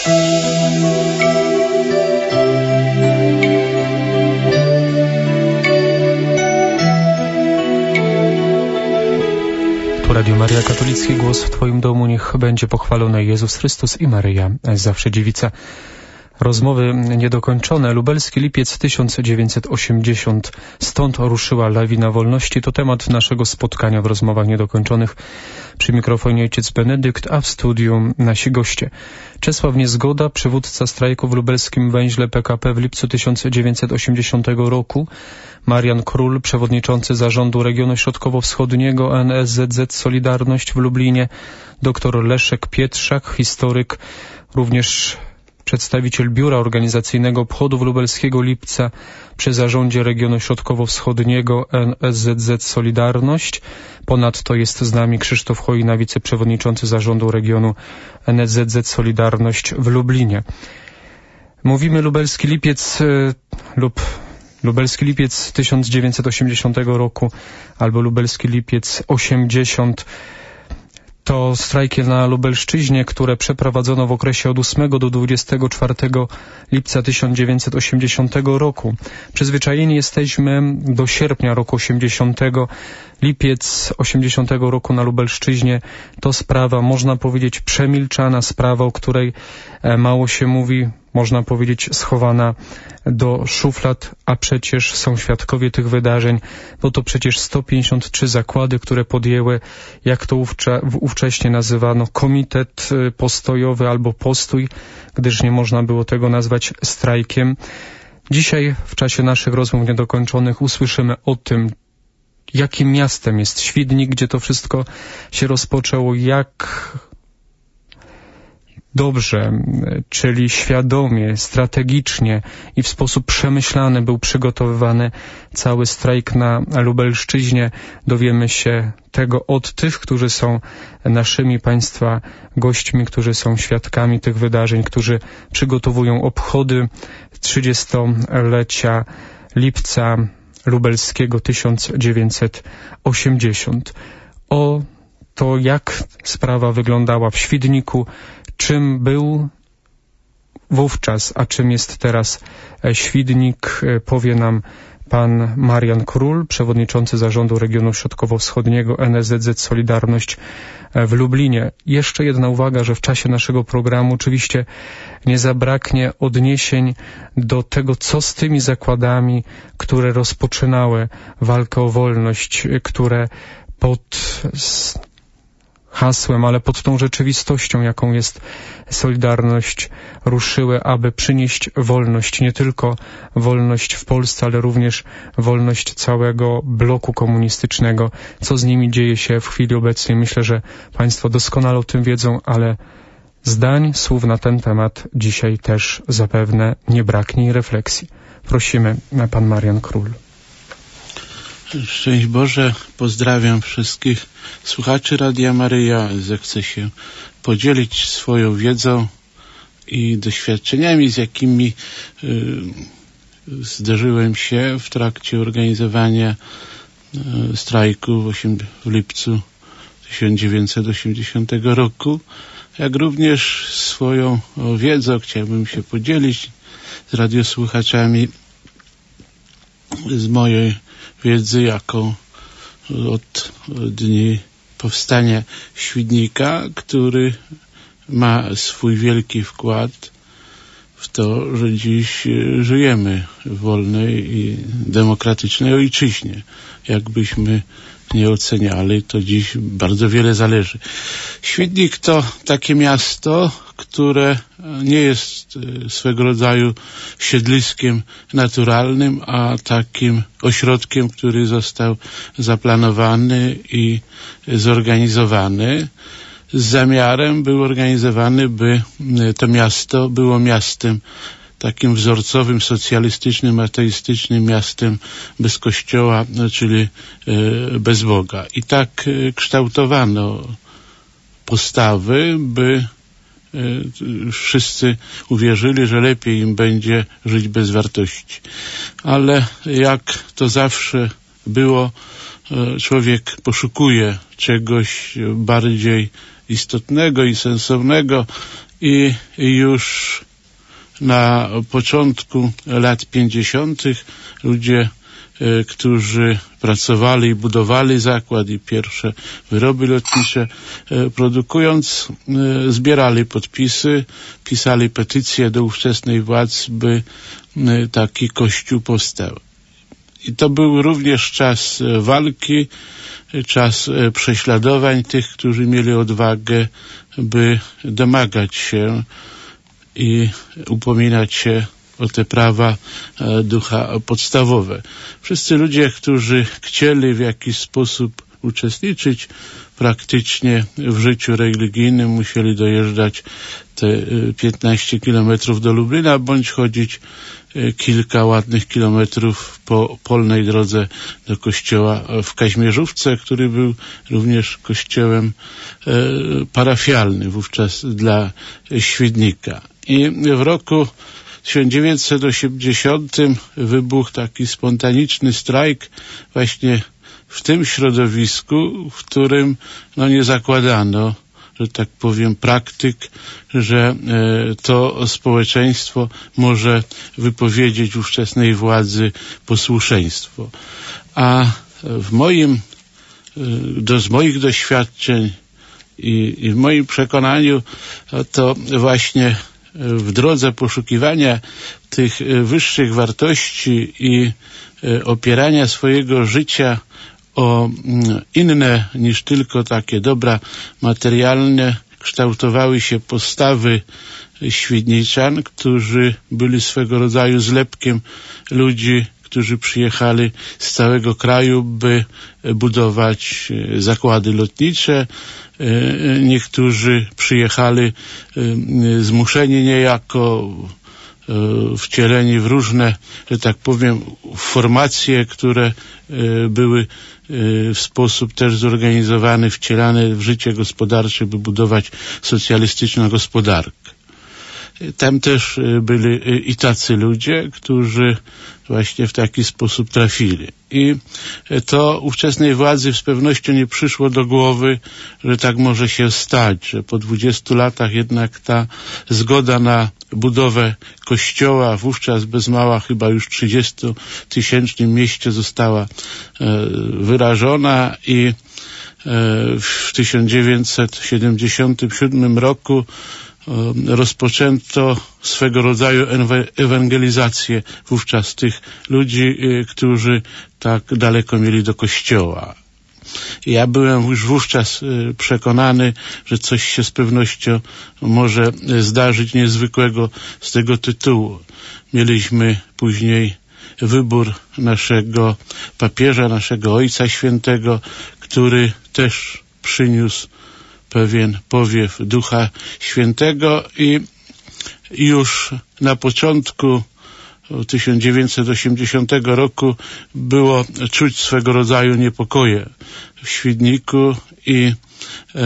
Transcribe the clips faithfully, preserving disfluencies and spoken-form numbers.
Radio Maria Katolicki, głos w Twoim domu, niech będzie pochwalony Jezus Chrystus i Maryja, zawsze dziewica. Rozmowy niedokończone. Lubelski lipiec tysiąc dziewięćset osiemdziesiąt. Stąd ruszyła lawina wolności. To temat naszego spotkania w rozmowach niedokończonych. Przy mikrofonie ojciec Benedykt, a w studiu nasi goście. Czesław Niezgoda, przywódca strajku w lubelskim węźle P K P w lipcu tysiąc dziewięćset osiemdziesiątego roku. Marian Król, przewodniczący zarządu regionu środkowo-wschodniego N S Z Z Solidarność w Lublinie. Doktor Leszek Pietrzak, historyk, również przedstawiciel biura organizacyjnego obchodów lubelskiego lipca przy zarządzie regionu środkowo-wschodniego N S Z Z Solidarność. Ponadto jest z nami Krzysztof Chojna, wiceprzewodniczący zarządu regionu N S Z Z Solidarność w Lublinie. Mówimy lubelski lipiec y, lub lubelski lipiec tysiąc dziewięćset osiemdziesiątego roku albo lubelski lipiec osiemdziesiąt. To strajki na Lubelszczyźnie, które przeprowadzono w okresie od ósmego do dwudziestego czwartego lipca tysiąc dziewięćset osiemdziesiątego roku. Przyzwyczajeni jesteśmy do sierpnia roku osiemdziesiątego. Lipiec osiemdziesiątego roku na Lubelszczyźnie to sprawa, można powiedzieć, przemilczana, sprawa, o której mało się mówi, można powiedzieć schowana do szuflad, a przecież są świadkowie tych wydarzeń, bo to przecież sto pięćdziesiąt trzy zakłady, które podjęły, jak to ówcze, ówcześnie nazywano, komitet postojowy albo postój, gdyż nie można było tego nazwać strajkiem. Dzisiaj w czasie naszych rozmów niedokończonych usłyszymy o tym, jakim miastem jest Świdnik, gdzie to wszystko się rozpoczęło, jak dobrze, czyli świadomie, strategicznie i w sposób przemyślany był przygotowywany cały strajk na Lubelszczyźnie. Dowiemy się tego od tych, którzy są naszymi Państwa gośćmi, którzy są świadkami tych wydarzeń, którzy przygotowują obchody trzydziestolecia lipca lubelskiego tysiąc dziewięćset osiemdziesiąt. O to, jak sprawa wyglądała w Świdniku, czym był wówczas, a czym jest teraz Świdnik, powie nam pan Marian Król, przewodniczący zarządu regionu środkowo-wschodniego N S Z Z Solidarność w Lublinie. Jeszcze jedna uwaga, że w czasie naszego programu oczywiście nie zabraknie odniesień do tego, co z tymi zakładami, które rozpoczynały walkę o wolność, które pod hasłem, ale pod tą rzeczywistością, jaką jest Solidarność, ruszyły, aby przynieść wolność, nie tylko wolność w Polsce, ale również wolność całego bloku komunistycznego. Co z nimi dzieje się w chwili obecnej? Myślę, że Państwo doskonale o tym wiedzą, ale zdań, słów na ten temat dzisiaj też zapewne nie braknie i refleksji. Prosimy, pan Marian Król. Szczęść Boże, pozdrawiam wszystkich słuchaczy Radia Maryja. Zechcę się podzielić swoją wiedzą i doświadczeniami, z jakimi y, zderzyłem się w trakcie organizowania y, strajku w, osiem, w lipcu tysiąc dziewięćset osiemdziesiątego roku. Jak również swoją wiedzą chciałbym się podzielić z radiosłuchaczami z mojej wiedzy, jaką od dni powstania Świdnika, który ma swój wielki wkład w to, że dziś żyjemy w wolnej i demokratycznej ojczyźnie. Jakbyśmy nie oceniali, to dziś bardzo wiele zależy. Świdnik to takie miasto, które nie jest swego rodzaju siedliskiem naturalnym, a takim ośrodkiem, który został zaplanowany i zorganizowany z zamiarem był organizowany, by to miasto było miastem takim wzorcowym, socjalistycznym, ateistycznym miastem bez kościoła, czyli bez Boga. I tak kształtowano postawy, by wszyscy uwierzyli, że lepiej im będzie żyć bez wartości. Ale jak to zawsze było, człowiek poszukuje czegoś bardziej istotnego i sensownego i już na początku lat pięćdziesiątych ludzie, którzy pracowali i budowali zakład i pierwsze wyroby lotnicze produkując, zbierali podpisy, pisali petycje do ówczesnej władz, by taki kościół powstał. I to był również czas walki, czas prześladowań tych, którzy mieli odwagę, by domagać się i upominać się o te prawa ducha podstawowe. Wszyscy ludzie, którzy chcieli w jakiś sposób uczestniczyć praktycznie w życiu religijnym, musieli dojeżdżać te piętnaście kilometrów do Lublina, bądź chodzić kilka ładnych kilometrów po polnej drodze do kościoła w Kaźmierzówce, który był również kościołem parafialnym wówczas dla Świdnika. I w roku tysiąc dziewięćset osiemdziesiątym wybuchł taki spontaniczny strajk właśnie w tym środowisku, w którym no nie zakładano, że tak powiem, praktyk, że e, to społeczeństwo może wypowiedzieć ówczesnej władzy posłuszeństwo. A w moim, do, z moich doświadczeń i, i w moim przekonaniu to właśnie w drodze poszukiwania tych wyższych wartości i opierania swojego życia o inne niż tylko takie dobra materialne kształtowały się postawy Świdniczan, którzy byli swego rodzaju zlepkiem ludzi, którzy przyjechali z całego kraju, by budować zakłady lotnicze. Niektórzy przyjechali zmuszeni niejako, wcieleni w różne, że tak powiem, formacje, które były w sposób też zorganizowany, wcielane w życie gospodarcze, by budować socjalistyczną gospodarkę. Tam też byli i tacy ludzie, którzy właśnie w taki sposób trafili. I to ówczesnej władzy z pewnością nie przyszło do głowy, że tak może się stać, że po dwudziestu latach jednak ta zgoda na budowę kościoła, wówczas bez mała chyba już trzydziestotysięcznym mieście, została wyrażona i w tysiąc dziewięćset siedemdziesiątym siódmym roku rozpoczęto swego rodzaju ewangelizację wówczas tych ludzi, którzy tak daleko mieli do kościoła. Ja byłem już wówczas przekonany, że coś się z pewnością może zdarzyć niezwykłego z tego tytułu. Mieliśmy później wybór naszego papieża, naszego Ojca Świętego, który też przyniósł pewien powiew Ducha Świętego i już na początku tysiąc dziewięćset osiemdziesiątego roku było czuć swego rodzaju niepokoje w Świdniku i e,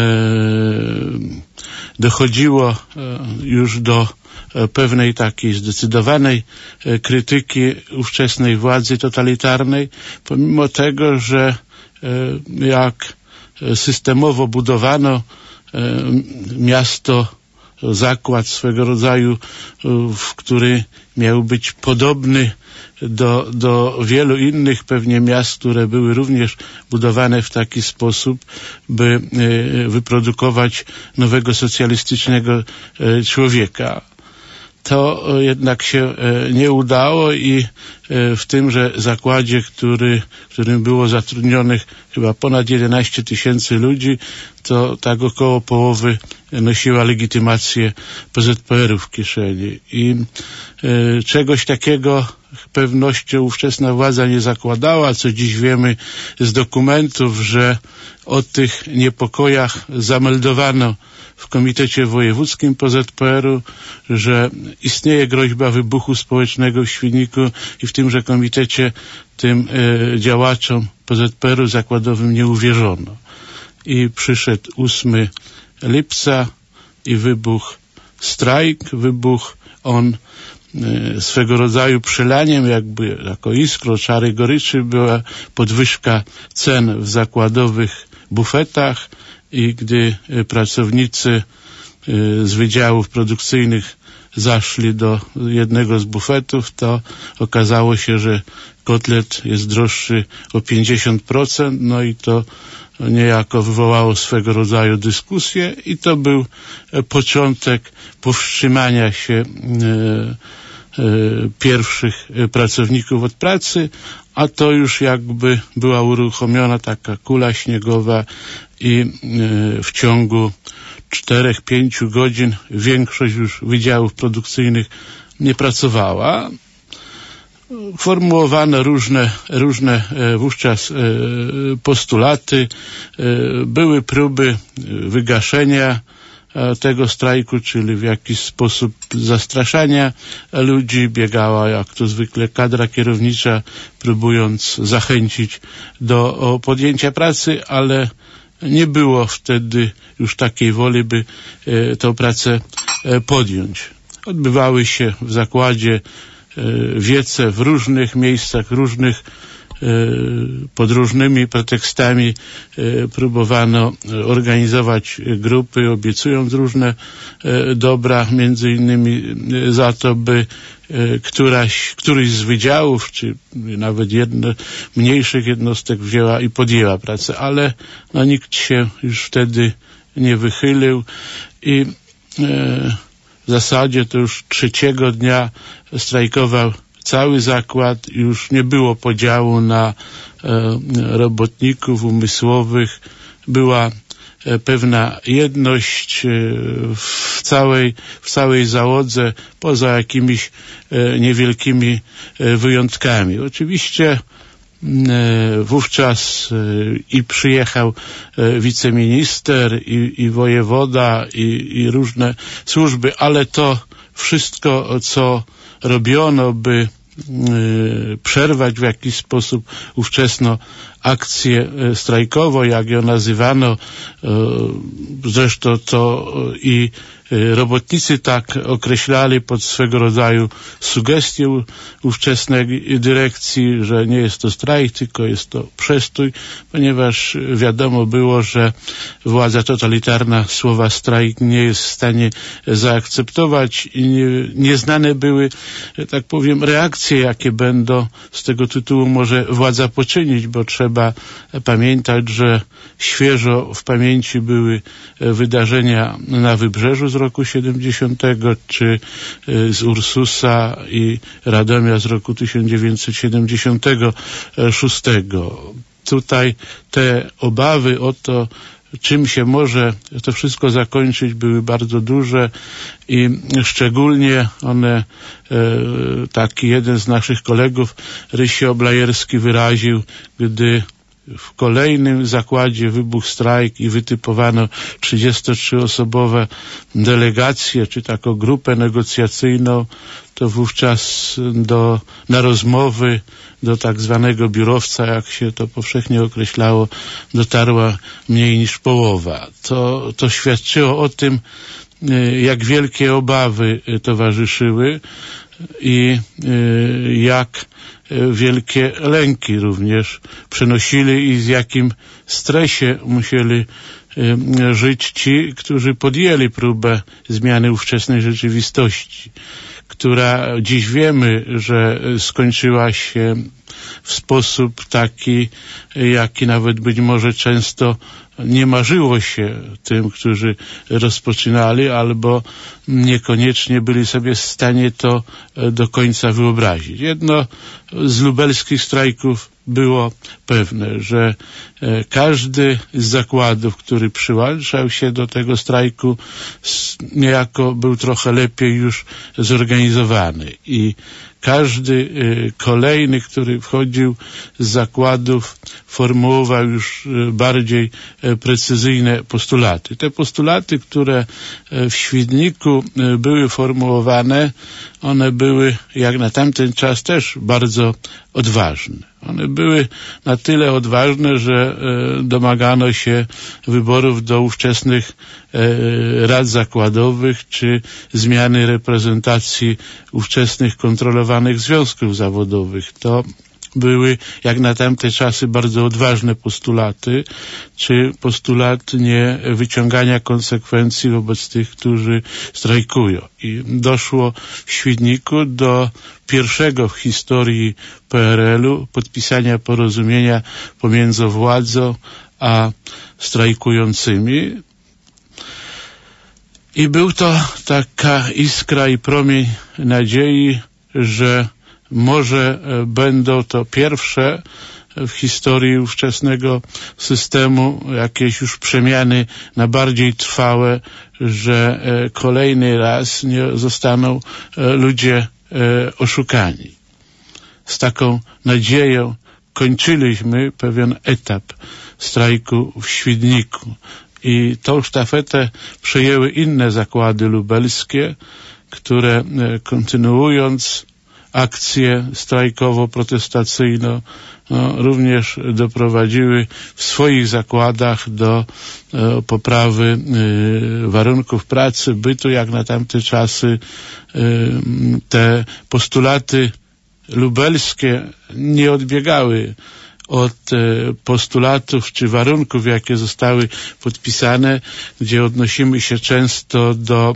dochodziło już do pewnej takiej zdecydowanej krytyki ówczesnej władzy totalitarnej, pomimo tego, że e, jak systemowo budowano miasto, zakład swego rodzaju, który miał być podobny do, do wielu innych pewnie miast, które były również budowane w taki sposób, by wyprodukować nowego socjalistycznego człowieka. To jednak się nie udało i w tymże zakładzie, który, w którym było zatrudnionych chyba ponad jedenaście tysięcy ludzi, to tak około połowy nosiła legitymację P Z P R u w kieszeni. I e, czegoś takiego pewnością ówczesna władza nie zakładała, co dziś wiemy z dokumentów, że o tych niepokojach zameldowano w Komitecie Wojewódzkim P Z P R u, że istnieje groźba wybuchu społecznego w Świdniku i w tymże komitecie tym e, działaczom P Z P R u zakładowym nie uwierzono. I przyszedł ósmego lipca i wybuchł strajk, wybuchł on e, swego rodzaju przelaniem, jakby jako iskro czary goryczy była podwyżka cen w zakładowych bufetach i gdy pracownicy z wydziałów produkcyjnych zaszli do jednego z bufetów, to okazało się, że kotlet jest droższy o pięćdziesiąt procent, no i to niejako wywołało swego rodzaju dyskusję i to był początek powstrzymania się e, e, pierwszych pracowników od pracy, a to już jakby była uruchomiona taka kula śniegowa i e, w ciągu czterech, pięciu godzin większość już wydziałów produkcyjnych nie pracowała. Formułowano różne, różne wówczas postulaty. Były próby wygaszenia tego strajku, czyli w jakiś sposób zastraszania ludzi. Biegała, jak to zwykle, kadra kierownicza, próbując zachęcić do podjęcia pracy, ale nie było wtedy już takiej woli, by tę pracę podjąć. Odbywały się w zakładzie wiece w różnych miejscach, różnych, pod różnymi pretekstami próbowano organizować grupy, obiecując różne dobra, między innymi za to, by któraś, któryś z wydziałów, czy nawet jedno, mniejszych jednostek wzięła i podjęła pracę, ale no, nikt się już wtedy nie wychylił i e, w zasadzie to już trzeciego dnia strajkował cały zakład, już nie było podziału na e, robotników umysłowych, była e, pewna jedność e, w całej, w całej załodze, poza jakimiś e, niewielkimi e, wyjątkami. Oczywiście e, wówczas e, i przyjechał e, wiceminister, i, i wojewoda, i, i różne służby, ale to wszystko, co robiono, by przerwać w jakiś sposób ówczesną akcję strajkową, jak ją nazywano. Zresztą to i robotnicy tak określali pod swego rodzaju sugestię ówczesnej dyrekcji, że nie jest to strajk, tylko jest to przestój, ponieważ wiadomo było, że władza totalitarna słowa strajk nie jest w stanie zaakceptować i nie, nieznane były, tak powiem, reakcje, jakie będą z tego tytułu może władza poczynić, bo trzeba pamiętać, że świeżo w pamięci były wydarzenia na Wybrzeżu z roku siedemdziesiątego, czy z Ursusa i Radomia z roku tysiąc dziewięćset siedemdziesiątego szóstego. Tutaj te obawy o to, czym się może to wszystko zakończyć, były bardzo duże i szczególnie one, taki jeden z naszych kolegów, Rysio Blajerski, wyraził, gdy w kolejnym zakładzie wybuchł strajk i wytypowano trzydziestotrzyosobowe delegacje, czy taką grupę negocjacyjną, to wówczas do, na rozmowy do tak zwanego biurowca, jak się to powszechnie określało, dotarła mniej niż połowa. To, to świadczyło o tym, jak wielkie obawy towarzyszyły i jak wielkie lęki również przenosili i z jakim stresie musieli żyć ci, którzy podjęli próbę zmiany ówczesnej rzeczywistości, która dziś wiemy, że skończyła się w sposób taki, jaki nawet być może często nie marzyło się tym, którzy rozpoczynali, albo niekoniecznie byli sobie w stanie to do końca wyobrazić. Jedno z lubelskich strajków było pewne, że każdy z zakładów, który przyłączał się do tego strajku, niejako był trochę lepiej już zorganizowany i każdy kolejny, który wchodził z zakładów, formułował już bardziej precyzyjne postulaty. Te postulaty, które w Świdniku były formułowane, one były jak na tamten czas też bardzo odważne. One były na tyle odważne, że domagano się wyborów do ówczesnych rad zakładowych, czy zmiany reprezentacji ówczesnych kontrolowanych związków zawodowych. To były jak na tamte czasy bardzo odważne postulaty, czy postulat nie wyciągania konsekwencji wobec tych, którzy strajkują. I doszło w Świdniku do pierwszego w historii P R L-u podpisania porozumienia pomiędzy władzą a strajkującymi. I był to taka iskra i promień nadziei, że może będą to pierwsze w historii ówczesnego systemu jakieś już przemiany na bardziej trwałe, że kolejny raz nie zostaną ludzie oszukani. Z taką nadzieją kończyliśmy pewien etap strajku w Świdniku. I tą sztafetę przejęły inne zakłady lubelskie, które kontynuując akcję strajkowo-protestacyjną no, również doprowadziły w swoich zakładach do e, poprawy e, warunków pracy, bytu, jak na tamte czasy. E, te postulaty lubelskie nie odbiegały od e, postulatów czy warunków, jakie zostały podpisane, gdzie odnosimy się często do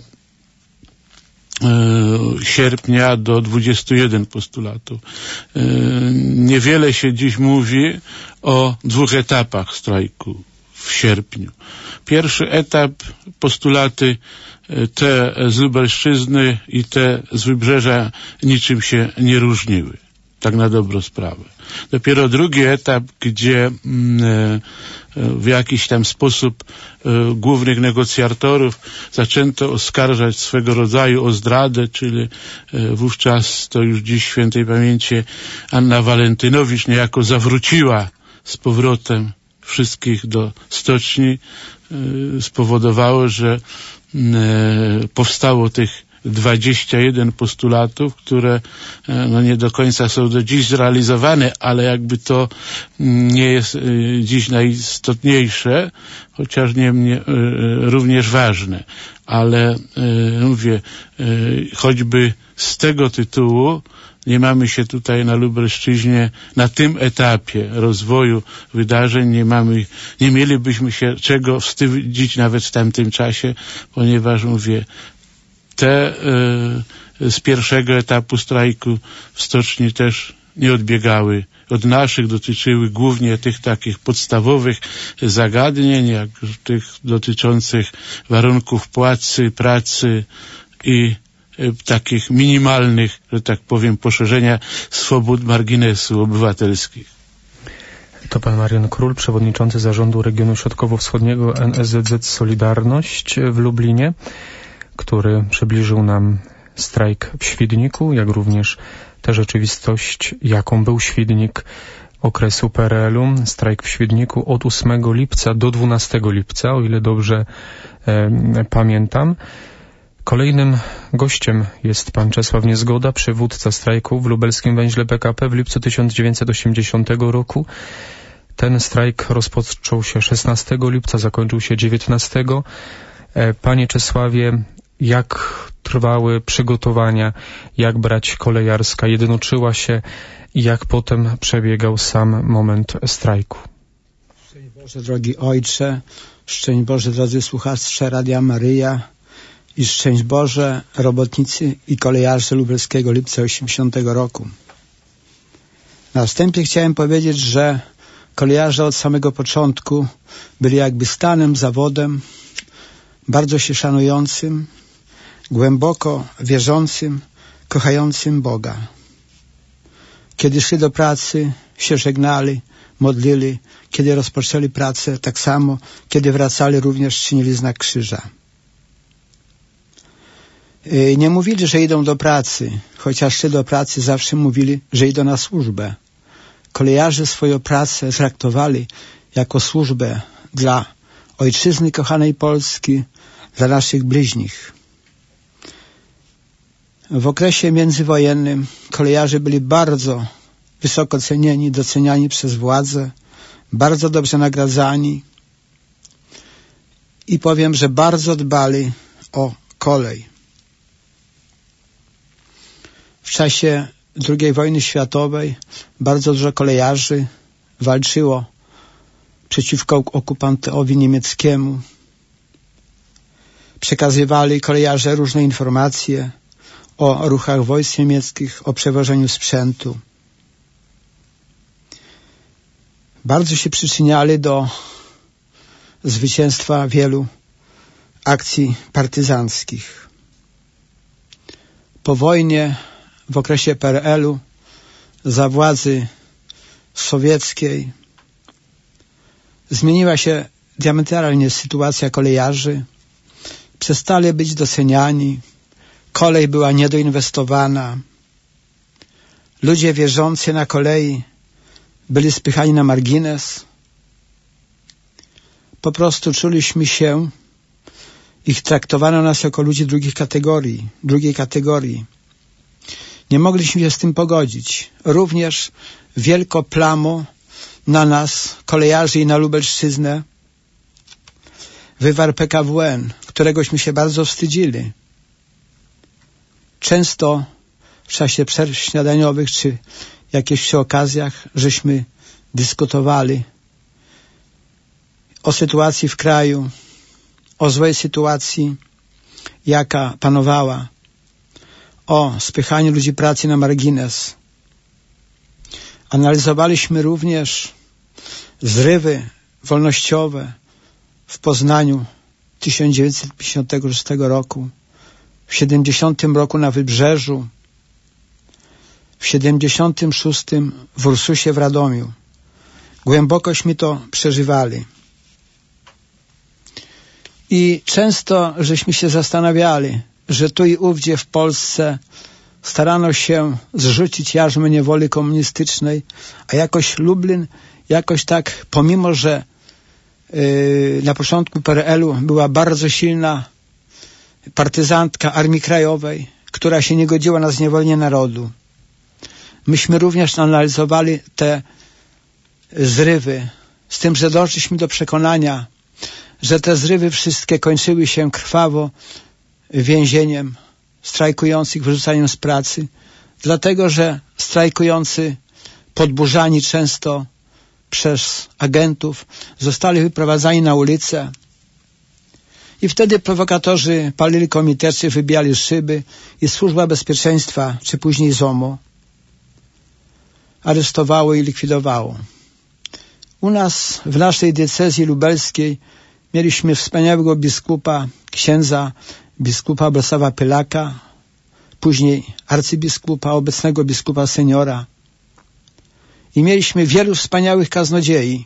sierpnia do dwudziestu jeden postulatów. Niewiele się dziś mówi o dwóch etapach strajku w sierpniu. Pierwszy etap, postulaty te z Lubelszczyzny i te z Wybrzeża niczym się nie różniły. Tak na dobrą sprawę. Dopiero drugi etap, gdzie w jakiś tam sposób głównych negocjatorów zaczęto oskarżać swego rodzaju o zdradę, czyli wówczas to już dziś świętej pamięci Anna Walentynowicz niejako zawróciła z powrotem wszystkich do stoczni, spowodowało, że powstało tych dwadzieścia jeden postulatów, które no, nie do końca są do dziś zrealizowane, ale jakby to nie jest dziś najistotniejsze, chociaż niemniej również ważne. Ale mówię, choćby z tego tytułu nie mamy się tutaj na Lubelszczyźnie na tym etapie rozwoju wydarzeń, nie mamy, nie mielibyśmy się czego wstydzić nawet w tamtym czasie, ponieważ mówię, te y, z pierwszego etapu strajku w stoczni też nie odbiegały od naszych, dotyczyły głównie tych takich podstawowych zagadnień, jak tych dotyczących warunków płacy, pracy i y, takich minimalnych, że tak powiem, poszerzenia swobód marginesu obywatelskich. To pan Marian Król, przewodniczący Zarządu Regionu Środkowo-Wschodniego N S Z Z Solidarność w Lublinie, który przybliżył nam strajk w Świdniku, jak również tę rzeczywistość, jaką był Świdnik okresu P R L-u. Strajk w Świdniku od ósmego lipca do dwunastego lipca, o ile dobrze e, pamiętam. Kolejnym gościem jest pan Czesław Niezgoda, przywódca strajku w lubelskim węźle P K P w lipcu tysiąc dziewięćset osiemdziesiątego roku. Ten strajk rozpoczął się szesnastego lipca, zakończył się dziewiętnastego. Panie Czesławie, jak trwały przygotowania, jak brać kolejarska jednoczyła się i jak potem przebiegał sam moment strajku? Szczęść Boże, drogi Ojcze, szczęść Boże, drodzy słuchacze Radia Maryja i szczęść Boże, robotnicy i kolejarze lubelskiego lipca osiemdziesiątego roku. Na wstępie chciałem powiedzieć, że kolejarze od samego początku byli jakby stanem, zawodem, bardzo się szanującym, głęboko wierzącym, kochającym Boga. Kiedy szli do pracy, się żegnali, modlili. Kiedy rozpoczęli pracę, tak samo. Kiedy wracali, również czynili znak krzyża. Nie mówili, że idą do pracy, chociaż szli do pracy, zawsze mówili, że idą na służbę. Kolejarze swoją pracę traktowali jako służbę dla ojczyzny kochanej Polski, dla naszych bliźnich. W okresie międzywojennym kolejarze byli bardzo wysoko cenieni, doceniani przez władzę, bardzo dobrze nagradzani i powiem, że bardzo dbali o kolej. W czasie drugiej wojny światowej bardzo dużo kolejarzy walczyło przeciwko okupantowi niemieckiemu. Przekazywali kolejarze różne informacje o ruchach wojsk niemieckich, o przewożeniu sprzętu. Bardzo się przyczyniali do zwycięstwa wielu akcji partyzanckich. Po wojnie, w okresie P R L u, za władzy sowieckiej, zmieniła się diametralnie sytuacja kolejarzy. Przestali być doceniani, kolej była niedoinwestowana. Ludzie wierzący na kolei byli spychani na margines. Po prostu czuliśmy się, ich traktowano nas jako ludzi drugich kategorii, drugiej kategorii. Nie mogliśmy się z tym pogodzić. Również wielką plamą na nas, kolejarzy i na Lubelszczyznę, wywarł P K W N, któregośmy się bardzo wstydzili. Często w czasie przerw śniadaniowych czy jakichś przy okazjach żeśmy dyskutowali o sytuacji w kraju, o złej sytuacji, jaka panowała, o spychaniu ludzi pracy na margines. Analizowaliśmy również zrywy wolnościowe w Poznaniu tysiąc dziewięćset pięćdziesiątego szóstego roku, w siedemdziesiątym roku na Wybrzeżu, w siedemdziesiątym szóstym w Ursusie w Radomiu. Głębokośmy to przeżywali. I często żeśmy się zastanawiali, że tu i ówdzie w Polsce starano się zrzucić jarzmo niewoli komunistycznej, a jakoś Lublin, jakoś tak, pomimo że yy, na początku P R L u była bardzo silna partyzantka Armii Krajowej, która się nie godziła na zniewolenie narodu. Myśmy również analizowali te zrywy, z tym, że doszliśmy do przekonania, że te zrywy wszystkie kończyły się krwawo więzieniem strajkujących, wyrzucaniem z pracy, dlatego że strajkujący, podburzani często przez agentów, zostali wyprowadzani na ulicę i wtedy prowokatorzy palili komitecy, wybijali szyby i Służba Bezpieczeństwa, czy później ZOMO, aresztowało i likwidowało. U nas, w naszej diecezji lubelskiej, mieliśmy wspaniałego biskupa, księdza biskupa Bolesława Pylaka, później arcybiskupa, obecnego biskupa seniora. I mieliśmy wielu wspaniałych kaznodziei.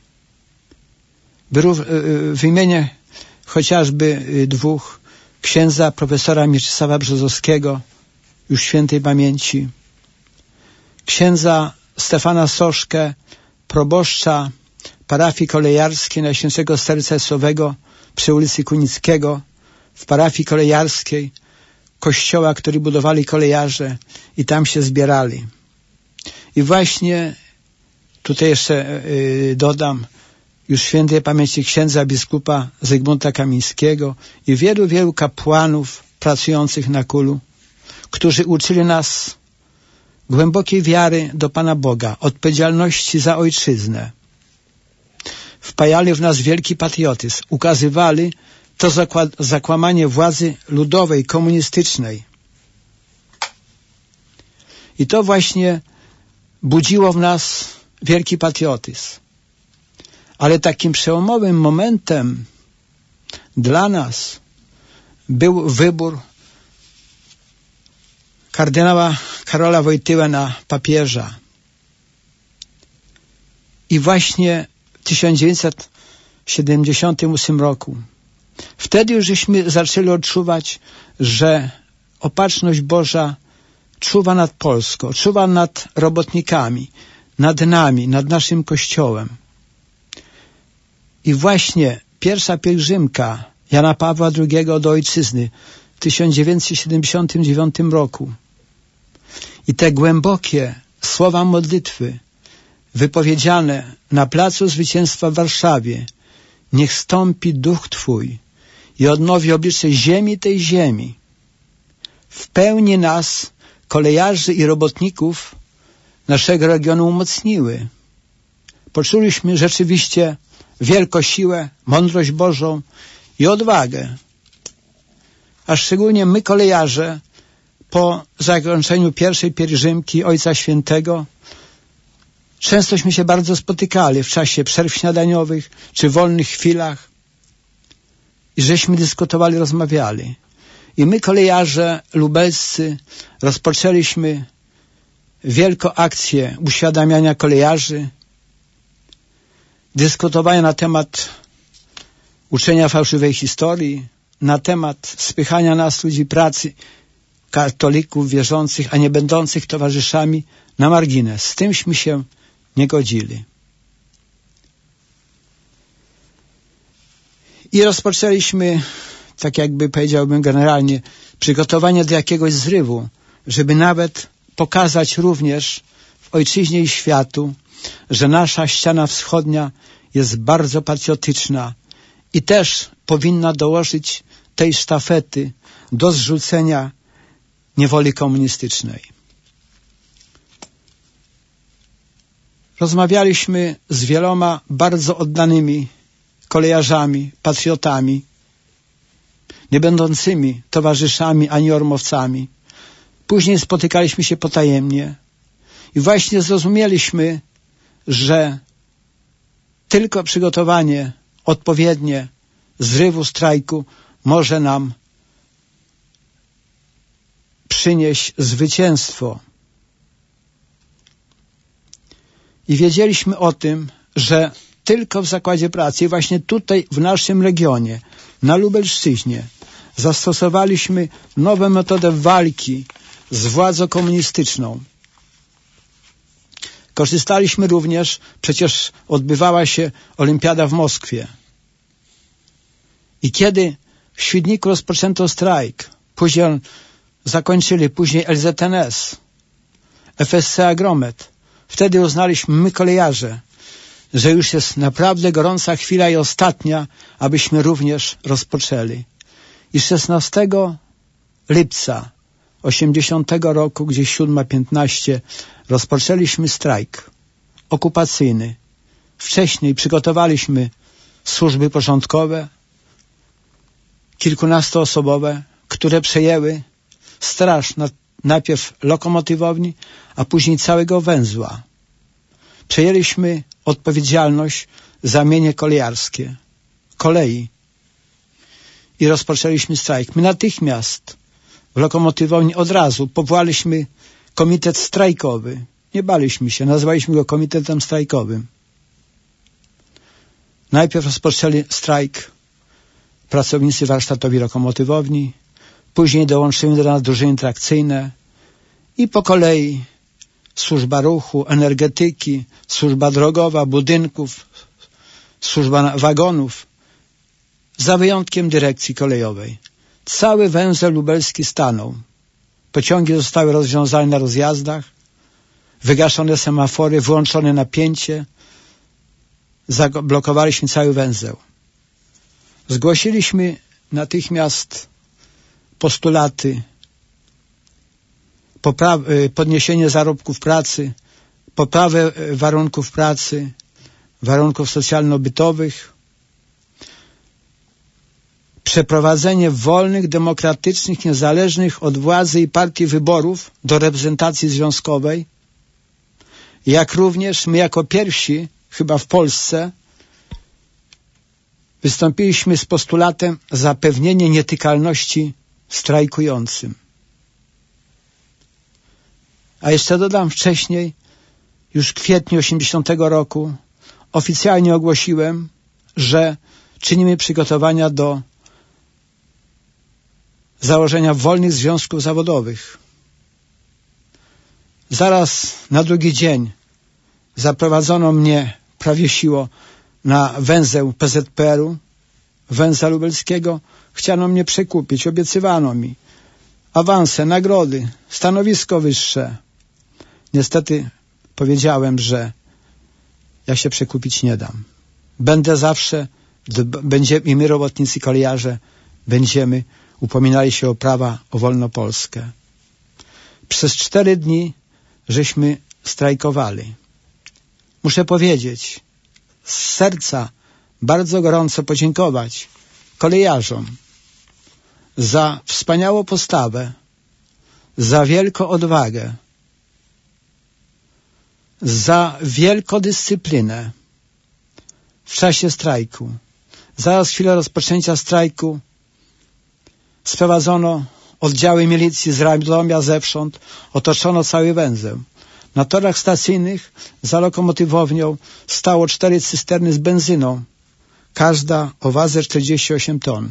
Wymienię chociażby dwóch: księdza profesora Mieczysława Brzozowskiego, już świętej pamięci, księdza Stefana Soszkę, proboszcza parafii kolejarskiej Najświętszego Serca Jezusowego przy ulicy Kunickiego, w parafii kolejarskiej, kościoła, który budowali kolejarze i tam się zbierali. I właśnie tutaj jeszcze yy, dodam już świętej pamięci księdza biskupa Zygmunta Kamińskiego i wielu, wielu kapłanów pracujących na Kulu, którzy uczyli nas głębokiej wiary do Pana Boga, odpowiedzialności za ojczyznę. Wpajali w nas wielki patriotyzm, ukazywali to zakłamanie władzy ludowej, komunistycznej. I to właśnie budziło w nas wielki patriotyzm. Ale takim przełomowym momentem dla nas był wybór kardynała Karola Wojtyły na papieża. I właśnie w tysiąc dziewięćset siedemdziesiątym ósmym roku wtedy już żeśmy zaczęli odczuwać, że opatrzność Boża czuwa nad Polską, czuwa nad robotnikami, nad nami, nad naszym Kościołem. I właśnie pierwsza pielgrzymka Jana Pawła drugiego do ojczyzny w tysiąc dziewięćset siedemdziesiątym dziewiątym roku i te głębokie słowa modlitwy wypowiedziane na Placu Zwycięstwa w Warszawie: niech stąpi duch Twój i odnowi oblicze ziemi tej ziemi, w pełni nas kolejarzy i robotników naszego regionu umocniły. Poczuliśmy rzeczywiście wielką siłę, mądrość Bożą i odwagę. A szczególnie my, kolejarze, po zakończeniu pierwszej pielgrzymki Ojca Świętego, częstośmy się bardzo spotykali w czasie przerw śniadaniowych czy wolnych chwilach i żeśmy dyskutowali, rozmawiali. I my, kolejarze lubelscy, rozpoczęliśmy wielką akcję uświadamiania kolejarzy, dyskutowania na temat uczenia fałszywej historii, na temat spychania nas, ludzi pracy, katolików wierzących, a nie będących towarzyszami, na margines. Z tymśmy się nie godzili. I rozpoczęliśmy, tak jakby powiedziałbym generalnie, przygotowanie do jakiegoś zrywu, żeby nawet pokazać również w ojczyźnie i światu, że nasza ściana wschodnia jest bardzo patriotyczna i też powinna dołożyć tej sztafety do zrzucenia niewoli komunistycznej. Rozmawialiśmy z wieloma bardzo oddanymi kolejarzami, patriotami, nie będącymi towarzyszami ani ormowcami. Później spotykaliśmy się potajemnie i właśnie zrozumieliśmy, że tylko przygotowanie odpowiednie zrywu strajku może nam przynieść zwycięstwo. I wiedzieliśmy o tym, że tylko w Zakładzie Pracy, i właśnie tutaj w naszym regionie, na Lubelszczyźnie, zastosowaliśmy nową metodę walki z władzą komunistyczną. Korzystaliśmy również, przecież odbywała się olimpiada w Moskwie. I kiedy w Świdniku rozpoczęto strajk, później on zakończyli, później L Z N S, F S C Agromet, wtedy uznaliśmy my, kolejarze, że już jest naprawdę gorąca chwila i ostatnia, abyśmy również rozpoczęli. I szesnastego lipca osiemdziesiątego roku, gdzieś siódma piętnaście, rozpoczęliśmy strajk okupacyjny. Wcześniej przygotowaliśmy służby porządkowe, kilkunastoosobowe, które przejęły straż na, najpierw lokomotywowni, a później całego węzła. Przejęliśmy odpowiedzialność za mienie kolejarskie, kolei i rozpoczęliśmy strajk. My natychmiast w lokomotywowni od razu powołaliśmy komitet strajkowy. Nie baliśmy się, nazwaliśmy go komitetem strajkowym. Najpierw rozpoczęli strajk pracownicy warsztatowi lokomotywowni, później dołączyły do nas drużyny trakcyjne i po kolei służba ruchu, energetyki, służba drogowa, budynków, służba wagonów, za wyjątkiem dyrekcji kolejowej. Cały węzeł lubelski stanął. Pociągi zostały rozwiązane na rozjazdach, wygaszone semafory, wyłączone napięcie. Zablokowaliśmy cały węzeł. Zgłosiliśmy natychmiast postulaty poprawy, podniesienie zarobków pracy, poprawę warunków pracy, warunków socjalno-bytowych, przeprowadzenie wolnych, demokratycznych, niezależnych od władzy i partii wyborów do reprezentacji związkowej, jak również my jako pierwsi, chyba w Polsce, wystąpiliśmy z postulatem zapewnienie nietykalności strajkującym. A jeszcze dodam, wcześniej, już w kwietniu osiemdziesiątego roku, oficjalnie ogłosiłem, że czynimy przygotowania do założenia wolnych związków zawodowych. Zaraz na drugi dzień zaprowadzono mnie prawie siłą na węzeł P Z P R-u, węzła lubelskiego. Chciano mnie przekupić, obiecywano mi awanse, nagrody, stanowisko wyższe. Niestety powiedziałem, że ja się przekupić nie dam. Będę zawsze, będzie, i my robotnicy kolejarze będziemy upominali się o prawa, o wolną Polskę. Przez cztery dni żeśmy strajkowali. Muszę powiedzieć, z serca bardzo gorąco podziękować kolejarzom za wspaniałą postawę, za wielką odwagę, za wielką dyscyplinę w czasie strajku. Zaraz chwilę rozpoczęcia strajku sprowadzono oddziały milicji z Radomia zewsząd, otoczono cały węzeł. Na torach stacyjnych za lokomotywownią stało cztery cysterny z benzyną, każda o wadze czterdzieści osiem ton.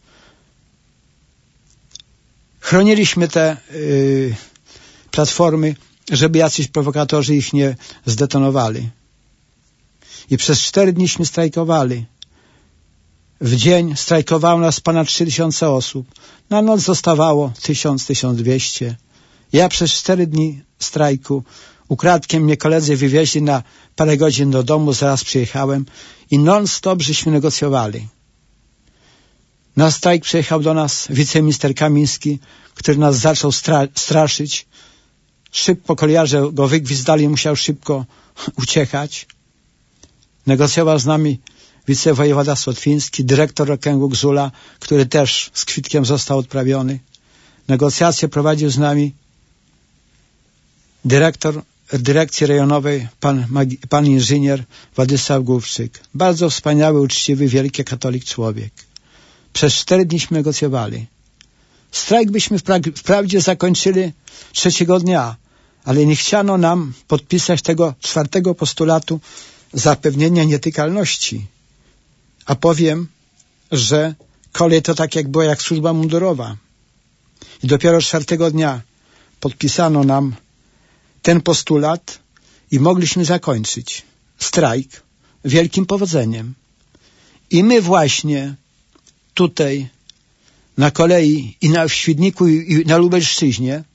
Chroniliśmy te yy, platformy, żeby jacyś prowokatorzy ich nie zdetonowali. I przez cztery dniśmy strajkowali. W dzień strajkowało nas ponad trzy tysiące osób. Na noc zostawało tysiąc, tysiąc dwieście. Ja przez cztery dni strajku ukradkiem mnie koledzy wywieźli na parę godzin do domu, zaraz przyjechałem i non-stop żeśmy negocjowali. Na strajk przyjechał do nas wiceminister Kamiński, który nas zaczął stra- straszyć. Szybko kolejarze go wygwizdali, musiał szybko uciekać. Negocjował z nami wicewojewoda Słotwiński, dyrektor okręgu Gzula, który też z kwitkiem został odprawiony. Negocjacje prowadził z nami dyrektor dyrekcji rejonowej, pan, pan inżynier Władysław Główczyk. Bardzo wspaniały, uczciwy, wielki katolik człowiek. Przez cztery dniśmy negocjowali. Strajk byśmy wpra- wprawdzie zakończyli trzeciego dnia, ale nie chciano nam podpisać tego czwartego postulatu zapewnienia nietykalności. A powiem, że kolej to tak jak była jak służba mundurowa. I dopiero czwartego dnia podpisano nam ten postulat i mogliśmy zakończyć strajk wielkim powodzeniem. I my właśnie tutaj na kolei i na w Świdniku i, i na Lubelszczyźnie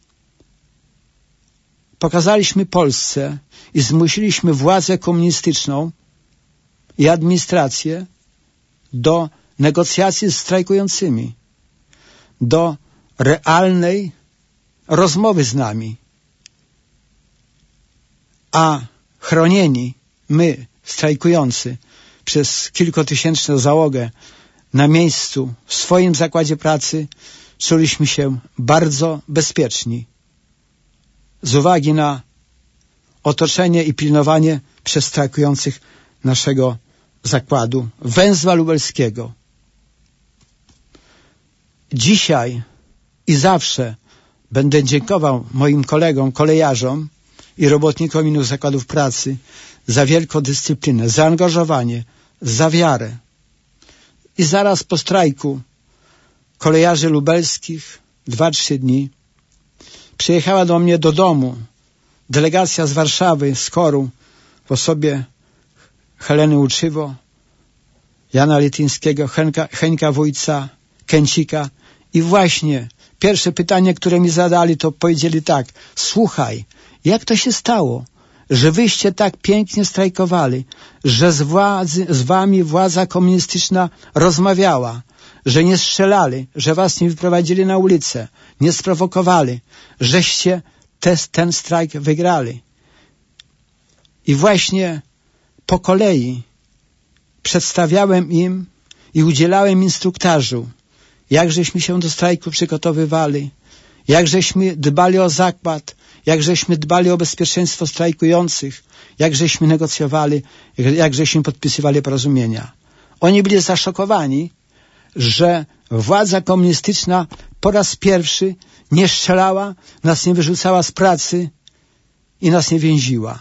pokazaliśmy Polsce i zmusiliśmy władzę komunistyczną i administrację do negocjacji z strajkującymi, do realnej rozmowy z nami. A chronieni, my, strajkujący, przez kilkutysięczną załogę na miejscu, w swoim zakładzie pracy, czuliśmy się bardzo bezpieczni. Z uwagi na otoczenie i pilnowanie przez strajkujących naszego zakładu węzła lubelskiego. Dzisiaj i zawsze będę dziękował moim kolegom, kolejarzom i robotnikom innych zakładów pracy za wielką dyscyplinę, zaangażowanie, za wiarę. I zaraz po strajku kolejarzy lubelskich, dwa, trzy dni, przyjechała do mnie do domu delegacja z Warszawy, z Koru, w osobie Heleny Uczywo, Jana Lityńskiego, Henka, Henka Wójca, Kęcika. I właśnie pierwsze pytanie, które mi zadali, to powiedzieli tak: słuchaj, jak to się stało, że wyście tak pięknie strajkowali, że z, władzy, z wami władza komunistyczna rozmawiała, że nie strzelali, że was nie wyprowadzili na ulicę, nie sprowokowali, żeście te, ten strajk wygrali. I właśnie po kolei przedstawiałem im i udzielałem instruktażu, jak żeśmy się do strajku przygotowywali, jak żeśmy dbali o zakład, jak żeśmy dbali o bezpieczeństwo strajkujących, jak żeśmy negocjowali, jak żeśmy podpisywali porozumienia. Oni byli zaszokowani, że władza komunistyczna po raz pierwszy nie strzelała, nas nie wyrzucała z pracy i nas nie więziła.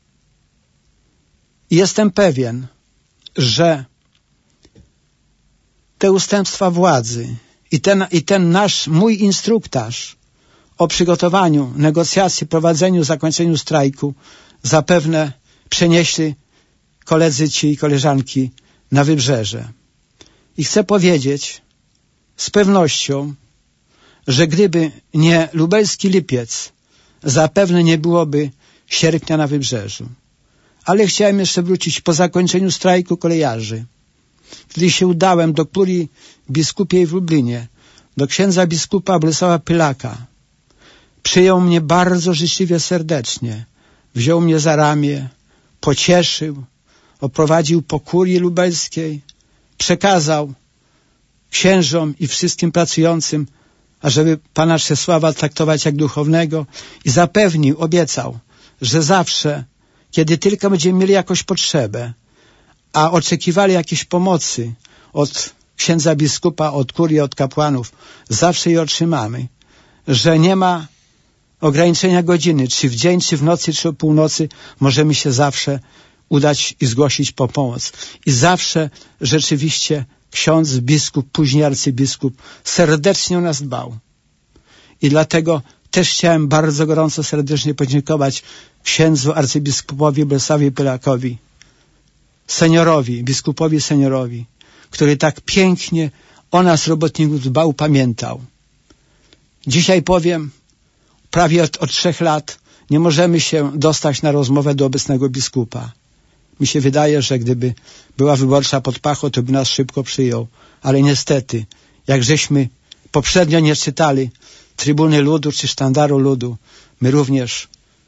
I jestem pewien, że te ustępstwa władzy i ten, i ten nasz, mój instruktaż o przygotowaniu, negocjacji, prowadzeniu, zakończeniu strajku zapewne przenieśli koledzy ci i koleżanki na wybrzeże. I chcę powiedzieć z pewnością, że gdyby nie lubelski lipiec, zapewne nie byłoby sierpnia na wybrzeżu. Ale chciałem jeszcze wrócić po zakończeniu strajku kolejarzy. Kiedy się udałem do kurii biskupiej w Lublinie, do księdza biskupa Bolesława Pylaka, Przyjął mnie bardzo życzliwie, serdecznie. Wziął mnie za ramię, pocieszył, oprowadził po kurii lubelskiej, przekazał księżom i wszystkim pracującym, ażeby pana Czesława traktować jak duchownego, i zapewnił, obiecał, że zawsze, kiedy tylko będziemy mieli jakąś potrzebę, a oczekiwali jakiejś pomocy od księdza biskupa, od kurii, od kapłanów, zawsze je otrzymamy, że nie ma ograniczenia godziny, czy w dzień, czy w nocy, czy o północy, możemy się zawsze udać i zgłosić po pomoc. I zawsze rzeczywiście ksiądz, biskup, później arcybiskup serdecznie o nas dbał. I dlatego też chciałem bardzo gorąco, serdecznie podziękować księdzu arcybiskupowi Bolesławowi Pylakowi, seniorowi, biskupowi seniorowi, który tak pięknie o nas, robotników, dbał, pamiętał. Dzisiaj powiem, prawie od, od trzech lat nie możemy się dostać na rozmowę do obecnego biskupa. Mi się wydaje, że gdyby była wyborcza pod pachą, to by nas szybko przyjął. Ale niestety, jak żeśmy poprzednio nie czytali Trybuny Ludu czy Sztandaru Ludu, my również,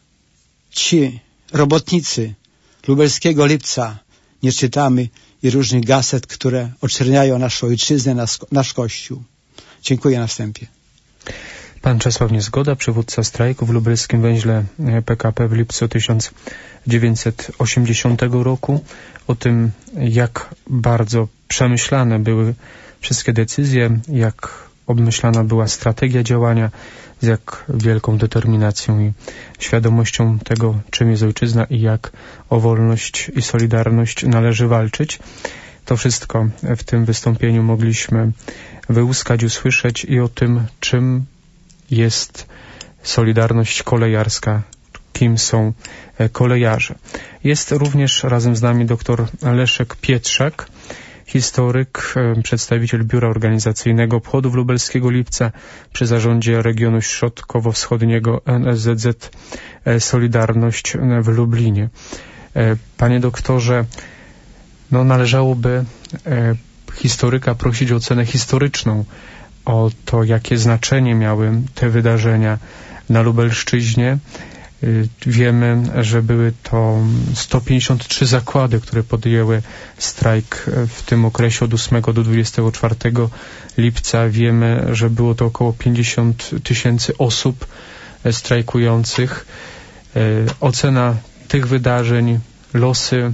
ci robotnicy Lubelskiego Lipca, nie czytamy i różnych gazet, które oczerniają naszą ojczyznę, nasz, nasz Kościół. Dziękuję na wstępie. Pan Czesław Niezgoda, przywódca strajku w lubelskim węźle P K P w lipcu tysiąc dziewięćset osiemdziesiątego roku. O tym, jak bardzo przemyślane były wszystkie decyzje, jak obmyślana była strategia działania, z jak wielką determinacją i świadomością tego, czym jest ojczyzna i jak o wolność i solidarność należy walczyć. To wszystko w tym wystąpieniu mogliśmy wyłuskać, usłyszeć i o tym, czym jest solidarność kolejarska, kim są kolejarze. Jest również razem z nami dr Leszek Pietrzak, historyk, przedstawiciel Biura Organizacyjnego Obchodów Lubelskiego Lipca przy zarządzie regionu środkowo-wschodniego N S Z Z Solidarność w Lublinie. Panie doktorze, no należałoby historyka prosić o ocenę historyczną, o to, jakie znaczenie miały te wydarzenia na Lubelszczyźnie. Wiemy, że były to sto pięćdziesiąt trzy zakłady, które podjęły strajk w tym okresie od ósmego do dwudziestego czwartego lipca. Wiemy, że było to około pięćdziesiąt tysięcy osób strajkujących. Ocena tych wydarzeń, losy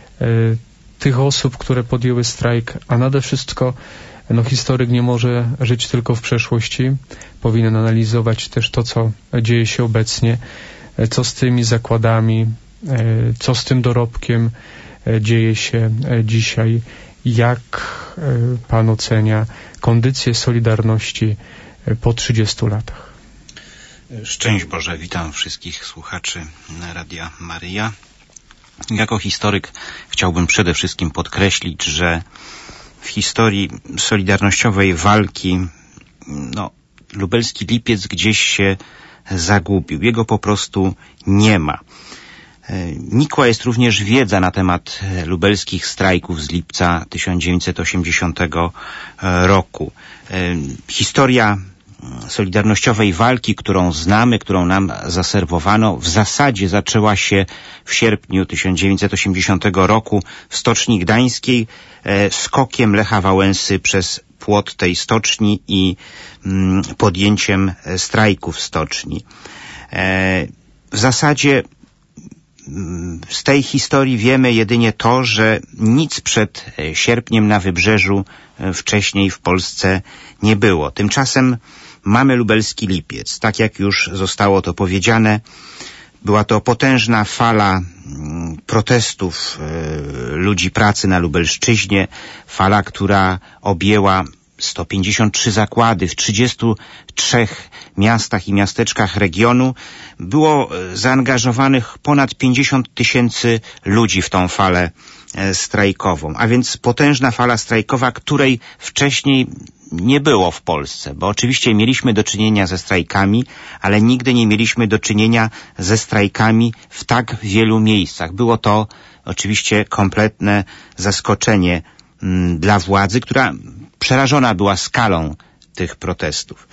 tych osób, które podjęły strajk, a nade wszystko no, historyk nie może żyć tylko w przeszłości. Powinien analizować też to, co dzieje się obecnie, co z tymi zakładami, co z tym dorobkiem dzieje się dzisiaj. Jak pan ocenia kondycję Solidarności po trzydziestu latach? Szczęść Boże, witam wszystkich słuchaczy Radia Maryja. Jako historyk chciałbym przede wszystkim podkreślić, że w historii solidarnościowej walki no, Lubelski Lipiec gdzieś się zagubił. Jego po prostu nie ma. Nikła jest również wiedza na temat lubelskich strajków z lipca tysiąc dziewięćset osiemdziesiątego roku. Historia solidarnościowej walki, którą znamy, którą nam zaserwowano, w zasadzie zaczęła się w sierpniu tysiąc dziewięćset osiemdziesiątego roku w Stoczni Gdańskiej e, skokiem Lecha Wałęsy przez płot tej stoczni i mm, podjęciem strajku w stoczni. E, w zasadzie mm, z tej historii wiemy jedynie to, że nic przed sierpniem na Wybrzeżu e, wcześniej w Polsce nie było. Tymczasem mamy Lubelski Lipiec. Tak jak już zostało to powiedziane, była to potężna fala protestów e, ludzi pracy na Lubelszczyźnie, fala, która objęła sto pięćdziesiąt trzy zakłady w trzydziestu trzech miastach i miasteczkach regionu. Było zaangażowanych ponad pięćdziesiąt tysięcy ludzi w tą falę e, strajkową, a więc potężna fala strajkowa, której wcześniej nie było w Polsce, bo oczywiście mieliśmy do czynienia ze strajkami, ale nigdy nie mieliśmy do czynienia ze strajkami w tak wielu miejscach. Było to oczywiście kompletne zaskoczenie m, dla władzy, która przerażona była skalą tych protestów.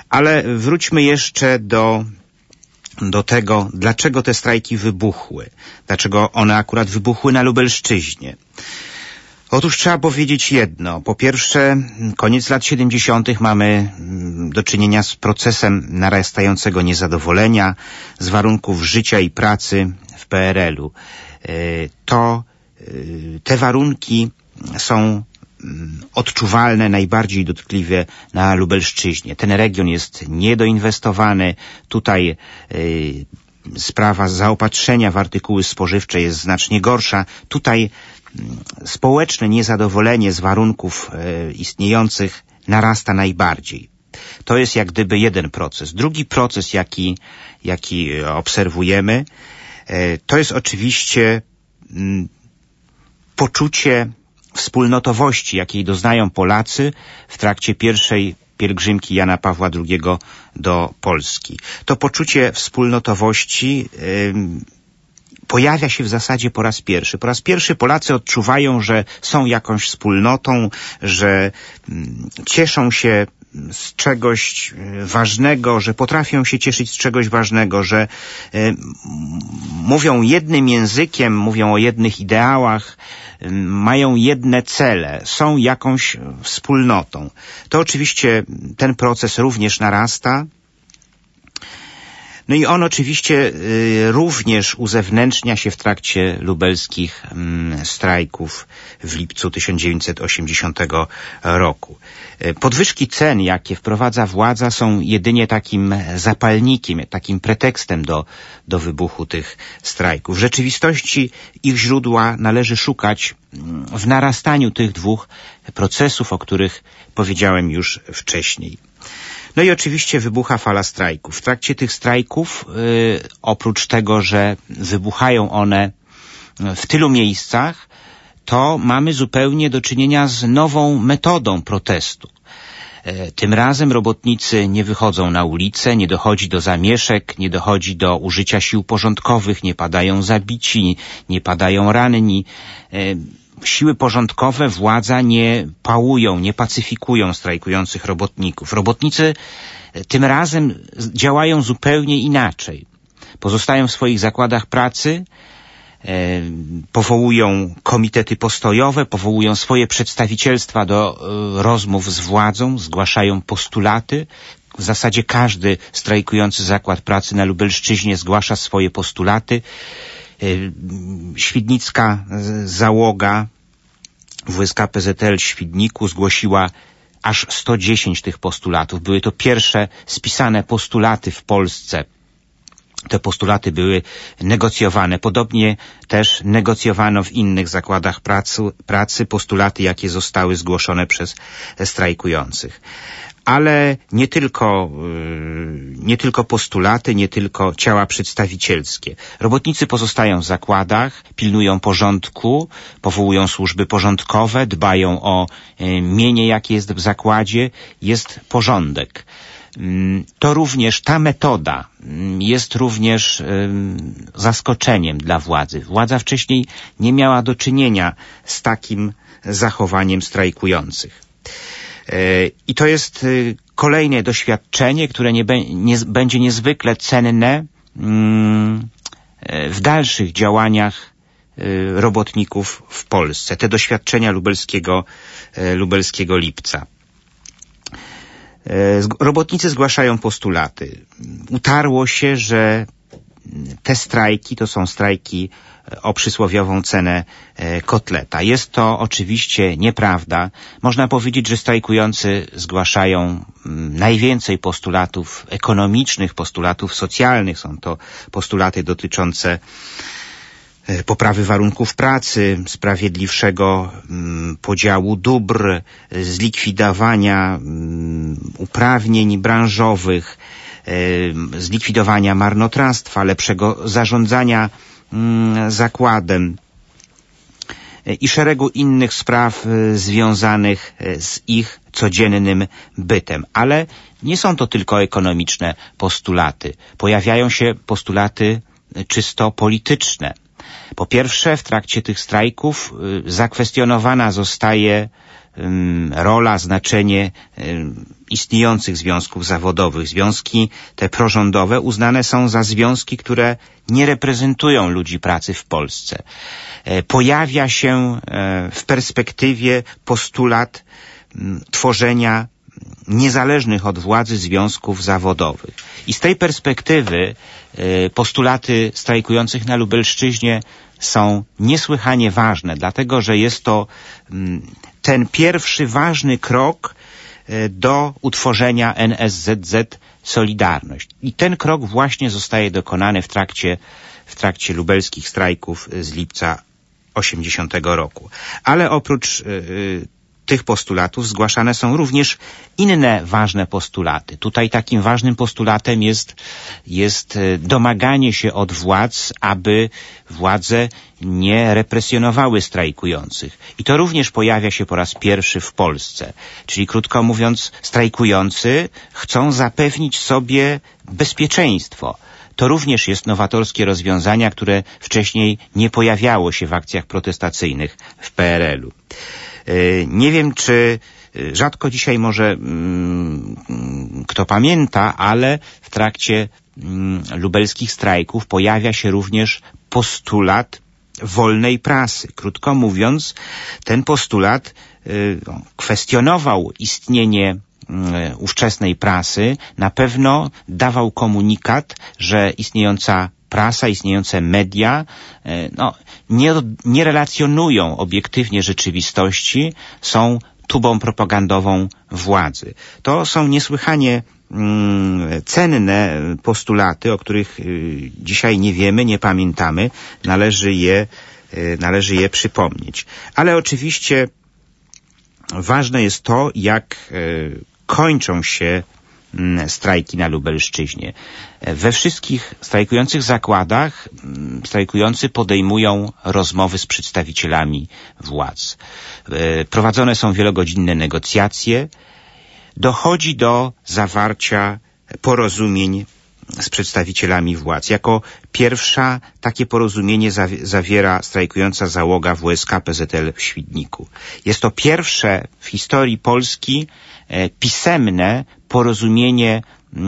Ale wróćmy jeszcze do, do tego, dlaczego te strajki wybuchły. Dlaczego one akurat wybuchły na Lubelszczyźnie. Otóż trzeba powiedzieć jedno. Po pierwsze, koniec lat siedemdziesiątych mamy do czynienia z procesem narastającego niezadowolenia z warunków życia i pracy w P R L u. To te warunki są odczuwalne najbardziej dotkliwie na Lubelszczyźnie. Ten region jest niedoinwestowany. Tutaj y, sprawa zaopatrzenia w artykuły spożywcze jest znacznie gorsza. Tutaj y, społeczne niezadowolenie z warunków y, istniejących narasta najbardziej. To jest jak gdyby jeden proces. Drugi proces, jaki, jaki obserwujemy, y, to jest oczywiście y, poczucie wspólnotowości, jakiej doznają Polacy w trakcie pierwszej pielgrzymki Jana Pawła drugiego do Polski. To poczucie wspólnotowości yy, pojawia się w zasadzie po raz pierwszy. Po raz pierwszy Polacy odczuwają, że są jakąś wspólnotą, że yy, cieszą się z czegoś ważnego, że potrafią się cieszyć z czegoś ważnego, że y, mówią jednym językiem, mówią o jednych ideałach, y, mają jedne cele, są jakąś wspólnotą. To oczywiście ten proces również narasta. No i on oczywiście y, również uzewnętrznia się w trakcie lubelskich y, strajków w lipcu tysiąc dziewięćset osiemdziesiątego roku. Y, podwyżki cen, jakie wprowadza władza, są jedynie takim zapalnikiem, takim pretekstem do, do wybuchu tych strajków. W rzeczywistości ich źródła należy szukać y, w narastaniu tych dwóch procesów, o których powiedziałem już wcześniej. No i oczywiście wybucha fala strajków. W trakcie tych strajków, yy, oprócz tego, że wybuchają one w tylu miejscach, to mamy zupełnie do czynienia z nową metodą protestu. Yy, tym razem robotnicy nie wychodzą na ulicę, nie dochodzi do zamieszek, nie dochodzi do użycia sił porządkowych, nie padają zabici, nie padają ranni. Yy, Siły porządkowe, władza nie pałują, nie pacyfikują strajkujących robotników. Robotnicy tym razem działają zupełnie inaczej. Pozostają w swoich zakładach pracy, e, powołują komitety postojowe, powołują swoje przedstawicielstwa do e, rozmów z władzą, zgłaszają postulaty. W zasadzie każdy strajkujący zakład pracy na Lubelszczyźnie zgłasza swoje postulaty. Świdnicka załoga W S K P Z L w Świdniku zgłosiła aż sto dziesięć tych postulatów. Były to pierwsze spisane postulaty w Polsce. Te postulaty były negocjowane. Podobnie też negocjowano w innych zakładach pracy, pracy postulaty, jakie zostały zgłoszone przez strajkujących. Ale nie tylko, nie tylko postulaty, nie tylko ciała przedstawicielskie. Robotnicy pozostają w zakładach, pilnują porządku, powołują służby porządkowe, dbają o mienie, jakie jest w zakładzie, jest porządek. To również, ta metoda jest również zaskoczeniem dla władzy. Władza wcześniej nie miała do czynienia z takim zachowaniem strajkujących. I to jest kolejne doświadczenie, które nie, be, nie będzie niezwykle cenne w dalszych działaniach robotników w Polsce. Te doświadczenia lubelskiego, lubelskiego lipca. Robotnicy zgłaszają postulaty. Utarło się, że te strajki to są strajki o przysłowiową cenę kotleta. Jest to oczywiście nieprawda. Można powiedzieć, że strajkujący zgłaszają najwięcej postulatów ekonomicznych, postulatów socjalnych. Są to postulaty dotyczące poprawy warunków pracy, sprawiedliwszego podziału dóbr, zlikwidowania uprawnień branżowych, zlikwidowania marnotrawstwa, lepszego zarządzania zakładem i szeregu innych spraw związanych z ich codziennym bytem. Ale nie są to tylko ekonomiczne postulaty. Pojawiają się postulaty czysto polityczne. Po pierwsze, w trakcie tych strajków zakwestionowana zostaje rola, znaczenie istniejących związków zawodowych. Związki te prorządowe uznane są za związki, które nie reprezentują ludzi pracy w Polsce. Pojawia się w perspektywie postulat tworzenia niezależnych od władzy związków zawodowych. I z tej perspektywy postulaty strajkujących na Lubelszczyźnie są niesłychanie ważne, dlatego że jest to ten pierwszy ważny krok do utworzenia N S Z Z Solidarność. I ten krok właśnie zostaje dokonany w trakcie, w trakcie lubelskich strajków z lipca osiemdziesiątego roku. Ale oprócz y, tych postulatów zgłaszane są również inne ważne postulaty. Tutaj takim ważnym postulatem jest, jest domaganie się od władz, aby władze nie represjonowały strajkujących. I to również pojawia się po raz pierwszy w Polsce. Czyli krótko mówiąc, strajkujący chcą zapewnić sobie bezpieczeństwo. To również jest nowatorskie rozwiązanie, które wcześniej nie pojawiało się w akcjach protestacyjnych w P R L u. Nie wiem, czy rzadko dzisiaj może mm, kto pamięta, ale w trakcie mm, lubelskich strajków pojawia się również postulat wolnej prasy. Krótko mówiąc, ten postulat y, kwestionował istnienie y, ówczesnej prasy, na pewno dawał komunikat, że istniejąca prasa, istniejące media no, nie, nie relacjonują obiektywnie rzeczywistości, są tubą propagandową władzy. To są niesłychanie mm, cenne postulaty, o których y, dzisiaj nie wiemy, nie pamiętamy. Należy je, y, należy je przypomnieć. Ale oczywiście ważne jest to, jak y, kończą się strajki na Lubelszczyźnie. We wszystkich strajkujących zakładach strajkujący podejmują rozmowy z przedstawicielami władz. Prowadzone są wielogodzinne negocjacje. Dochodzi do zawarcia porozumień z przedstawicielami władz. Jako pierwsza takie porozumienie zawiera strajkująca załoga W S K P Z L w Świdniku. Jest to pierwsze w historii Polski pisemne porozumienie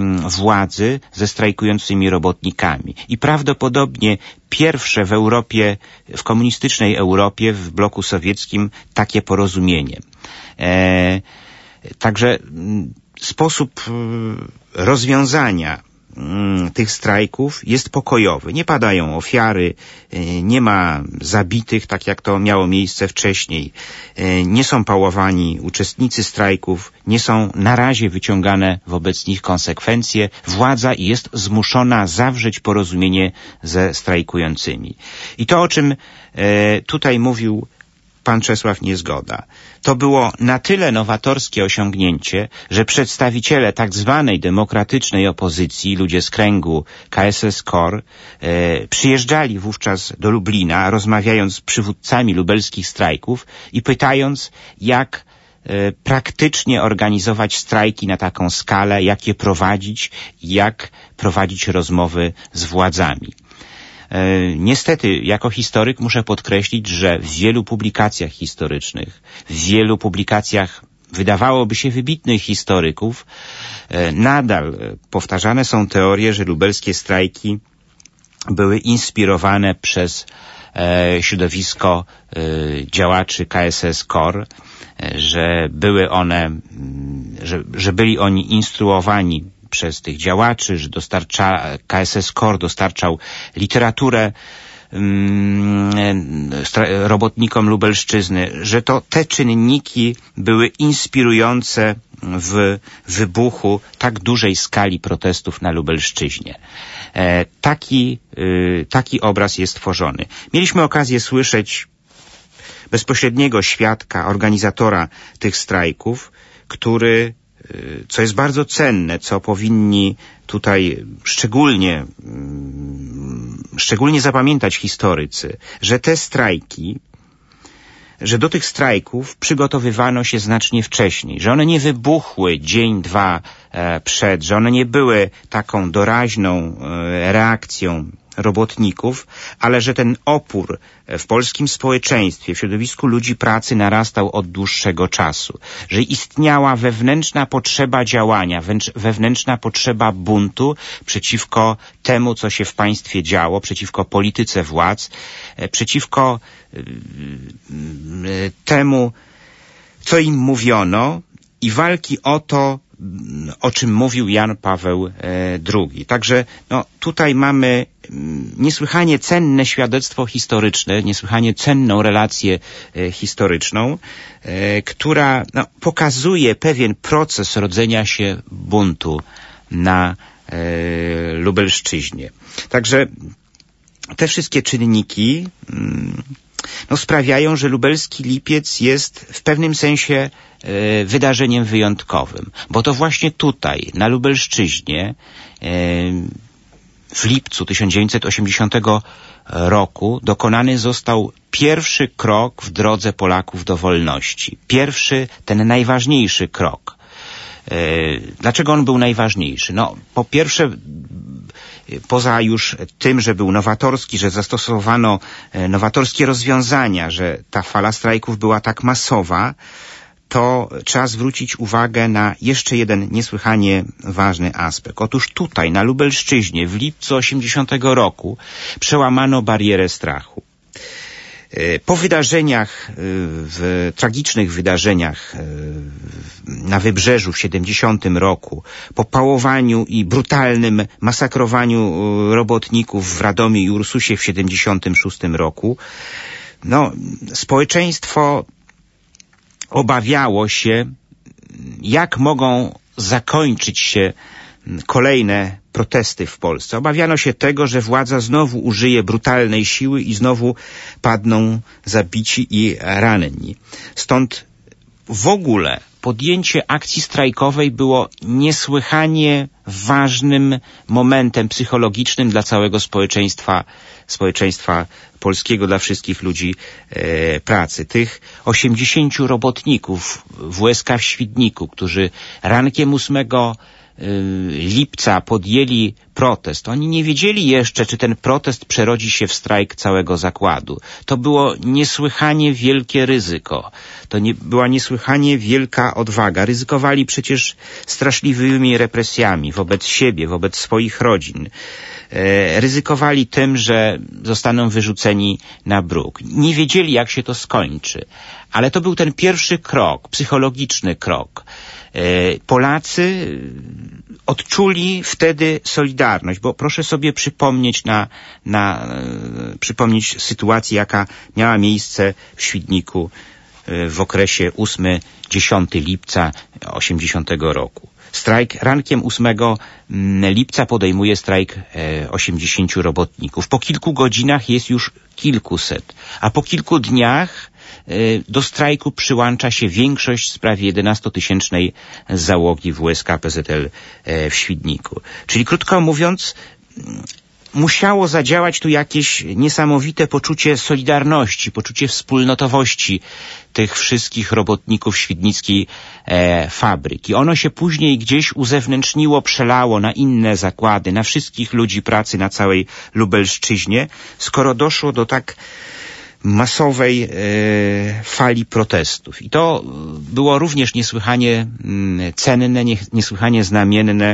władzy ze strajkującymi robotnikami. I prawdopodobnie pierwsze w Europie, w komunistycznej Europie, w bloku sowieckim takie porozumienie. E, także sposób rozwiązania tych strajków jest pokojowy. Nie padają ofiary, nie ma zabitych, tak jak to miało miejsce wcześniej. Nie są pałowani uczestnicy strajków, nie są na razie wyciągane wobec nich konsekwencje. Władza jest zmuszona zawrzeć porozumienie ze strajkującymi. I to, o czym tutaj mówił pan Czesław Niezgoda, to było na tyle nowatorskie osiągnięcie, że przedstawiciele tak zwanej demokratycznej opozycji, ludzie z kręgu K S S K O R, e, przyjeżdżali wówczas do Lublina, rozmawiając z przywódcami lubelskich strajków i pytając, jak e, praktycznie organizować strajki na taką skalę, jak je prowadzić, jak prowadzić rozmowy z władzami. Niestety, jako historyk muszę podkreślić, że w wielu publikacjach historycznych, w wielu publikacjach wydawałoby się wybitnych historyków, nadal powtarzane są teorie, że lubelskie strajki były inspirowane przez środowisko działaczy K S S K O R, że były one, że, że byli oni instruowani przez tych działaczy, że dostarcza, K S S K O R dostarczał literaturę um, robotnikom Lubelszczyzny, że to te czynniki były inspirujące w wybuchu tak dużej skali protestów na Lubelszczyźnie. E, taki, y, taki obraz jest tworzony. Mieliśmy okazję słyszeć bezpośredniego świadka, organizatora tych strajków, który, co jest bardzo cenne, co powinni tutaj szczególnie, szczególnie zapamiętać historycy, że te strajki, że do tych strajków przygotowywano się znacznie wcześniej, że one nie wybuchły dzień, dwa e, przed, że one nie były taką doraźną e, reakcją robotników, ale że ten opór w polskim społeczeństwie, w środowisku ludzi pracy narastał od dłuższego czasu, że istniała wewnętrzna potrzeba działania, wewnętrzna potrzeba buntu przeciwko temu, co się w państwie działo, przeciwko polityce władz, przeciwko temu, co im mówiono, i walki o to, o czym mówił Jan Paweł drugi. Także no, tutaj mamy niesłychanie cenne świadectwo historyczne, niesłychanie cenną relację historyczną, która no, pokazuje pewien proces rodzenia się buntu na Lubelszczyźnie. Także te wszystkie czynniki no, sprawiają, że lubelski lipiec jest w pewnym sensie e, wydarzeniem wyjątkowym, bo to właśnie tutaj, na Lubelszczyźnie, e, w lipcu tysiąc dziewięćset osiemdziesiątego roku dokonany został pierwszy krok w drodze Polaków do wolności. Pierwszy, ten najważniejszy krok. E, dlaczego on był najważniejszy? No, po pierwsze, poza już tym, że był nowatorski, że zastosowano nowatorskie rozwiązania, że ta fala strajków była tak masowa, to trzeba zwrócić uwagę na jeszcze jeden niesłychanie ważny aspekt. Otóż tutaj, na Lubelszczyźnie, w lipcu osiemdziesiątego roku przełamano barierę strachu. Po wydarzeniach, w tragicznych wydarzeniach na Wybrzeżu w siedemdziesiątym roku, po pałowaniu i brutalnym masakrowaniu robotników w Radomiu i Ursusie w siedemdziesiątym szóstym roku, no, społeczeństwo obawiało się, jak mogą zakończyć się kolejne protesty w Polsce. Obawiano się tego, że władza znowu użyje brutalnej siły i znowu padną zabici i ranni. Stąd w ogóle podjęcie akcji strajkowej było niesłychanie ważnym momentem psychologicznym dla całego społeczeństwa, społeczeństwa polskiego, dla wszystkich ludzi e, pracy. Tych osiemdziesięciu robotników W S K w Świdniku, którzy rankiem ósmego lipca podjęli protest. Oni nie wiedzieli jeszcze, czy ten protest przerodzi się w strajk całego zakładu. To było niesłychanie wielkie ryzyko. To nie, była niesłychanie wielka odwaga. Ryzykowali przecież straszliwymi represjami wobec siebie, wobec swoich rodzin. E, ryzykowali tym, że zostaną wyrzuceni na bruk. Nie wiedzieli, jak się to skończy. Ale to był ten pierwszy krok, psychologiczny krok. Polacy odczuli wtedy solidarność, bo proszę sobie przypomnieć na, na przypomnieć sytuację, jaka miała miejsce w Świdniku w okresie ósmego do dziesiątego lipca osiemdziesiątego roku. Strajk rankiem ósmego lipca podejmuje strajk osiemdziesięciu robotników. Po kilku godzinach jest już kilkuset, a po kilku dniach do strajku przyłącza się większość z prawie jedenastotysięcznej załogi W S K P Z L w Świdniku. Czyli krótko mówiąc, musiało zadziałać tu jakieś niesamowite poczucie solidarności, poczucie wspólnotowości tych wszystkich robotników świdnickiej e, fabryki. Ono się później gdzieś uzewnętrzniło, przelało na inne zakłady, na wszystkich ludzi pracy na całej Lubelszczyźnie, skoro doszło do tak masowej e, fali protestów. I to było również niesłychanie m, cenne, nie, niesłychanie znamienne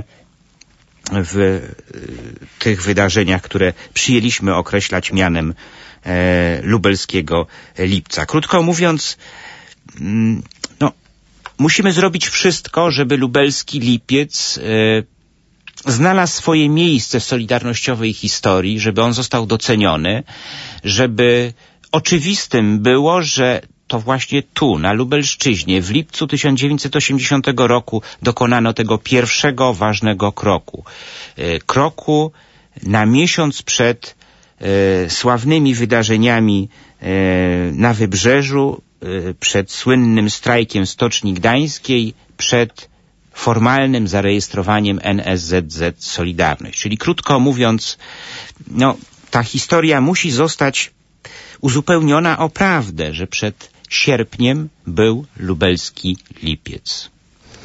w e, tych wydarzeniach, które przyjęliśmy określać mianem e, lubelskiego lipca. Krótko mówiąc, m, no, musimy zrobić wszystko, żeby lubelski lipiec e, znalazł swoje miejsce w solidarnościowej historii, żeby on został doceniony, żeby oczywistym było, że to właśnie tu, na Lubelszczyźnie, w lipcu tysiąc dziewięćset osiemdziesiątego roku dokonano tego pierwszego ważnego kroku. Kroku na miesiąc przed e, sławnymi wydarzeniami e, na Wybrzeżu, e, przed słynnym strajkiem w Stoczni Gdańskiej, przed formalnym zarejestrowaniem N S Z Z Solidarność. Czyli krótko mówiąc, no, ta historia musi zostać uzupełniona o prawdę, że przed sierpniem był lubelski lipiec.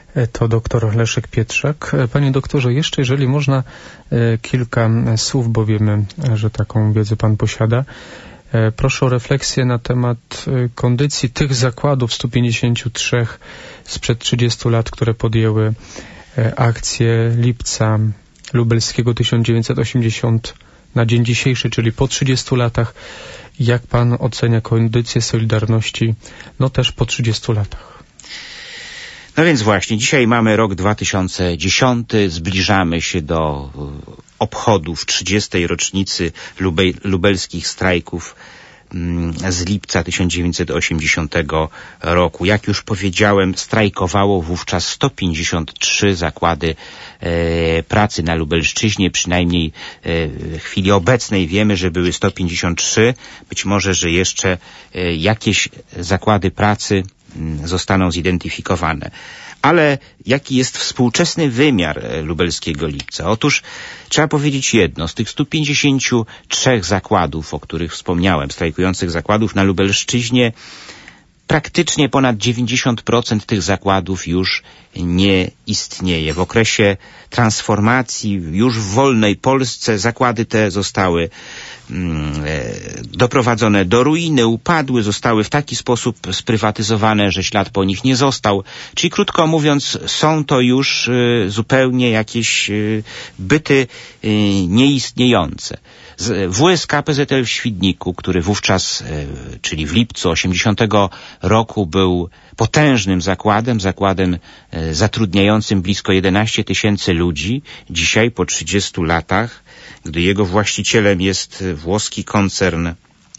To doktor Leszek Pietrzak. Panie doktorze, jeszcze jeżeli można kilka słów, bo wiemy, że taką wiedzę pan posiada. Proszę o refleksję na temat kondycji tych zakładów stu pięćdziesięciu trzech sprzed trzydziestu lat, które podjęły akcję Lipca Lubelskiego tysiąc dziewięćset osiemdziesiąt na dzień dzisiejszy, czyli po trzydziestu latach. Jak pan ocenia kondycję Solidarności, no też po trzydziestu latach? No więc właśnie, dzisiaj mamy rok dwa tysiące dziesiąty, zbliżamy się do obchodów trzydziestej rocznicy lube- lubelskich strajków z lipca tysiąc dziewięćset osiemdziesiątego roku. Jak już powiedziałem, strajkowało wówczas sto pięćdziesiąt trzy zakłady e, pracy na Lubelszczyźnie. Przynajmniej e, w chwili obecnej wiemy, że były sto pięćdziesiąt trzy. Być może, że jeszcze e, jakieś zakłady pracy m, zostaną zidentyfikowane. Ale jaki jest współczesny wymiar lubelskiego Lipca? Otóż trzeba powiedzieć jedno. Z tych stu pięćdziesięciu trzech zakładów, o których wspomniałem, strajkujących zakładów na Lubelszczyźnie, praktycznie ponad dziewięćdziesiąt procent tych zakładów już nie istnieje. W okresie transformacji już w wolnej Polsce zakłady te zostały mm, doprowadzone do ruiny, upadły, zostały w taki sposób sprywatyzowane, że ślad po nich nie został. Czyli krótko mówiąc, są to już y, zupełnie jakieś y, byty y, nieistniejące. W U S K P Z L w Świdniku, który wówczas, czyli w lipcu osiemdziesiątego roku był potężnym zakładem, zakładem zatrudniającym blisko jedenaście tysięcy ludzi, dzisiaj po trzydziestu latach, gdy jego właścicielem jest włoski koncern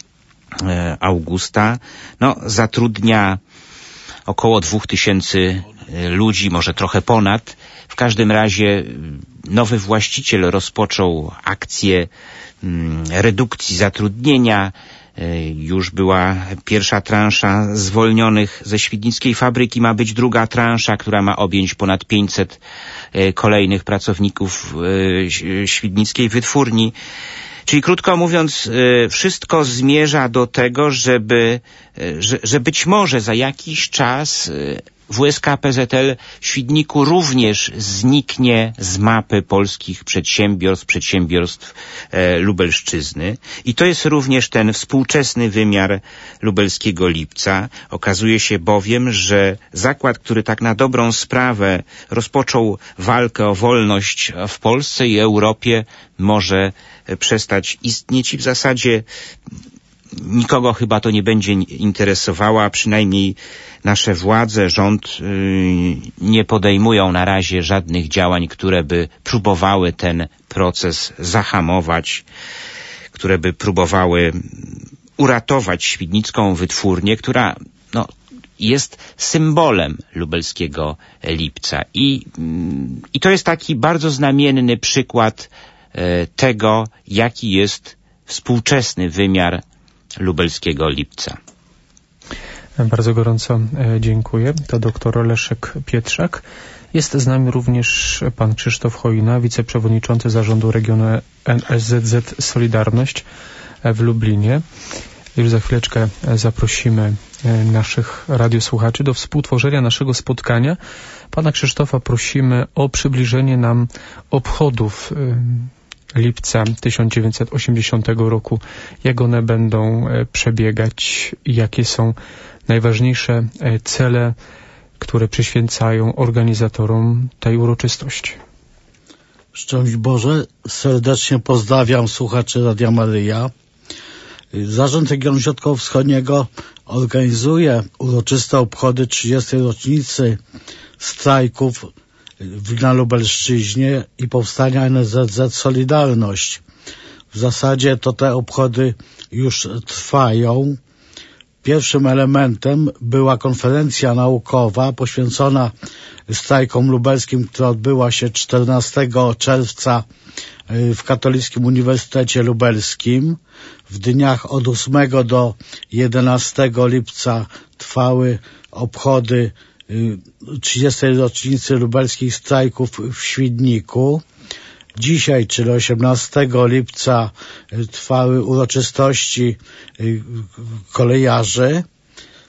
Augusta, no, zatrudnia około dwóch tysięcy ludzi, może trochę ponad. W każdym razie nowy właściciel rozpoczął akcję redukcji zatrudnienia. Już była pierwsza transza zwolnionych ze świdnickiej fabryki, ma być druga transza, która ma objąć ponad pięćset kolejnych pracowników świdnickiej wytwórni. Czyli krótko mówiąc, wszystko zmierza do tego, żeby, że, że być może za jakiś czas W U S K P Z L w Świdniku również zniknie z mapy polskich przedsiębiorstw, przedsiębiorstw e, Lubelszczyzny. I to jest również ten współczesny wymiar lubelskiego Lipca. Okazuje się bowiem, że zakład, który tak na dobrą sprawę rozpoczął walkę o wolność w Polsce i Europie, może przestać istnieć i w zasadzie nikogo chyba to nie będzie interesowało, a przynajmniej nasze władze, rząd yy, nie podejmują na razie żadnych działań, które by próbowały ten proces zahamować, które by próbowały uratować świdnicką wytwórnię, która no, jest symbolem lubelskiego Lipca. I, yy, i to jest taki bardzo znamienny przykład yy, tego, jaki jest współczesny wymiar lubelskiego Lipca. Bardzo gorąco dziękuję. To doktor Leszek Pietrzak. Jest z nami również pan Krzysztof Chojna, wiceprzewodniczący zarządu regionu N S Z Z Solidarność w Lublinie. Już za chwileczkę zaprosimy naszych radiosłuchaczy do współtworzenia naszego spotkania. Pana Krzysztofa prosimy o przybliżenie nam obchodów Lipca tysiąc dziewięćset osiemdziesiątego roku, jak one będą przebiegać i jakie są najważniejsze cele, które przyświęcają organizatorom tej uroczystości. Szczęść Boże, serdecznie pozdrawiam słuchaczy Radia Maryja. Zarząd Regionu Środkowo-Wschodniego organizuje uroczyste obchody trzydziestej rocznicy strajków na Lubelszczyźnie i powstania N S Z Z Solidarność. W zasadzie to te obchody już trwają. Pierwszym elementem była konferencja naukowa poświęcona strajkom lubelskim, która odbyła się czternastego czerwca w Katolickim Uniwersytecie Lubelskim. W dniach od ósmego do jedenastego lipca trwały obchody trzydziestej rocznicy lubelskich strajków w Świdniku. Dzisiaj, czyli osiemnastego lipca, trwały uroczystości kolejarzy.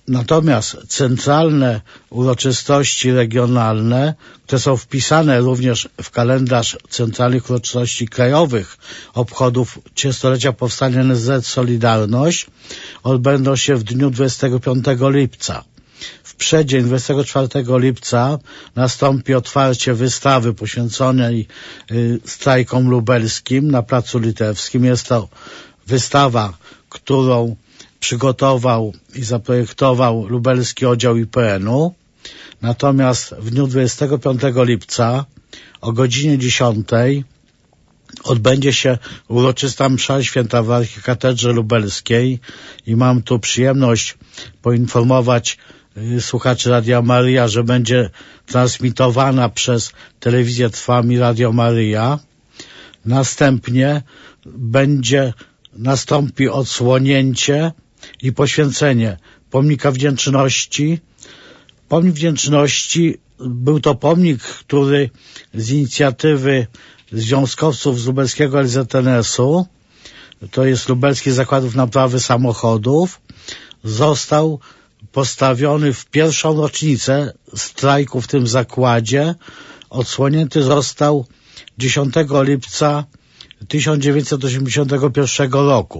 Natomiast centralne uroczystości regionalne, które są wpisane również w kalendarz centralnych uroczystości krajowych obchodów trzydziestolecia powstania N S Z Solidarność, odbędą się w dniu dwudziestego piątego lipca. W przeddzień dwudziestego czwartego lipca nastąpi otwarcie wystawy poświęconej y, strajkom lubelskim na Placu Litewskim. Jest to wystawa, którą przygotował i zaprojektował lubelski oddział I P N u. Natomiast w dniu dwudziestego piątego lipca o godzinie dziesiątej odbędzie się uroczysta msza święta w archikatedrze lubelskiej i mam tu przyjemność poinformować y, słuchaczy Radia Maryja, że będzie transmitowana przez telewizję Trwam i Radio Maryja. Następnie będzie nastąpi odsłonięcie i poświęcenie pomnika wdzięczności. Pomnik wdzięczności był to pomnik, który z inicjatywy związkowców z lubelskiego L Z N S u, to jest Lubelskich Zakładów Naprawy Samochodów, został postawiony w pierwszą rocznicę strajku w tym zakładzie. Odsłonięty został dziesiątego lipca tysiąc dziewięćset osiemdziesiątego pierwszego roku.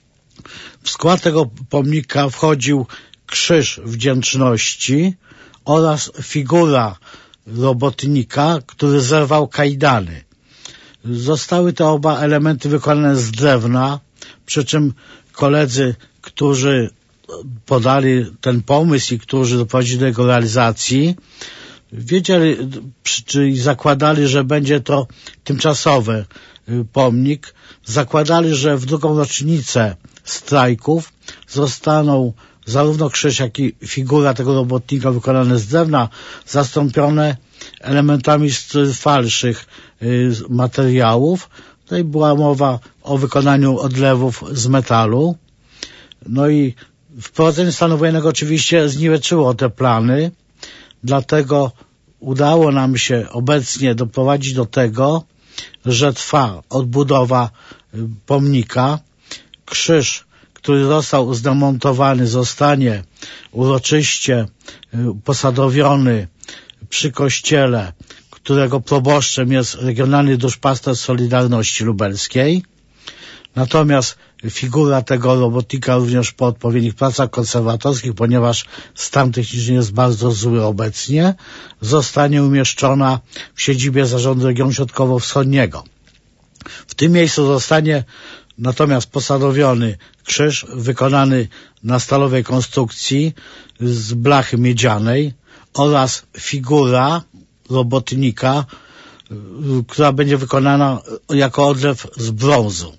W skład tego pomnika wchodził krzyż wdzięczności oraz figura robotnika, który zerwał kajdany. Zostały te oba elementy wykonane z drewna, przy czym koledzy, którzy podali ten pomysł i którzy doprowadzili do jego realizacji, wiedzieli, czyli zakładali, że będzie to tymczasowy pomnik. Zakładali, że w drugą rocznicę strajków zostaną zarówno krzyż, jak i figura tego robotnika wykonane z drewna zastąpione elementami z falszych y, materiałów. Tutaj była mowa o wykonaniu odlewów z metalu. No i wprowadzenie stanu wojennego oczywiście zniweczyło te plany, dlatego udało nam się obecnie doprowadzić do tego, że trwa odbudowa pomnika. Krzyż, który został zdemontowany, zostanie uroczyście posadowiony przy kościele, którego proboszczem jest Regionalny Duszpasterz Solidarności Lubelskiej. Natomiast figura tego robotnika również po odpowiednich pracach konserwatorskich, ponieważ stan techniczny jest bardzo zły obecnie, zostanie umieszczona w siedzibie Zarządu Regionu Środkowo-Wschodniego. W tym miejscu zostanie natomiast posadowiony krzyż wykonany na stalowej konstrukcji z blachy miedzianej oraz figura robotnika, która będzie wykonana jako odlew z brązu.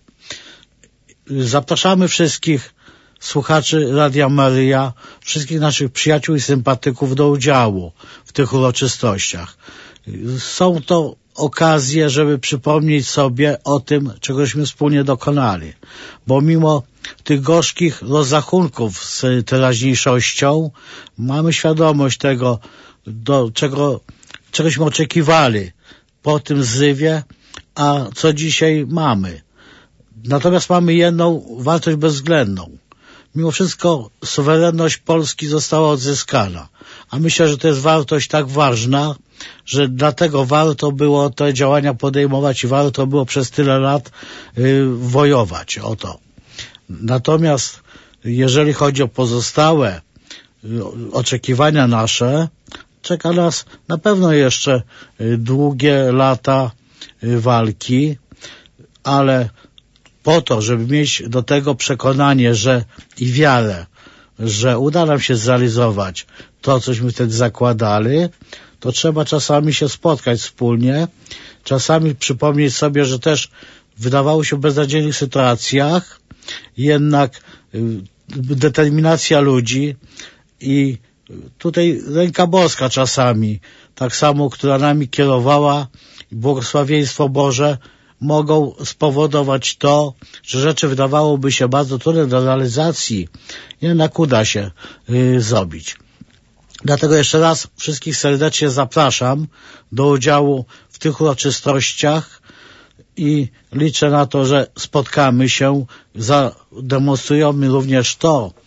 Zapraszamy wszystkich słuchaczy Radia Maryja, wszystkich naszych przyjaciół i sympatyków do udziału w tych uroczystościach. Są to okazje, żeby przypomnieć sobie o tym, czegośmy wspólnie dokonali. Bo mimo tych gorzkich rozrachunków z teraźniejszością mamy świadomość tego, do czego, czegośmy oczekiwali po tym zrywie, a co dzisiaj mamy. Natomiast mamy jedną wartość bezwzględną. Mimo wszystko suwerenność Polski została odzyskana. A myślę, że to jest wartość tak ważna, że dlatego warto było te działania podejmować i warto było przez tyle lat y, wojować o to. Natomiast jeżeli chodzi o pozostałe y, oczekiwania nasze, czeka nas na pewno jeszcze y, długie lata y, walki, ale po to, żeby mieć do tego przekonanie, że i wiarę, że uda nam się zrealizować to, cośmy wtedy zakładali, to trzeba czasami się spotkać wspólnie, czasami przypomnieć sobie, że też wydawało się w beznadziejnych sytuacjach, jednak determinacja ludzi i tutaj ręka boska czasami, tak samo, która nami kierowała, i błogosławieństwo Boże, mogą spowodować to, że rzeczy wydawałoby się bardzo trudne do realizacji, jednak uda się y, zrobić. Dlatego jeszcze raz wszystkich serdecznie zapraszam do udziału w tych uroczystościach i liczę na to, że spotkamy się, zademonstrujemy również to,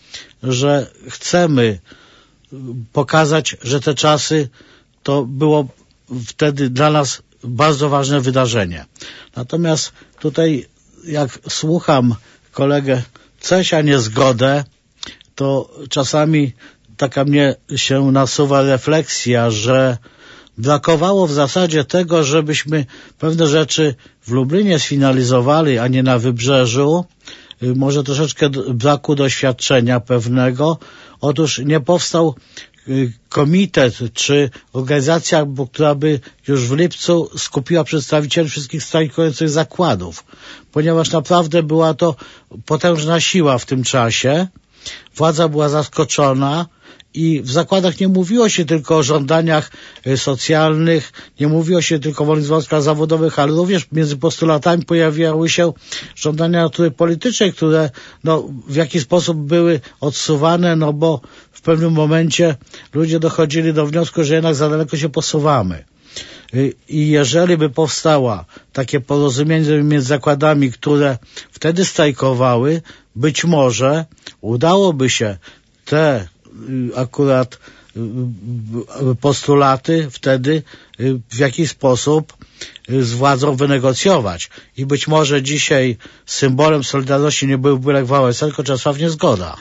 że chcemy pokazać, że te czasy to było wtedy dla nas bardzo ważne wydarzenie. Natomiast tutaj jak słucham kolegę Cesia niezgodę, to czasami taka mnie się nasuwa refleksja, że brakowało w zasadzie tego, żebyśmy pewne rzeczy w Lublinie sfinalizowali, a nie na Wybrzeżu. Może troszeczkę braku doświadczenia pewnego. Otóż nie powstał komitet czy organizacja, która by już w lipcu skupiła przedstawicieli wszystkich strajkujących zakładów, ponieważ naprawdę była to potężna siła w tym czasie. Władza była zaskoczona i w zakładach nie mówiło się tylko o żądaniach socjalnych, nie mówiło się tylko o wolnych związkach zawodowych, ale również między postulatami pojawiały się żądania natury politycznej, które no, w jakiś sposób były odsuwane, no bo w pewnym momencie ludzie dochodzili do wniosku, że jednak za daleko się posuwamy. I jeżeli by powstała takie porozumienie między zakładami, które wtedy strajkowały, być może udałoby się te akurat postulaty wtedy w jakiś sposób z władzą wynegocjować. I być może dzisiaj symbolem Solidarności nie byłby Lech Wałęsa, tylko Czesław Niezgoda.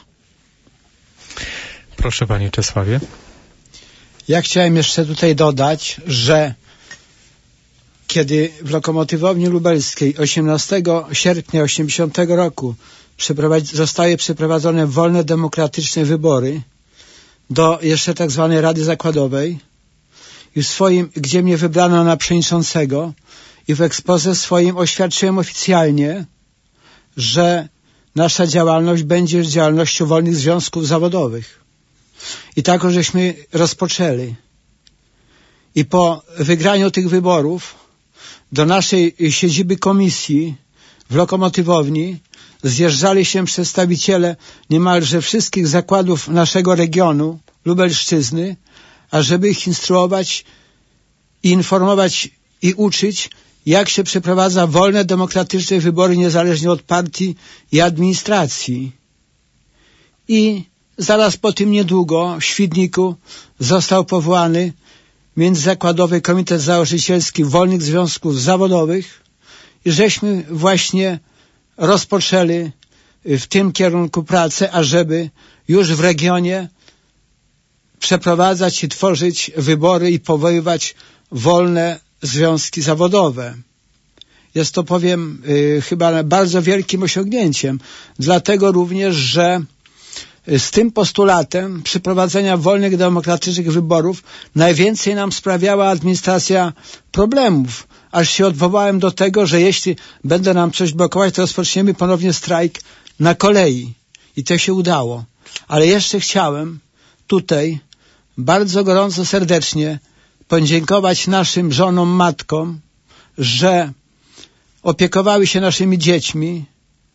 Proszę panie Czesławie. Ja chciałem jeszcze tutaj dodać, że kiedy w Lokomotywowni Lubelskiej osiemnastego sierpnia osiemdziesiątego roku przeprowadzi, zostały przeprowadzone wolne, demokratyczne wybory do jeszcze tak zwanej Rady Zakładowej i w swoim, gdzie mnie wybrano na przewodniczącego i w ekspoze swoim oświadczyłem oficjalnie, że nasza działalność będzie działalnością wolnych związków zawodowych. I tak żeśmy rozpoczęli. I po wygraniu tych wyborów do naszej siedziby komisji w Lokomotywowni zjeżdżali się przedstawiciele niemalże wszystkich zakładów naszego regionu, Lubelszczyzny, ażeby ich instruować i informować i uczyć, jak się przeprowadza wolne, demokratyczne wybory niezależnie od partii i administracji. I zaraz po tym niedługo w Świdniku został powołany Międzyzakładowy Komitet Założycielski Wolnych Związków Zawodowych i żeśmy właśnie rozpoczęli w tym kierunku pracę, ażeby już w regionie przeprowadzać i tworzyć wybory i powoływać wolne związki zawodowe. Jest to, powiem, yy, chyba bardzo wielkim osiągnięciem, dlatego również, że z tym postulatem przeprowadzenia wolnych, demokratycznych wyborów najwięcej nam sprawiała administracja problemów, aż się odwołałem do tego, że jeśli będę nam coś blokować, to rozpoczniemy ponownie strajk na kolei. I to się udało. Ale jeszcze chciałem tutaj bardzo gorąco, serdecznie podziękować naszym żonom, matkom, że opiekowały się naszymi dziećmi,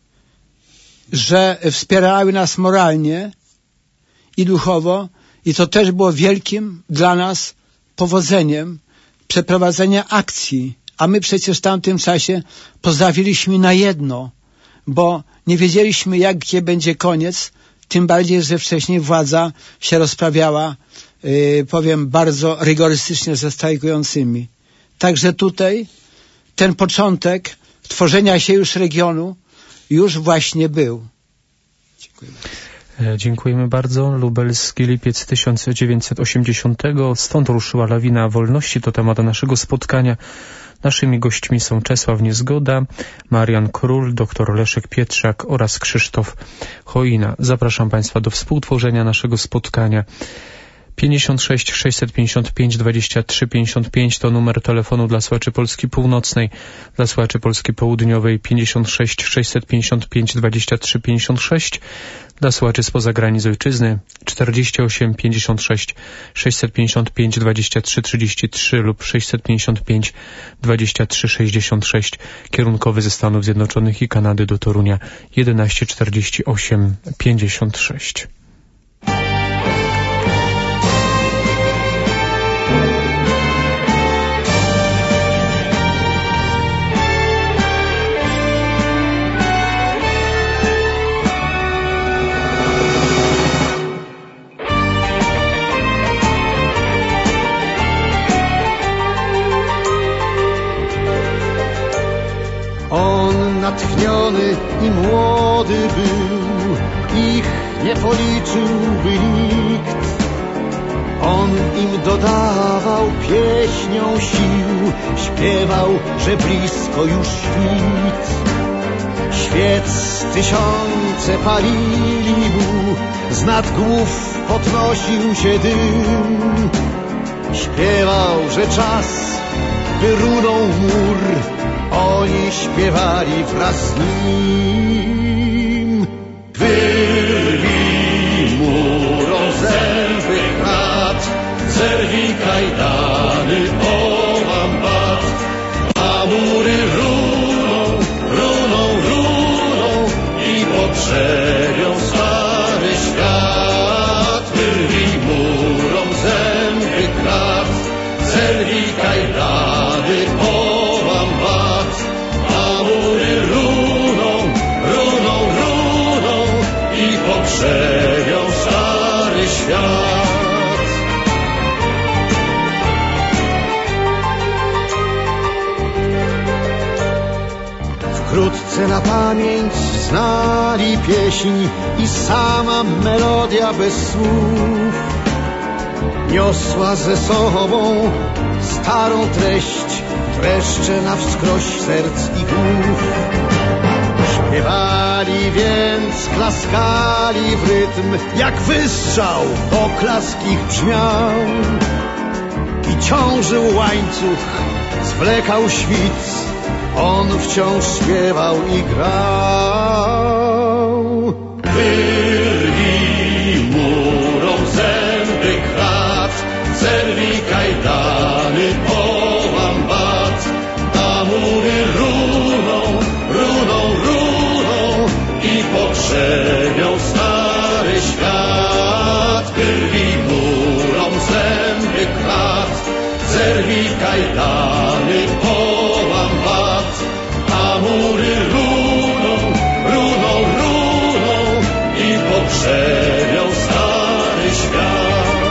że wspierały nas moralnie i duchowo i to też było wielkim dla nas powodzeniem przeprowadzenia akcji, a my przecież w tamtym czasie postawiliśmy na jedno, bo nie wiedzieliśmy, jaki będzie koniec, tym bardziej, że wcześniej władza się rozprawiała, yy, powiem, bardzo rygorystycznie ze strajkującymi. Także tutaj ten początek tworzenia się już regionu już właśnie był. Dziękuję bardzo. Dziękujemy bardzo. Lubelski lipiec tysiąc dziewięćset osiemdziesiątego. Stąd ruszyła lawina wolności. To temat naszego spotkania. Naszymi gośćmi są Czesław Niezgoda, Marian Król, dr Leszek Pietrzak oraz Krzysztof Choina. Zapraszam Państwa do współtworzenia naszego spotkania. pięćdziesiąt sześć sześćset pięćdziesiąt pięć dwadzieścia trzy pięćdziesiąt pięć to numer telefonu dla słuchaczy Polski Północnej, dla słuchaczy Polski Południowej pięćdziesiąt sześć sześćset pięćdziesiąt pięć dwadzieścia trzy pięćdziesiąt sześć, dla słuchaczy spoza granic ojczyzny czterdzieści osiem pięćdziesiąt sześć sześćset pięćdziesiąt pięć dwadzieścia trzy trzydzieści trzy lub sześćset pięćdziesiąt pięć dwadzieścia trzy sześćdziesiąt sześć, kierunkowy ze Stanów Zjednoczonych i Kanady do Torunia jedenaście czterdzieści osiem pięćdziesiąt sześć. On natchniony i młody był, ich nie policzyłby nikt. On im dodawał pieśnią sił, śpiewał, że blisko już świt. Świec tysiące palili mu, z nad głów podnosił się dym. Śpiewał, że czas by runął mur, oni śpiewali wraz z nim. Wyrwij murom zęby krat, zerwij kajdany, ołam bat, a mury runą, runą, runą i potrzebią stary świat. Wyrwij murom zęby krat, zerwij kajdany, ołam bat, a mury runą, runą, runą i potrzebią stary świat. Wkrótce na pamięć znali pieśń i sama melodia bez słów niosła ze sobą starą treść, dreszcze na wskroś serc i głów. Śpiewali więc, klaskali w rytm, jak wystrzał oklask ich brzmiał. I ciążył łańcuch, zwlekał świt, on wciąż śpiewał i grał. Wyrwij murom zęby krat, zerwij kajdany, ołam bat, a mury runą, runą, runą i potrzebią stary świat. Wyrwij murom zęby krat, zerwij kajdany, ołam bat, a mury runą, runą, runą i potrzebią stary świat.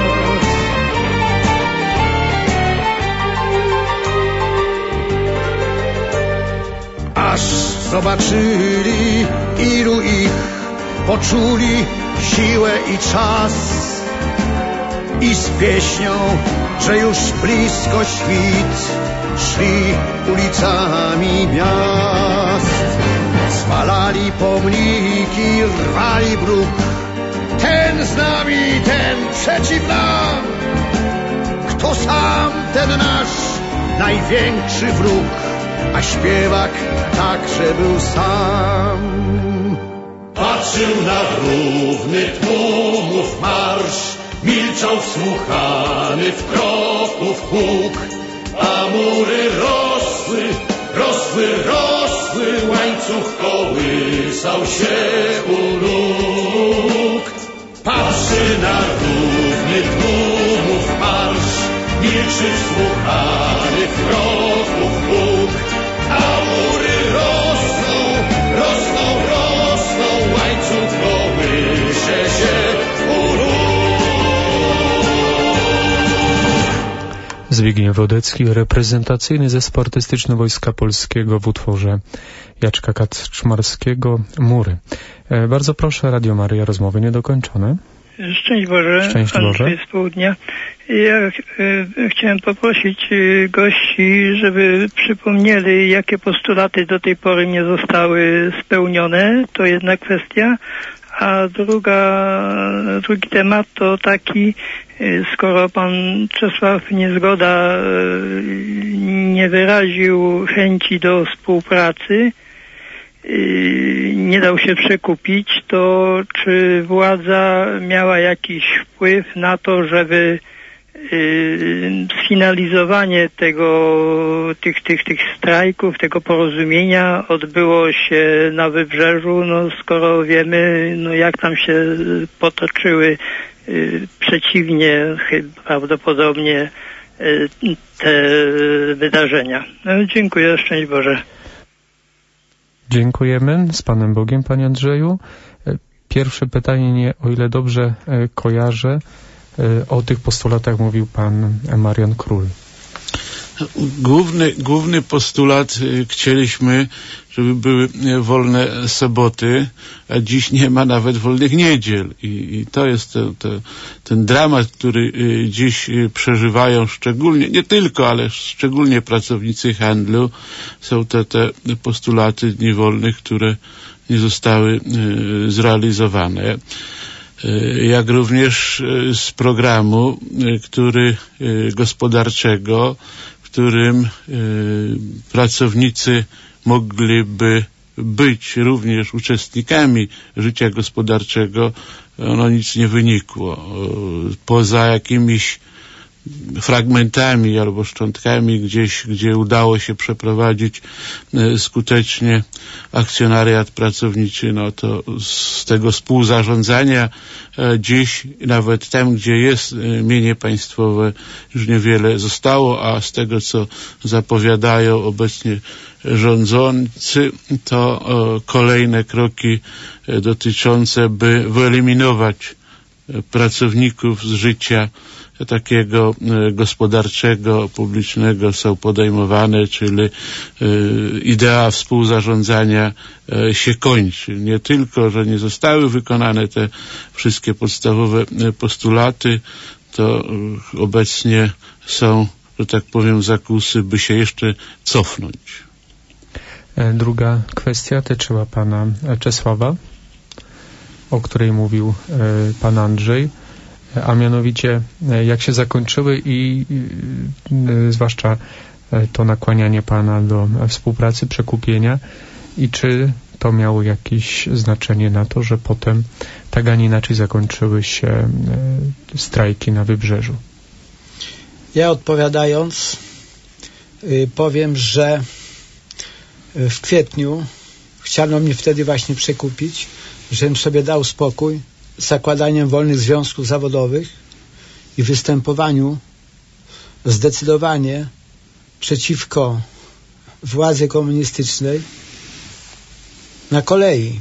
Aż zobaczyli, ilu ich, poczuli siłę i czas i z pieśnią, że już blisko świt, szli ulicami miast. Spalali pomniki, rwali bruk, ten z nami, ten przeciw nam. Kto sam, ten nasz największy wróg, a śpiewak także był sam. Patrzył na równy tłumów marsz, milczał wsłuchany w kroków huk, a mury rosły, rosły, rosły, łańcuch kołysał się u nóg. Patrzy na równy tłumów marsz, milczy wsłuchany w kroków huk, a mury rosną, rosną, rosną, łańcuch kołysze się u nóg. Zbigniew Wodecki, reprezentacyjny zespół artystyczny Wojska Polskiego w utworze Jacka Kaczmarskiego Mury. E, bardzo proszę, Radio Maryja, rozmowy niedokończone. Szczęść Boże, Szczęść Boże. Z południa. Ja e, chciałem poprosić e, gości, żeby przypomnieli, jakie postulaty do tej pory nie zostały spełnione. To jedna kwestia. A druga, drugi temat to taki, skoro pan Czesław Niezgoda nie wyraził chęci do współpracy, nie dał się przekupić, to czy władza miała jakiś wpływ na to, żeby sfinalizowanie tego, tych, tych, tych strajków, tego porozumienia odbyło się na Wybrzeżu, no skoro wiemy, no jak tam się potoczyły y, przeciwnie chyba prawdopodobnie y, te wydarzenia. No, dziękuję, szczęść Boże. Dziękujemy. Z Panem Bogiem, Panie Andrzeju. Pierwsze pytanie, nie, o ile dobrze kojarzę, o tych postulatach mówił pan Marian Król. Główny, główny postulat chcieliśmy, żeby były wolne soboty, a dziś nie ma nawet wolnych niedziel. I, i to jest to, to, ten dramat, który dziś przeżywają szczególnie, nie tylko, ale szczególnie pracownicy handlu. Są te, te postulaty dni wolnych, które nie zostały zrealizowane. Jak również z programu, który gospodarczego, w którym pracownicy mogliby być również uczestnikami życia gospodarczego, ono nic nie wynikło. Poza jakimiś fragmentami albo szczątkami gdzieś, gdzie udało się przeprowadzić skutecznie akcjonariat pracowniczy, no to z tego współzarządzania dziś nawet tam, gdzie jest mienie państwowe, już niewiele zostało, a z tego, co zapowiadają obecnie rządzący, to kolejne kroki dotyczące, by wyeliminować pracowników z życia takiego gospodarczego, publicznego są podejmowane, czyli idea współzarządzania się kończy. Nie tylko, że nie zostały wykonane te wszystkie podstawowe postulaty, to obecnie są, że tak powiem, zakusy, by się jeszcze cofnąć. Druga kwestia tyczyła pana Czesława, o której mówił pan Andrzej, a mianowicie jak się zakończyły i, i zwłaszcza to nakłanianie pana do współpracy, przekupienia i czy to miało jakieś znaczenie na to, że potem tak, a nie inaczej zakończyły się strajki na Wybrzeżu. Ja odpowiadając powiem, że w kwietniu chciano mnie wtedy właśnie przekupić, żebym sobie dał spokój z zakładaniem wolnych związków zawodowych i występowaniu zdecydowanie przeciwko władzy komunistycznej na kolei.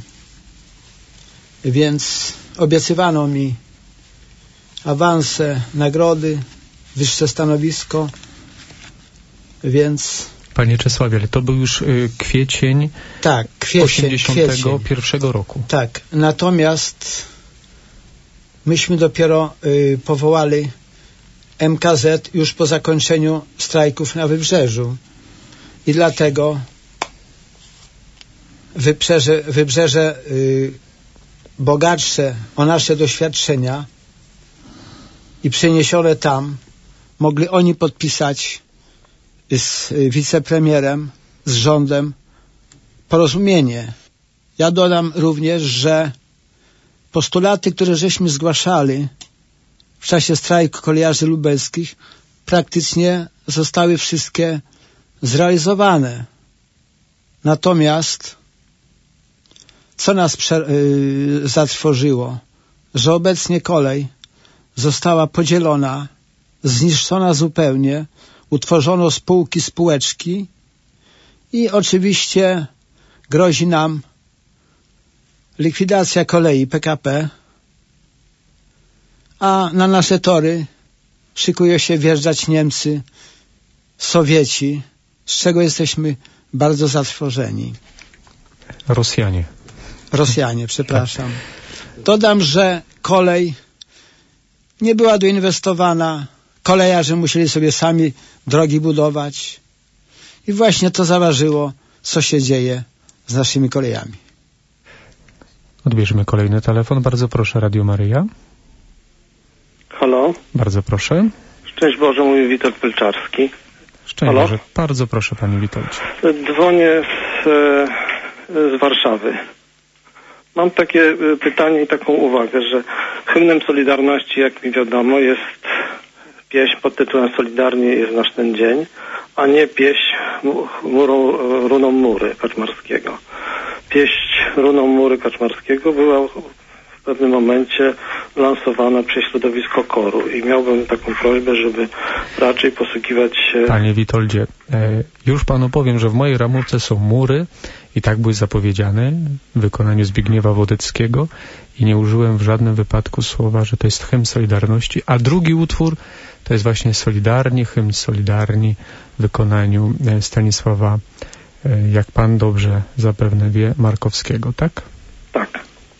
Więc obiecywano mi awanse, nagrody, wyższe stanowisko, więc... Panie Czesławie, ale to był już y, kwiecień, tak, kwiecień osiemdziesiątego pierwszego roku. Tak, natomiast myśmy dopiero y, powołali M K Z już po zakończeniu strajków na Wybrzeżu i dlatego Wybrzeże, wybrzeże y, bogatsze o nasze doświadczenia i przeniesione tam mogli oni podpisać z wicepremierem, z rządem porozumienie. Ja dodam również, że postulaty, które żeśmy zgłaszali w czasie strajku kolejarzy lubelskich, praktycznie zostały wszystkie zrealizowane. Natomiast co nas prze, yy, zatrwożyło, że obecnie kolej została podzielona, zniszczona zupełnie, utworzono spółki, spółeczki i oczywiście grozi nam likwidacja kolei P K P, a na nasze tory szykują się wjeżdżać Niemcy, Sowieci, z czego jesteśmy bardzo zatrwożeni. Rosjanie. Rosjanie, przepraszam. Dodam, że kolej nie była doinwestowana, kolejarze musieli sobie sami drogi budować i właśnie to zaważyło, co się dzieje z naszymi kolejami. Odbierzmy kolejny telefon. Bardzo proszę, Radio Maryja. Halo? Bardzo proszę. Szczęść Boże, mówi Witold Pelczarski. Szczęść Halo? Boże. Bardzo proszę, panie Witoldzie. Dzwonię z, z Warszawy. Mam takie pytanie i taką uwagę, że hymnem Solidarności, jak mi wiadomo, jest pieśń pod tytułem Solidarnie jest nasz ten dzień, a nie pieśń murą, runą mury Kaczmarskiego. Pieśń runą mury Kaczmarskiego była w pewnym momencie lansowana przez środowisko koru i miałbym taką prośbę, żeby raczej posługiwać się... Panie Witoldzie, już panu powiem, że w mojej ramówce są mury i tak były zapowiedziane w wykonaniu Zbigniewa Wodeckiego i nie użyłem w żadnym wypadku słowa, że to jest hymn Solidarności, a drugi utwór to jest właśnie Solidarni, hymn Solidarni w wykonaniu Stanisława, jak pan dobrze zapewne wie, Markowskiego, tak? Tak.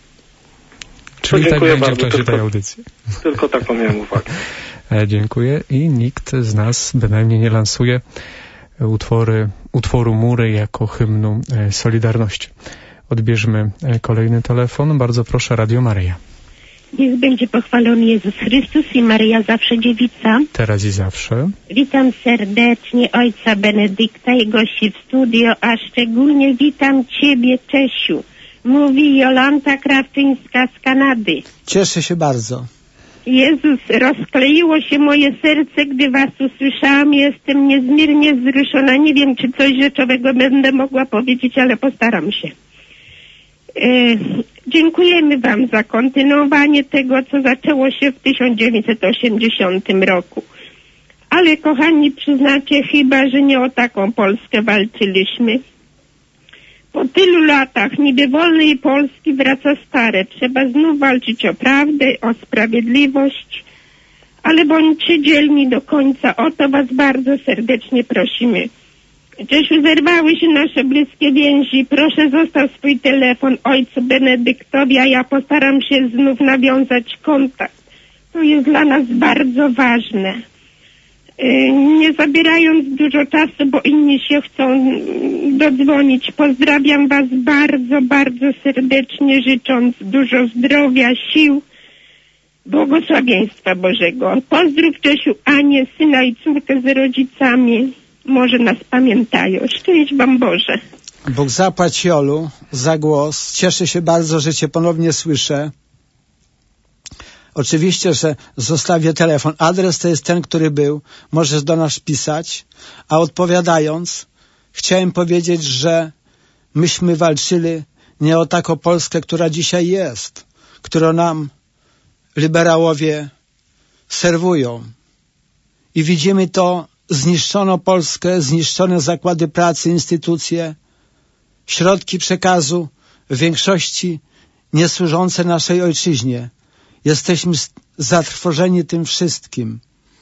Czyli tak będzie w czasie tylko, tej audycji. Tylko taką miałem uwagę. Dziękuję i nikt z nas bynajmniej nie lansuje utwory, utworu Mury jako hymnu Solidarności. Odbierzmy kolejny telefon. Bardzo proszę, Radio Maryja. Niech będzie pochwalony Jezus Chrystus i Maryja zawsze dziewica. Teraz i zawsze. Witam serdecznie ojca Benedykta i gości w studio, a szczególnie witam ciebie, Czesiu. Mówi Jolanta Krawczyńska z Kanady. Cieszę się bardzo. Jezus, rozkleiło się moje serce, gdy was usłyszałam. Jestem niezmiernie wzruszona. Nie wiem, czy coś rzeczowego będę mogła powiedzieć, ale postaram się. E, dziękujemy wam za kontynuowanie tego, co zaczęło się w tysiąc dziewięćset osiemdziesiątym roku. Ale kochani, przyznacie chyba, że nie o taką Polskę walczyliśmy. Po tylu latach niby wolnej Polski wraca stare. Trzeba znów walczyć o prawdę, o sprawiedliwość. Ale bądźcie dzielni do końca. O to was bardzo serdecznie prosimy. Czesiu, zerwały się nasze bliskie więzi. Proszę, zostaw swój telefon ojcu Benedyktowi, a ja postaram się znów nawiązać kontakt. To jest dla nas bardzo ważne. Nie zabierając dużo czasu, bo inni się chcą dodzwonić. Pozdrawiam was bardzo, bardzo serdecznie, życząc dużo zdrowia, sił, błogosławieństwa Bożego. Pozdrów, Czesiu, Anię, syna i córkę z rodzicami. Może nas pamiętają. Szczęść wam Boże. Bóg zapłać, Jolu, za głos. Cieszę się bardzo, że cię ponownie słyszę. Oczywiście, że zostawię telefon. Adres to jest ten, który był. Możesz do nas pisać. A odpowiadając, chciałem powiedzieć, że myśmy walczyli nie o taką Polskę, która dzisiaj jest, którą nam liberałowie serwują. I widzimy to, zniszczono Polskę, zniszczone zakłady pracy, instytucje, środki przekazu w większości niesłużące naszej ojczyźnie. Jesteśmy zatrwożeni tym wszystkim,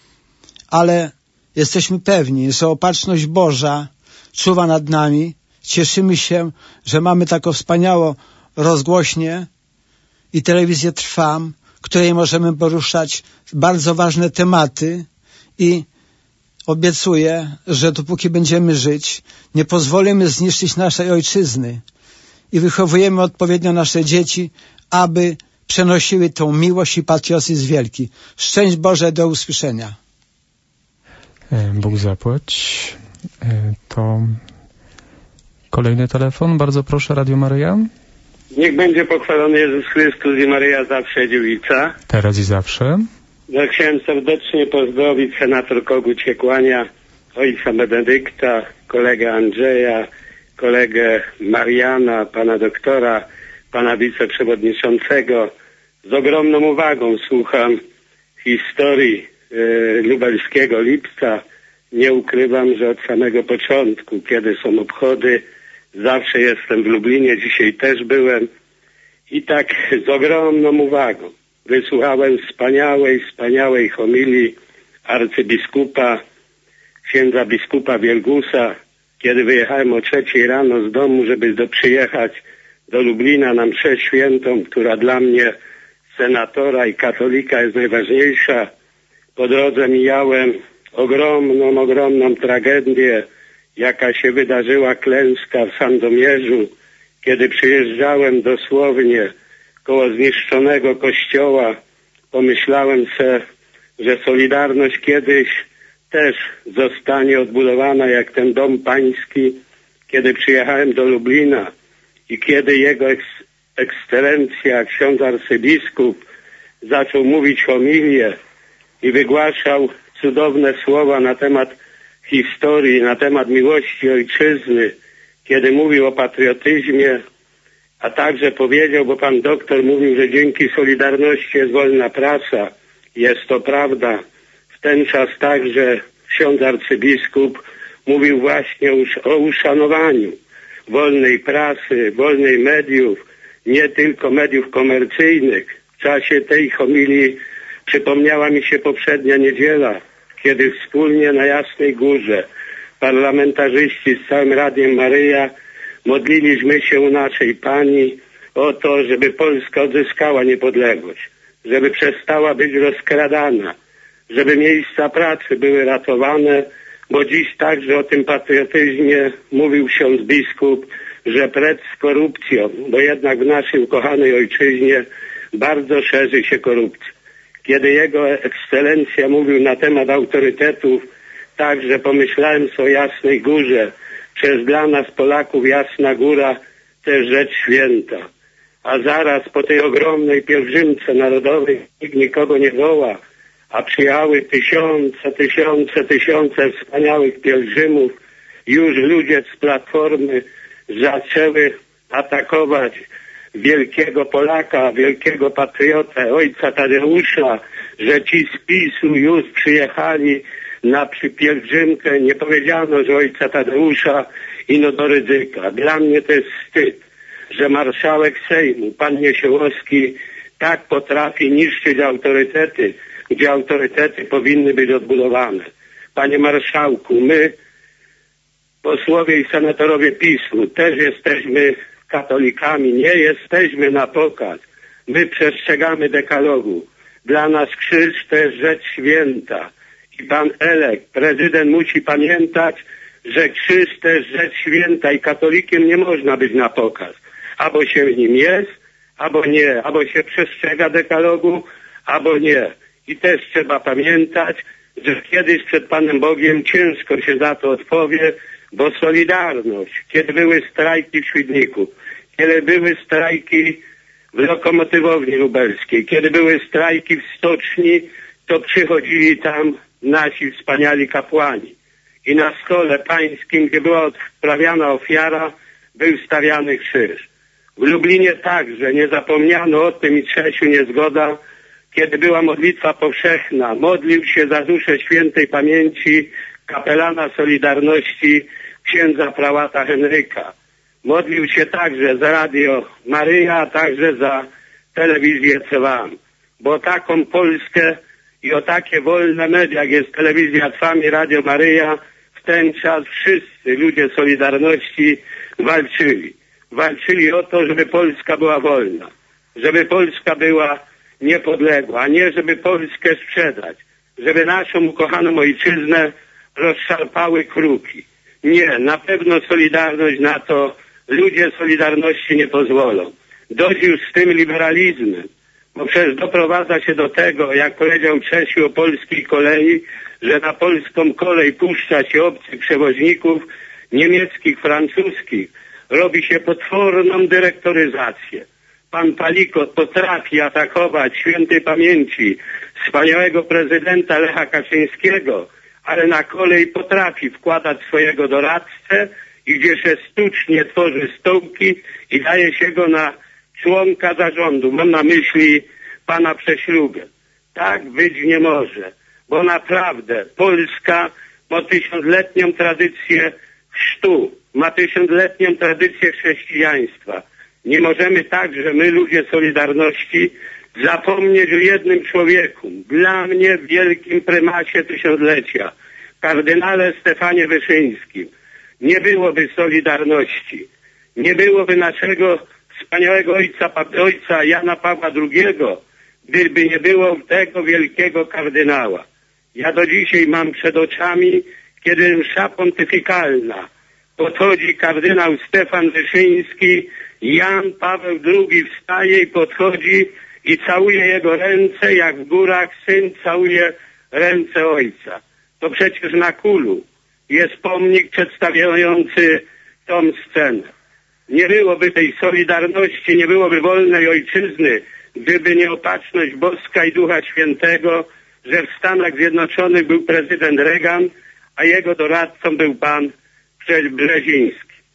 ale jesteśmy pewni, że opatrzność Boża czuwa nad nami. Cieszymy się, że mamy taką wspaniałą rozgłośnię i telewizję Trwam, której możemy poruszać bardzo ważne tematy i obiecuję, że dopóki będziemy żyć, nie pozwolimy zniszczyć naszej ojczyzny i wychowujemy odpowiednio nasze dzieci, aby przenosiły tą miłość i patriotyzm wielki. Szczęść Boże, do usłyszenia. Bóg zapłać. To kolejny telefon. Bardzo proszę, Radio Maryja. Niech będzie pochwalony Jezus Chrystus i Maryja zawsze dziewica. Teraz i zawsze. Ja chciałem serdecznie pozdrowić senator Kogut się kłania, ojca Benedykta, kolegę Andrzeja, kolegę Mariana, pana doktora, pana wiceprzewodniczącego. Z ogromną uwagą słucham historii e, lubelskiego Lipca. Nie ukrywam, że od samego początku, kiedy są obchody, zawsze jestem w Lublinie, dzisiaj też byłem. I tak z ogromną uwagą wysłuchałem wspaniałej, wspaniałej homilii arcybiskupa, księdza biskupa Wielgusa, kiedy wyjechałem o trzeciej rano z domu, żeby do, przyjechać do Lublina na mszę świętą, która dla mnie, senatora i katolika, jest najważniejsza. Po drodze mijałem ogromną, ogromną tragedię, jaka się wydarzyła, klęska w Sandomierzu, kiedy przyjeżdżałem dosłownie koło zniszczonego kościoła. Pomyślałem se, że Solidarność kiedyś też zostanie odbudowana jak ten dom pański. Kiedy przyjechałem do Lublina i kiedy jego eks ekscelencja, ksiądz arcybiskup, zaczął mówić homilię i wygłaszał cudowne słowa na temat historii, na temat miłości ojczyzny, kiedy mówił o patriotyzmie, a także powiedział, bo pan doktor mówił, że dzięki Solidarności jest wolna prasa. Jest to prawda. W ten czas także ksiądz arcybiskup mówił właśnie o uszanowaniu wolnej prasy, wolnej mediów, nie tylko mediów komercyjnych. W czasie tej homilii przypomniała mi się poprzednia niedziela, kiedy wspólnie na Jasnej Górze parlamentarzyści z całym Radiem Maryja modliliśmy się u naszej Pani o to, żeby Polska odzyskała niepodległość, żeby przestała być rozkradana, żeby miejsca pracy były ratowane, bo dziś także o tym patriotyzmie mówił ksiądz biskup, że precz z korupcją, bo jednak w naszej ukochanej ojczyźnie bardzo szerzy się korupcja. Kiedy jego ekscelencja mówił na temat autorytetów, także pomyślałem sobie o Jasnej Górze. Przecież dla nas Polaków Jasna Góra to jest rzecz święta. A zaraz po tej ogromnej pielgrzymce narodowej nikt nikogo nie woła, a przyjechały tysiące, tysiące, tysiące wspaniałych pielgrzymów. Już ludzie z Platformy zaczęły atakować wielkiego Polaka, wielkiego patriotę, ojca Tadeusza, że ci z PiS-u już przyjechali na pielgrzymkę. Nie powiedziano, że ojca Tadeusza ino do Rydzyka. Dla mnie to jest wstyd, że marszałek Sejmu, pan Niesiołowski, tak potrafi niszczyć autorytety, gdzie autorytety powinny być odbudowane. Panie marszałku, my, posłowie i senatorowie PiS-u, też jesteśmy katolikami, nie jesteśmy na pokaz. My przestrzegamy dekalogu. Dla nas krzyż to jest rzecz święta. I pan elekt, prezydent musi pamiętać, że krzyż to jest rzecz święta i katolikiem nie można być na pokaz. Albo się w nim jest, albo nie. Albo się przestrzega dekalogu, albo nie. I też trzeba pamiętać, że kiedyś przed Panem Bogiem ciężko się za to odpowie, bo Solidarność, kiedy były strajki w Świdniku, kiedy były strajki w lokomotywowni lubelskiej, kiedy były strajki w stoczni, to przychodzili tam nasi wspaniali kapłani. I na stole pańskim, gdzie była odprawiana ofiara, był stawiany krzyż. W Lublinie także nie zapomniano o tym i Czesiu niezgoda, kiedy była modlitwa powszechna, modlił się za duszę świętej pamięci kapelana Solidarności księdza prałata Henryka. Modlił się także za Radio Maryja, a także za telewizję Trwam. Bo taką Polskę i o takie wolne media, jak jest telewizja Trwam i Radio Maryja, w ten czas wszyscy ludzie Solidarności walczyli. Walczyli o to, żeby Polska była wolna, żeby Polska była niepodległa, a nie żeby Polskę sprzedać, żeby naszą ukochaną ojczyznę rozszarpały kruki. Nie, na pewno Solidarność na to, ludzie Solidarności nie pozwolą. Dość już z tym liberalizmem, bo przecież doprowadza się do tego, jak powiedział Czesiu o polskiej kolei, że na polską kolej puszcza się obcych przewoźników niemieckich, francuskich. Robi się potworną dyrektoryzację. Pan Palikot potrafi atakować świętej pamięci wspaniałego prezydenta Lecha Kaczyńskiego, ale na kolej potrafi wkładać swojego doradcę i gdzie się sztucznie tworzy stołki i daje się go na członka zarządu. Mam na myśli pana Prześlugę. Tak być nie może, bo naprawdę Polska ma tysiącletnią tradycję chrztu, ma tysiącletnią tradycję chrześcijaństwa. Nie możemy także my, ludzie Solidarności, zapomnieć o jednym człowieku, dla mnie wielkim prymasie tysiąclecia, kardynale Stefanie Wyszyńskim. Nie byłoby Solidarności, nie byłoby naszego wspaniałego ojca, ojca Jana Pawła drugiego, gdyby nie było tego wielkiego kardynała. Ja do dzisiaj mam przed oczami, kiedy msza pontyfikalna podchodzi kardynał Stefan Wyszyński, Jan Paweł drugi wstaje i podchodzi i całuje jego ręce, jak w górach syn całuje ręce ojca. To przecież na Kulu jest pomnik przedstawiający tą scenę. Nie byłoby tej Solidarności, nie byłoby wolnej ojczyzny, gdyby nie opatrzność boska i Ducha Świętego, że w Stanach Zjednoczonych był prezydent Reagan, a jego doradcą był pan Brzeziński.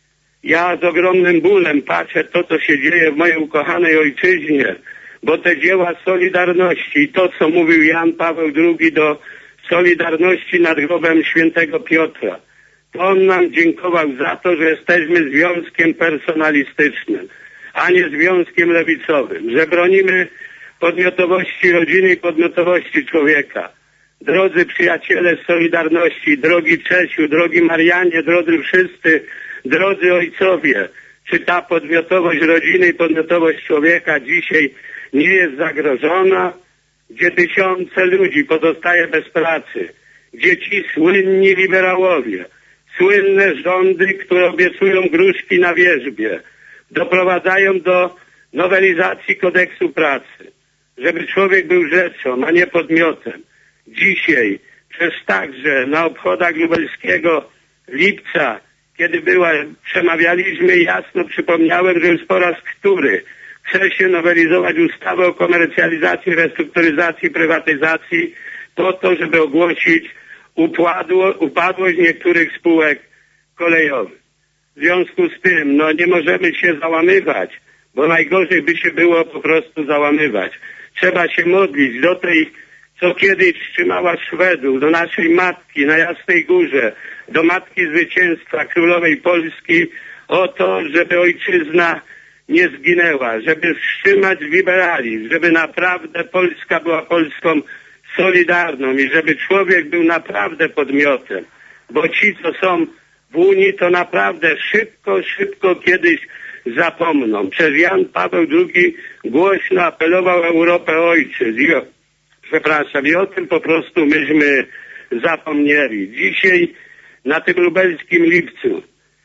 Ja z ogromnym bólem patrzę to, co się dzieje w mojej ukochanej ojczyźnie, bo te dzieła Solidarności i to, co mówił Jan Paweł drugi do Solidarności nad grobem świętego Piotra, to on nam dziękował za to, że jesteśmy związkiem personalistycznym, a nie związkiem lewicowym, że bronimy podmiotowości rodziny i podmiotowości człowieka. Drodzy przyjaciele z Solidarności, drogi Czesiu, drogi Marianie, drodzy wszyscy, drodzy ojcowie, czy ta podmiotowość rodziny i podmiotowość człowieka dzisiaj nie jest zagrożona, gdzie tysiące ludzi pozostaje bez pracy, gdzie ci słynni liberałowie, słynne rządy, które obiecują gruszki na wierzbie, doprowadzają do nowelizacji kodeksu pracy, żeby człowiek był rzeczą, a nie podmiotem. Dzisiaj, przez także na obchodach lubelskiego lipca, kiedy była, przemawialiśmy, jasno przypomniałem, że już po raz który chce się nowelizować ustawę o komercjalizacji, restrukturyzacji, prywatyzacji po to, żeby ogłosić upadło, upadłość niektórych spółek kolejowych. W związku z tym, no nie możemy się załamywać, bo najgorzej by się było po prostu załamywać. Trzeba się modlić do tej, co kiedyś trzymała Szwedów, do naszej matki na Jasnej Górze, do matki zwycięstwa królowej Polski, o to, żeby ojczyzna nie zginęła, żeby wstrzymać liberalizm, żeby naprawdę Polska była Polską solidarną i żeby człowiek był naprawdę podmiotem, bo ci, co są w Unii, to naprawdę szybko, szybko kiedyś zapomną. Przez Jan Paweł drugi głośno apelował Europę ojczyzn. I, przepraszam, i o tym po prostu myśmy zapomnieli. Dzisiaj na tym lubelskim lipcu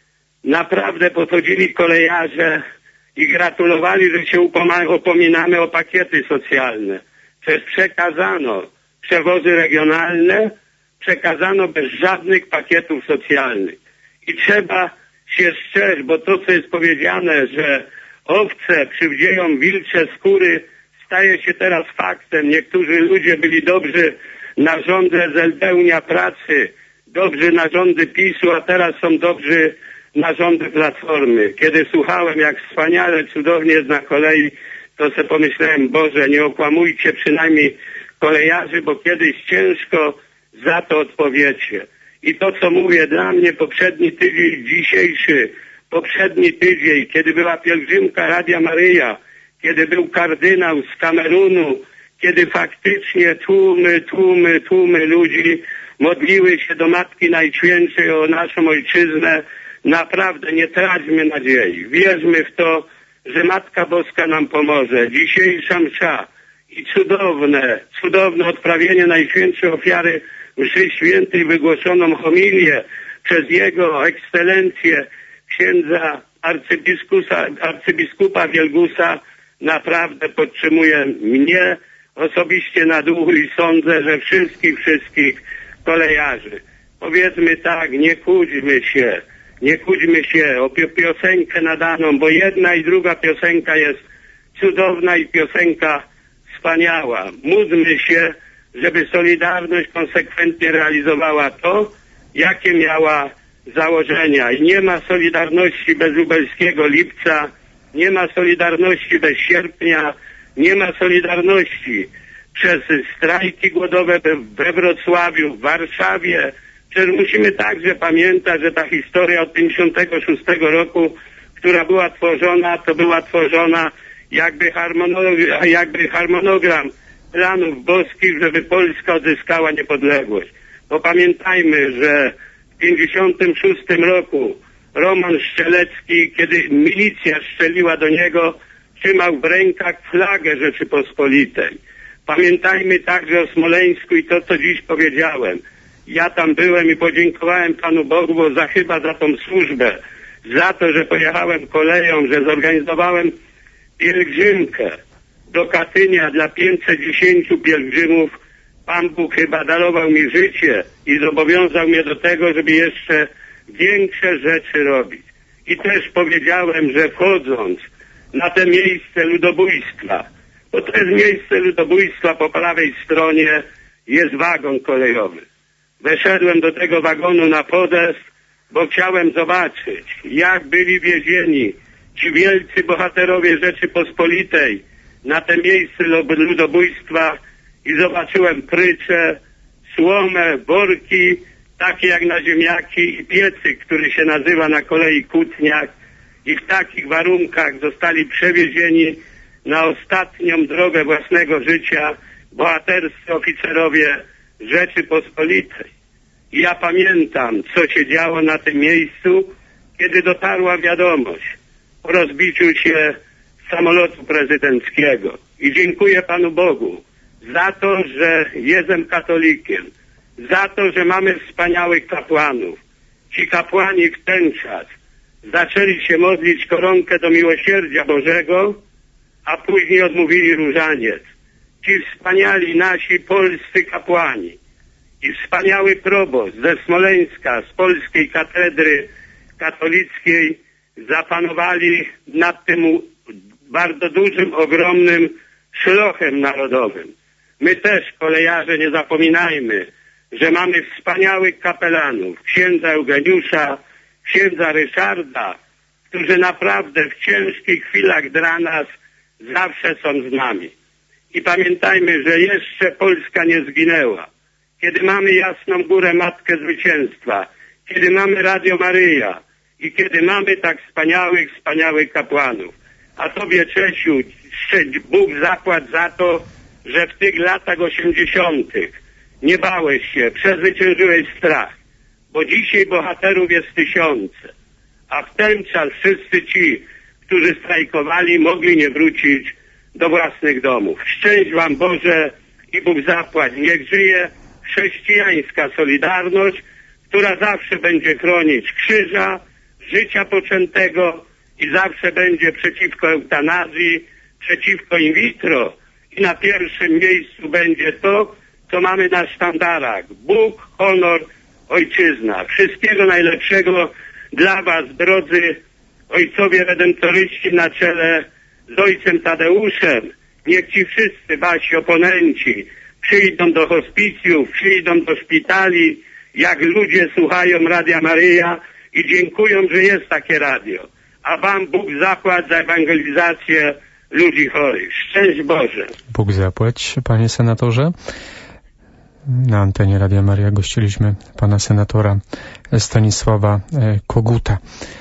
naprawdę podchodzili kolejarze i gratulowali, że się upominamy o pakiety socjalne. Przecież przekazano przewozy regionalne, przekazano bez żadnych pakietów socjalnych. I trzeba się strzec, bo to, co jest powiedziane, że owce przywdzieją wilcze skóry, staje się teraz faktem. Niektórzy ludzie byli dobrzy na rządy S L D, Unia Pracy, dobrzy na rządy PiSu, a teraz są dobrzy na rządy Platformy. Kiedy słuchałem, jak wspaniale, cudownie jest na kolei, to sobie pomyślałem, Boże, nie okłamujcie przynajmniej kolejarzy, bo kiedyś ciężko za to odpowiecie. I to, co mówię, dla mnie poprzedni tydzień, dzisiejszy, poprzedni tydzień, kiedy była pielgrzymka Radia Maryja, kiedy był kardynał z Kamerunu, kiedy faktycznie tłumy, tłumy, tłumy ludzi modliły się do Matki Najświętszej o naszą ojczyznę, naprawdę nie traćmy nadziei. Wierzmy w to, że Matka Boska nam pomoże. Dzisiejsza msza i cudowne, cudowne odprawienie Najświętszej Ofiary mszy świętej, wygłoszoną homilię przez Jego Ekscelencję księdza arcybiskupa, arcybiskupa Wielgusa naprawdę podtrzymuje mnie osobiście na duchu i sądzę, że wszystkich, wszystkich kolejarzy. Powiedzmy tak, nie kłóćmy się, nie kłóćmy się o piosenkę nadaną, bo jedna i druga piosenka jest cudowna i piosenka wspaniała. Módlmy się, żeby Solidarność konsekwentnie realizowała to, jakie miała założenia. I nie ma Solidarności bez lubelskiego lipca, nie ma Solidarności bez sierpnia, nie ma Solidarności przez strajki głodowe we Wrocławiu, w Warszawie. Przecież musimy także pamiętać, że ta historia od pięćdziesiątego szóstego roku, która była tworzona, to była tworzona jakby harmonogram, jakby harmonogram planów boskich, żeby Polska odzyskała niepodległość. Bo pamiętajmy, że w pięćdziesiątym szóstym roku Roman Strzelecki, kiedy milicja strzeliła do niego, trzymał w rękach flagę Rzeczypospolitej. Pamiętajmy także o Smoleńsku i to, co dziś powiedziałem. Ja tam byłem i podziękowałem Panu Bogu, bo za chyba za tą służbę, za to, że pojechałem koleją, że zorganizowałem pielgrzymkę do Katynia dla pięćset dziesięć pielgrzymów. Pan Bóg chyba darował mi życie i zobowiązał mnie do tego, żeby jeszcze większe rzeczy robić. I też powiedziałem, że wchodząc na te miejsce ludobójstwa, bo to jest miejsce ludobójstwa, po prawej stronie jest wagon kolejowy. Weszedłem do tego wagonu na podest, bo chciałem zobaczyć, jak byli wiezieni ci wielcy bohaterowie Rzeczypospolitej na te miejsce ludobójstwa i zobaczyłem prycze, słomę, worki, takie jak na ziemniaki i piecyk, który się nazywa na kolei Kutniak, i w takich warunkach zostali przewiezieni na ostatnią drogę własnego życia bohaterscy oficerowie Rzeczypospolitej. I ja pamiętam, co się działo na tym miejscu, kiedy dotarła wiadomość o rozbiciu się samolotu prezydenckiego. I dziękuję Panu Bogu za to, że jestem katolikiem, za to, że mamy wspaniałych kapłanów. Ci kapłani w ten czas zaczęli się modlić koronkę do miłosierdzia Bożego, a później odmówili różaniec. Ci wspaniali nasi polscy kapłani i wspaniały proboszcz ze Smoleńska, z polskiej katedry katolickiej zapanowali nad tym bardzo dużym, ogromnym szlochem narodowym. My też, kolejarze, nie zapominajmy, że mamy wspaniałych kapelanów, księdza Eugeniusza, księdza Ryszarda, którzy naprawdę w ciężkich chwilach dla nas zawsze są z nami. I pamiętajmy, że jeszcze Polska nie zginęła. Kiedy mamy Jasną Górę, Matkę Zwycięstwa, kiedy mamy Radio Maryja i kiedy mamy tak wspaniałych, wspaniałych kapłanów. A Tobie, Czesiu, Bóg zapłać za to, że w tych latach osiemdziesiątych nie bałeś się, przezwyciężyłeś strach, bo dzisiaj bohaterów jest tysiące, a w ten czas wszyscy ci, którzy strajkowali, mogli nie wrócić do własnych domów. Szczęść Wam Boże i Bóg zapłać. Niech żyje chrześcijańska solidarność, która zawsze będzie chronić krzyża, życia poczętego i zawsze będzie przeciwko eutanazji, przeciwko in vitro. I na pierwszym miejscu będzie to, co mamy na sztandarach. Bóg, honor, ojczyzna. Wszystkiego najlepszego dla Was, drodzy ojcowie redemptoryści na czele z ojcem Tadeuszem. Niech ci wszyscy wasi oponenci przyjdą do hospicjów, przyjdą do szpitali, jak ludzie słuchają Radia Maryja i dziękują, że jest takie radio. A Wam Bóg zapłać za ewangelizację ludzi chorych. Szczęść Boże. Bóg zapłać, panie senatorze. Na antenie Radia Maryja gościliśmy pana senatora Stanisława Koguta.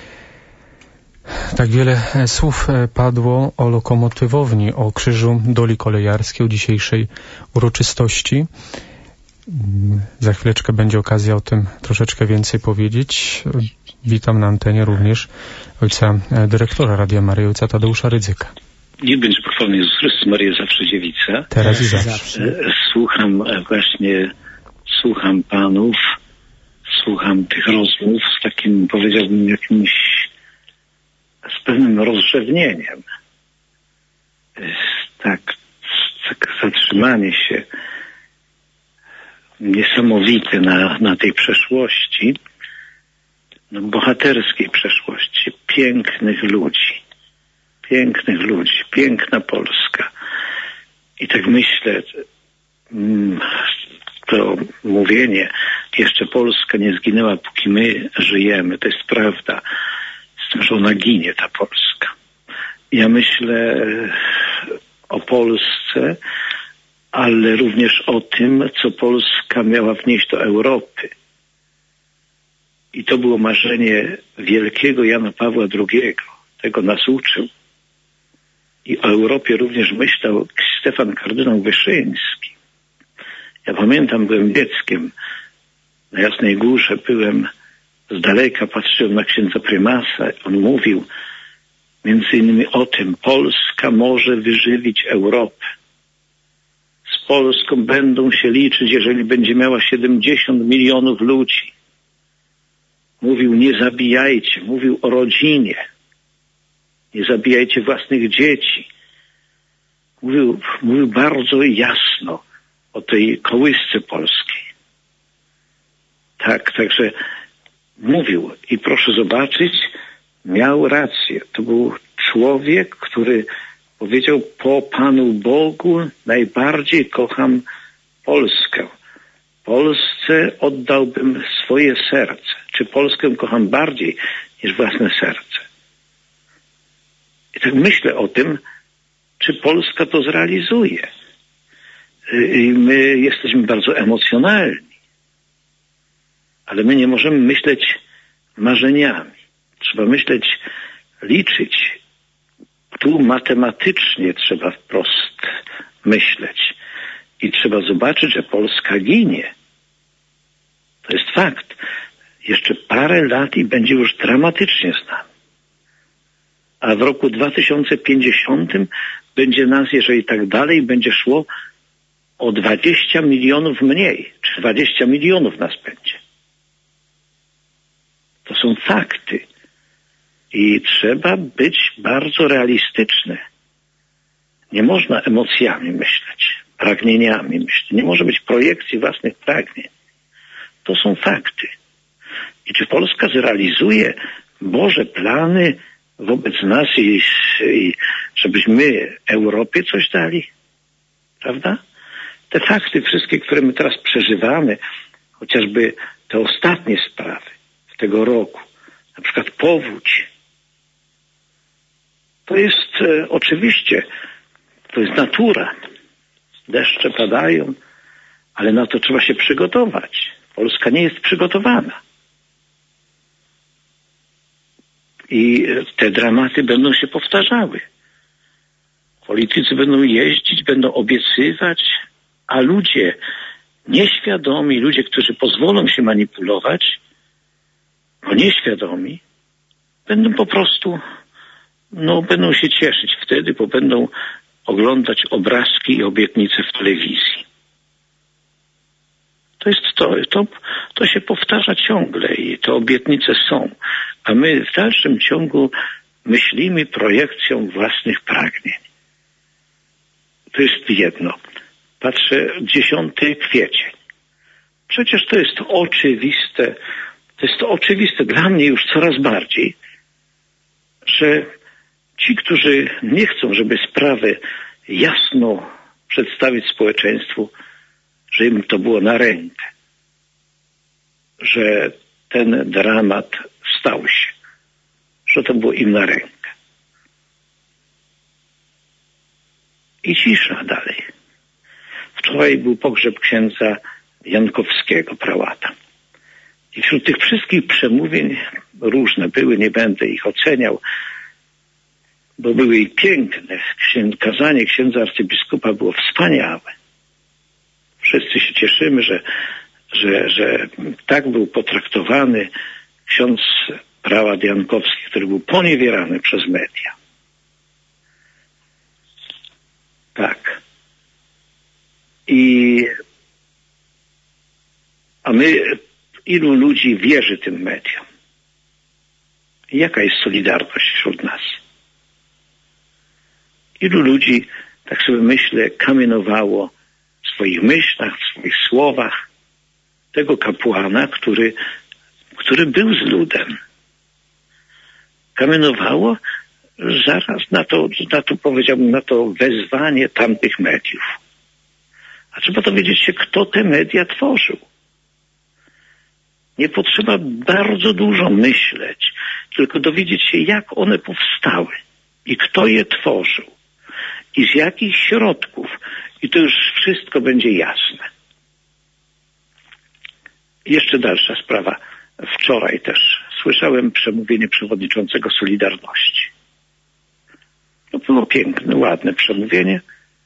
Tak wiele słów padło o lokomotywowni, o Krzyżu Doli Kolejarskiej, o dzisiejszej uroczystości. Za chwileczkę będzie okazja o tym troszeczkę więcej powiedzieć. Witam na antenie również ojca dyrektora Radia Maryja, ojca Tadeusza Rydzyka. Niech będzie pochwalony Jezus Chrystus, Maryja zawsze dziewica. Teraz i zawsze. Słucham właśnie, słucham panów, słucham tych rozmów z takim, powiedziałbym, jakimś, z pewnym rozrzewnieniem. Tak, tak zatrzymanie się niesamowite na, na tej przeszłości, no, bohaterskiej przeszłości, pięknych ludzi. Pięknych ludzi, piękna Polska. I tak myślę, to mówienie, jeszcze Polska nie zginęła, póki my żyjemy, to jest prawda, z tym, że ona ginie, ta Polska. Ja myślę o Polsce, ale również o tym, co Polska miała wnieść do Europy. I to było marzenie wielkiego Jana Pawła drugiego. Tego nas uczył. I o Europie również myślał Stefan kardynał Wyszyński. Ja pamiętam, byłem dzieckiem na Jasnej Górze, byłem z daleka, patrzyłem na księdza prymasa. On mówił między innymi o tym, Polska może wyżywić Europę. Z Polską będą się liczyć, jeżeli będzie miała siedemdziesiąt milionów ludzi. Mówił, nie zabijajcie, mówił o rodzinie. Nie zabijajcie własnych dzieci. Mówił, mówił bardzo jasno o tej kołysce polskiej. Tak, także mówił i proszę zobaczyć, miał rację. To był człowiek, który powiedział, po Panu Bogu najbardziej kocham Polskę. Polsce oddałbym swoje serce. czy Polskę kocham bardziej niż własne serce. I tak myślę o tym, czy Polska to zrealizuje. I my jesteśmy bardzo emocjonalni, ale my nie możemy myśleć marzeniami. Trzeba myśleć, liczyć. Tu matematycznie trzeba wprost myśleć. I trzeba zobaczyć, że Polska ginie. To jest fakt. Jeszcze parę lat i będzie już dramatycznie z nami. A w roku dwa tysiące pięćdziesiątym będzie nas, jeżeli tak dalej będzie szło, o dwadzieścia milionów mniej. Czy dwadzieścia milionów nas będzie. To są fakty. I trzeba być bardzo realistyczny. Nie można emocjami myśleć, pragnieniami myśleć. Nie może być projekcji własnych pragnień. To są fakty. I czy Polska zrealizuje Boże plany wobec nas i, i żebyśmy Europie coś dali? Prawda? Te fakty wszystkie, które my teraz przeżywamy, chociażby te ostatnie sprawy z tego roku, na przykład powódź, to jest e, oczywiście, to jest natura. Deszcze padają, ale na to trzeba się przygotować. Polska nie jest przygotowana. I te dramaty będą się powtarzały. Politycy będą jeździć, będą obiecywać, a ludzie nieświadomi, ludzie, którzy pozwolą się manipulować, bo nieświadomi, będą po prostu, no, będą się cieszyć wtedy, bo będą oglądać obrazki i obietnice w telewizji. To jest to, to, to się powtarza ciągle i te obietnice są, a my w dalszym ciągu myślimy projekcją własnych pragnień. To jest jedno. Patrzę, dziesiąty kwiecień. Przecież to jest oczywiste, to jest to oczywiste dla mnie już coraz bardziej, że ci, którzy nie chcą, żeby sprawy jasno przedstawić społeczeństwu, że im to było na rękę, że ten dramat stał się, że to było im na rękę. I cisza dalej. Wczoraj był pogrzeb księdza Jankowskiego, prałata. I wśród tych wszystkich przemówień różne były, nie będę ich oceniał, bo były i piękne. Kazanie księdza arcybiskupa było wspaniałe. Wszyscy się cieszymy, że, że, że tak był potraktowany ksiądz prałat Jankowski, który był poniewierany przez media. Tak. I a my, ilu ludzi wierzy tym mediom? Jaka jest solidarność wśród nas? Ilu ludzi, tak sobie myślę, kamienowało w swoich myślach, w swoich słowach tego kapłana, który, który był z ludem. Kamienowało zaraz na to, na to, powiedziałbym, na to wezwanie tamtych mediów. A trzeba dowiedzieć się, kto te media tworzył. Nie potrzeba bardzo dużo myśleć, tylko dowiedzieć się, jak one powstały i kto je tworzył i z jakich środków. I to już wszystko będzie jasne. Jeszcze dalsza sprawa. Wczoraj też słyszałem przemówienie przewodniczącego Solidarności. To było piękne, ładne przemówienie,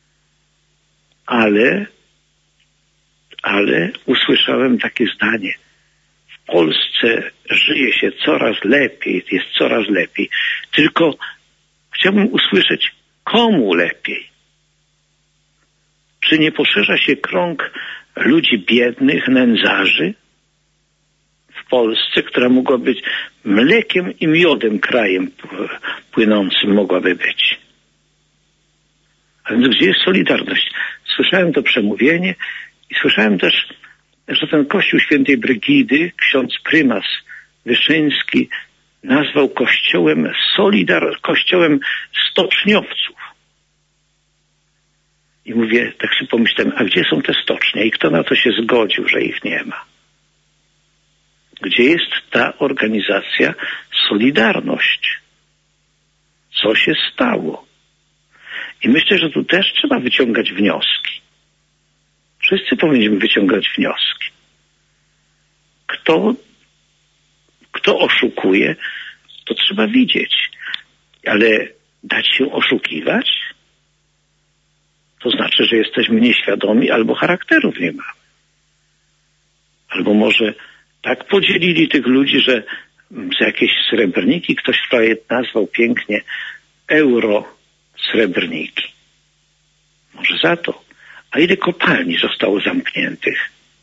ale, ale usłyszałem takie zdanie. W Polsce żyje się coraz lepiej, jest coraz lepiej. Tylko chciałbym usłyszeć, komu lepiej? Czy nie poszerza się krąg ludzi biednych, nędzarzy w Polsce, która mogła być mlekiem i miodem krajem płynącym mogłaby być? Ale gdzie jest solidarność? Słyszałem to przemówienie i słyszałem też, że ten kościół świętej Brygidy, ksiądz prymas Wyszyński, nazwał kościołem solidar, kościołem stoczniowców. I mówię, tak sobie pomyślałem, a gdzie są te stocznie? I kto na to się zgodził, że ich nie ma? Gdzie jest ta organizacja Solidarność? Co się stało? I myślę, że tu też trzeba wyciągać wnioski. Wszyscy powinniśmy wyciągać wnioski. Kto, kto oszukuje, to trzeba widzieć. Ale dać się oszukiwać? To znaczy, że jesteśmy nieświadomi albo charakterów nie mamy. Albo może tak podzielili tych ludzi, że za jakieś srebrniki ktoś wczoraj nazwał pięknie euro srebrniki. Może za to. A ile kopalni zostało zamkniętych?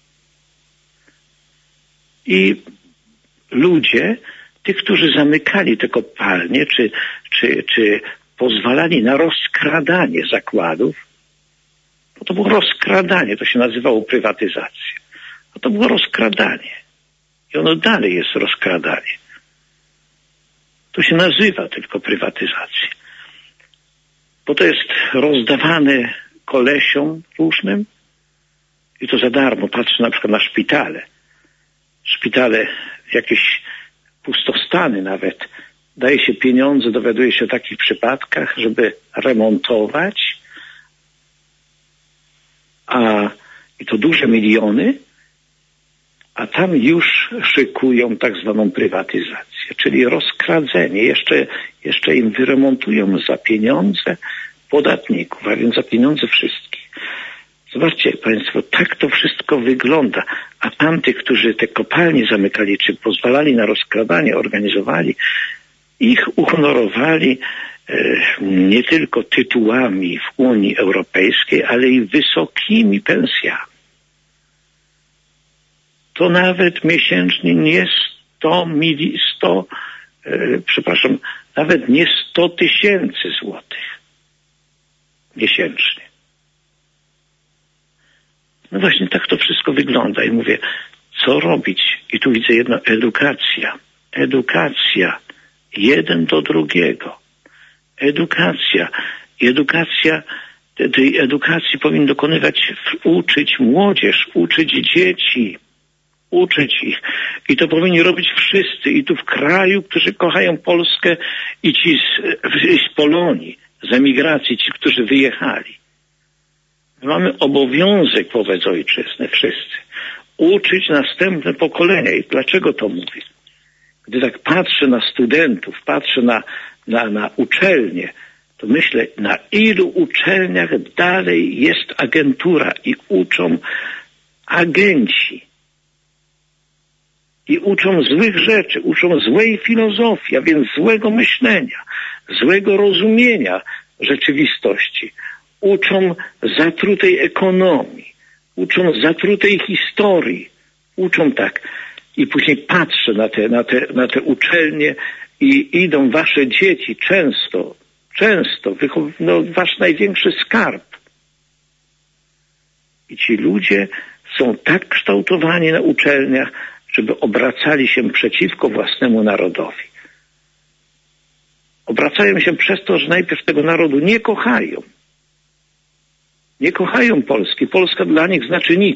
I ludzie, tych, którzy zamykali te kopalnie, czy, czy, czy pozwalali na rozkradanie zakładów, bo to było rozkradanie, to się nazywało prywatyzacją. A to było rozkradanie. I ono dalej jest rozkradanie. To się nazywa tylko prywatyzacją. Bo to jest rozdawane kolesiom różnym i to za darmo. Patrzę na przykład na szpitale. Szpitale, jakieś pustostany nawet. Daje się pieniądze, dowiaduje się o takich przypadkach, żeby remontować. A i to duże miliony, a tam już szykują tak zwaną prywatyzację, czyli rozkradzenie. Jeszcze, jeszcze im wyremontują za pieniądze podatników, a więc za pieniądze wszystkich. Zobaczcie Państwo, tak to wszystko wygląda. A tamtych, którzy te kopalnie zamykali, czy pozwalali na rozkradanie, organizowali, ich uhonorowali e, nie tylko tytułami w Unii Europejskiej, ale i wysokimi pensjami. To nawet miesięcznie nie sto mili, sto, e, przepraszam, nawet nie sto tysięcy złotych miesięcznie. No właśnie tak to wszystko wygląda i mówię, co robić? I tu widzę jedno, edukacja. Edukacja. Jeden do drugiego. Edukacja. I edukacja, tej edukacji powinien dokonywać, uczyć młodzież, uczyć dzieci, uczyć ich. I to powinni robić wszyscy. I tu w kraju, którzy kochają Polskę i ci z, z Polonii, z emigracji, ci, którzy wyjechali. Mamy obowiązek wobec ojczyzny, wszyscy, uczyć następne pokolenia. I dlaczego to mówię? Gdy tak patrzę na studentów, patrzę na, na, na uczelnie, to myślę, na ilu uczelniach dalej jest agentura i uczą agenci. I uczą złych rzeczy, uczą złej filozofii, a więc złego myślenia, złego rozumienia rzeczywistości. Uczą zatrutej ekonomii, uczą zatrutej historii, uczą tak. I później patrzę na te, na te, na te uczelnie i idą wasze dzieci często, często, wychow- no, wasz największy skarb. I ci ludzie są tak kształtowani na uczelniach, żeby obracali się przeciwko własnemu narodowi. Obracają się przez to, że najpierw tego narodu nie kochają. Nie kochają Polski. Polska dla nich znaczy nic.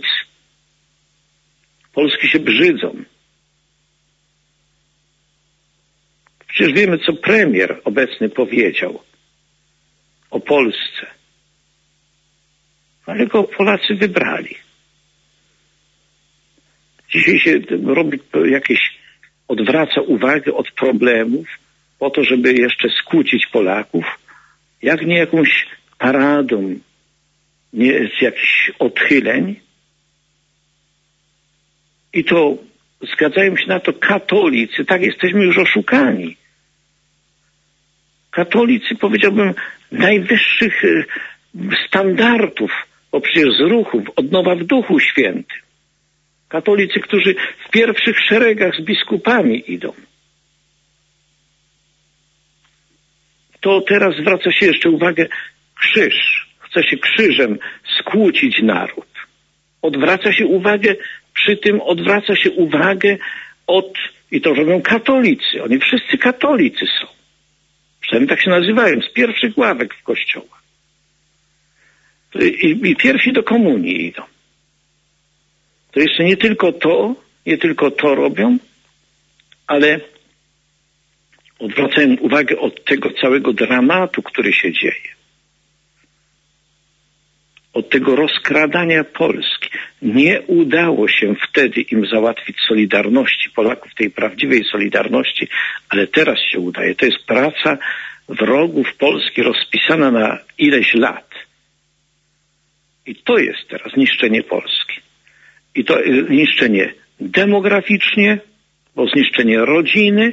Polski się brzydzą. Przecież wiemy, co premier obecny powiedział o Polsce. Ale go Polacy wybrali. Dzisiaj się robi jakieś, odwraca uwagę od problemów po to, żeby jeszcze skłócić Polaków, jak nie jakąś paradą nie, z jakichś odchyleń. I to zgadzają się na to katolicy. Tak, jesteśmy już oszukani. Katolicy, powiedziałbym, najwyższych standardów, bo przecież z ruchów, odnowa w Duchu Świętym. Katolicy, którzy w pierwszych szeregach z biskupami idą. To teraz zwraca się jeszcze uwagę krzyż. Chce się krzyżem skłócić naród. Odwraca się uwagę, przy tym odwraca się uwagę od, i to robią katolicy, oni wszyscy katolicy są. Przynajmniej tak się nazywają, z pierwszych ławek w kościołach. I, i pierwsi do komunii idą. To jeszcze nie tylko to, nie tylko to robią, ale odwracałem uwagę od tego całego dramatu, który się dzieje. Od tego rozkradania Polski. Nie udało się wtedy im załatwić solidarności Polaków, tej prawdziwej solidarności, ale teraz się udaje. To jest praca wrogów Polski rozpisana na ileś lat. I to jest teraz niszczenie Polski. I to niszczenie demograficznie, bo zniszczenie rodziny.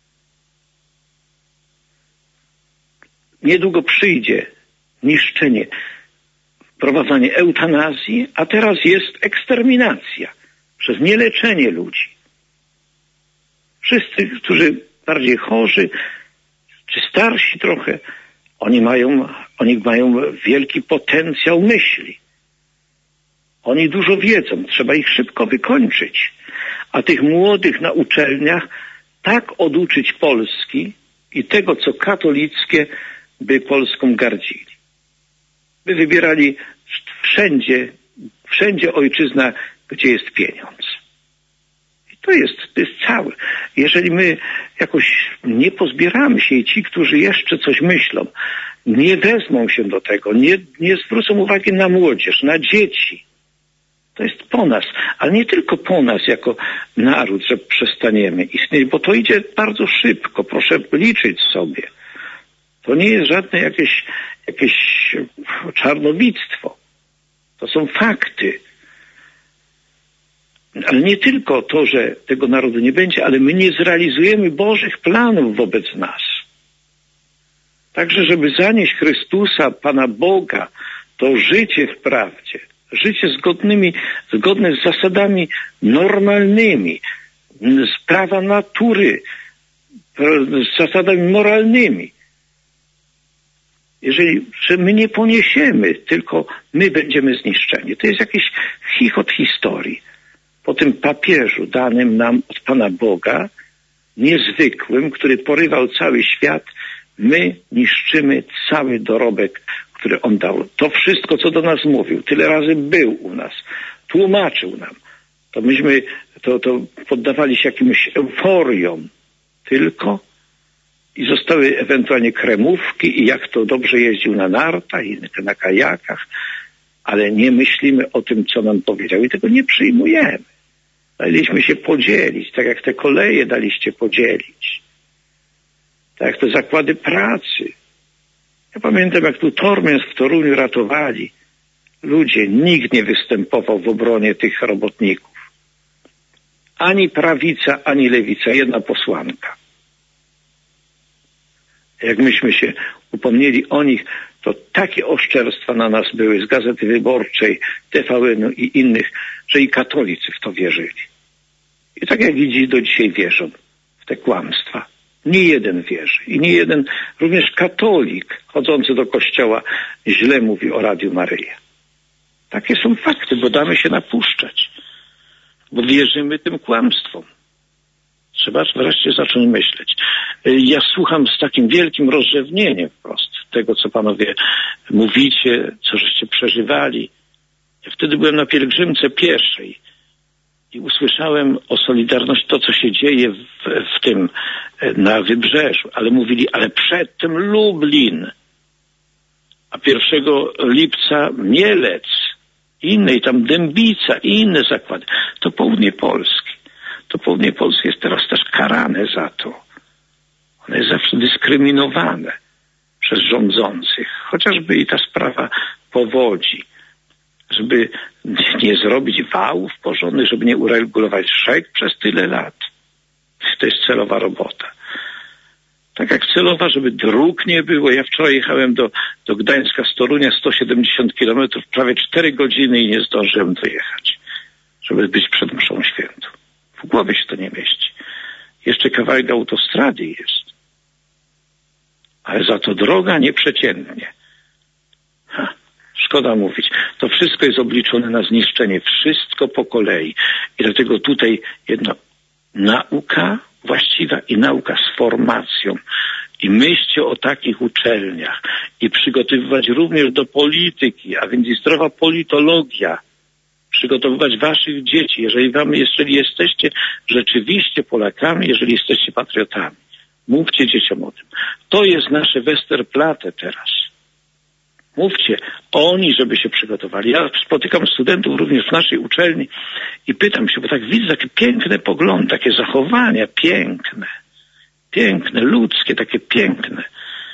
Niedługo przyjdzie niszczenie, wprowadzanie eutanazji, a teraz jest eksterminacja przez nieleczenie ludzi. Wszyscy, którzy bardziej chorzy, czy starsi trochę, oni mają, oni mają wielki potencjał myśli. Oni dużo wiedzą, trzeba ich szybko wykończyć. A tych młodych na uczelniach tak oduczyć Polski i tego, co katolickie, by Polską gardzili. By wybierali wszędzie, wszędzie ojczyzna, gdzie jest pieniądz. I to jest, to jest całe. Jeżeli my jakoś nie pozbieramy się i ci, którzy jeszcze coś myślą, nie wezmą się do tego, nie, nie zwrócą uwagi na młodzież, na dzieci, to jest po nas, ale nie tylko po nas jako naród, że przestaniemy istnieć, bo to idzie bardzo szybko, proszę liczyć sobie. To nie jest żadne jakieś, jakieś czarnowictwo. To są fakty. Ale nie tylko to, że tego narodu nie będzie, ale my nie zrealizujemy Bożych planów wobec nas. Także, żeby zanieść Chrystusa, Pana Boga, to życie w prawdzie, życie zgodnymi, zgodne z zasadami normalnymi, z prawa natury, z zasadami moralnymi. Jeżeli że my nie poniesiemy, tylko my będziemy zniszczeni. To jest jakiś chichot historii. Po tym papieżu danym nam od Pana Boga, niezwykłym, który porywał cały świat, my niszczymy cały dorobek, który On dał. To wszystko, co do nas mówił, tyle razy był u nas, tłumaczył nam. To myśmy to, to poddawali się jakimś euforiom tylko i zostały ewentualnie kremówki i jak to dobrze jeździł na nartach i na kajakach, ale nie myślimy o tym, co nam powiedział i tego nie przyjmujemy. Daliśmy się podzielić, tak jak te koleje daliście podzielić. Tak jak te zakłady pracy. Ja pamiętam, jak tu Tormięs w Toruniu ratowali. Ludzie, nikt nie występował w obronie tych robotników. Ani prawica, ani lewica, jedna posłanka. Jak myśmy się upomnieli o nich, to takie oszczerstwa na nas były z Gazety Wyborczej, T V N-u i innych, że i katolicy w to wierzyli. I tak jak i do dzisiaj wierzą w te kłamstwa. Nie jeden wierzy. I nie jeden, również katolik chodzący do kościoła źle mówi o Radiu Maryja. Takie są fakty, bo damy się napuszczać. Bo wierzymy tym kłamstwom. Trzeba wreszcie zacząć myśleć. Ja słucham z takim wielkim rozrzewnieniem wprost tego, co panowie mówicie, co żeście przeżywali. Ja wtedy byłem na pielgrzymce pieszej i usłyszałem o Solidarności, to, co się dzieje w, w tym, na Wybrzeżu. Ale mówili, ale przedtem Lublin, a pierwszego lipca Mielec, innej tam Dębica i inne zakłady. To południe Polski. To południe Polski jest teraz też karane za to. One jest zawsze dyskryminowane przez rządzących. Chociażby i ta sprawa powodzi. Żeby nie zrobić wałów porządnych, żeby nie uregulować rzek przez tyle lat. To jest celowa robota. Tak jak celowa, żeby dróg nie było. Ja wczoraj jechałem do, do Gdańska z Torunia sto siedemdziesiąt kilometrów, prawie cztery godziny i nie zdążyłem dojechać, żeby być przed mszą świętą. W głowie się to nie mieści. Jeszcze kawałek autostrady jest. Ale za to droga nieprzeciętnie. Ha, szkoda mówić. To wszystko jest obliczone na zniszczenie. Wszystko po kolei. I dlatego tutaj jedna nauka właściwa i nauka z formacją. I myślcie o takich uczelniach. I przygotowywać również do polityki, a więc i zdrowa politologia. przygotowywać waszych dzieci, jeżeli wam, jeżeli jesteście rzeczywiście Polakami, jeżeli jesteście patriotami. Mówcie dzieciom o tym. To jest nasze Westerplatte teraz. Mówcie oni, żeby się przygotowali. Ja spotykam studentów również w naszej uczelni i pytam się, bo tak widzę takie piękne poglądy, takie zachowania piękne, piękne, ludzkie, takie piękne.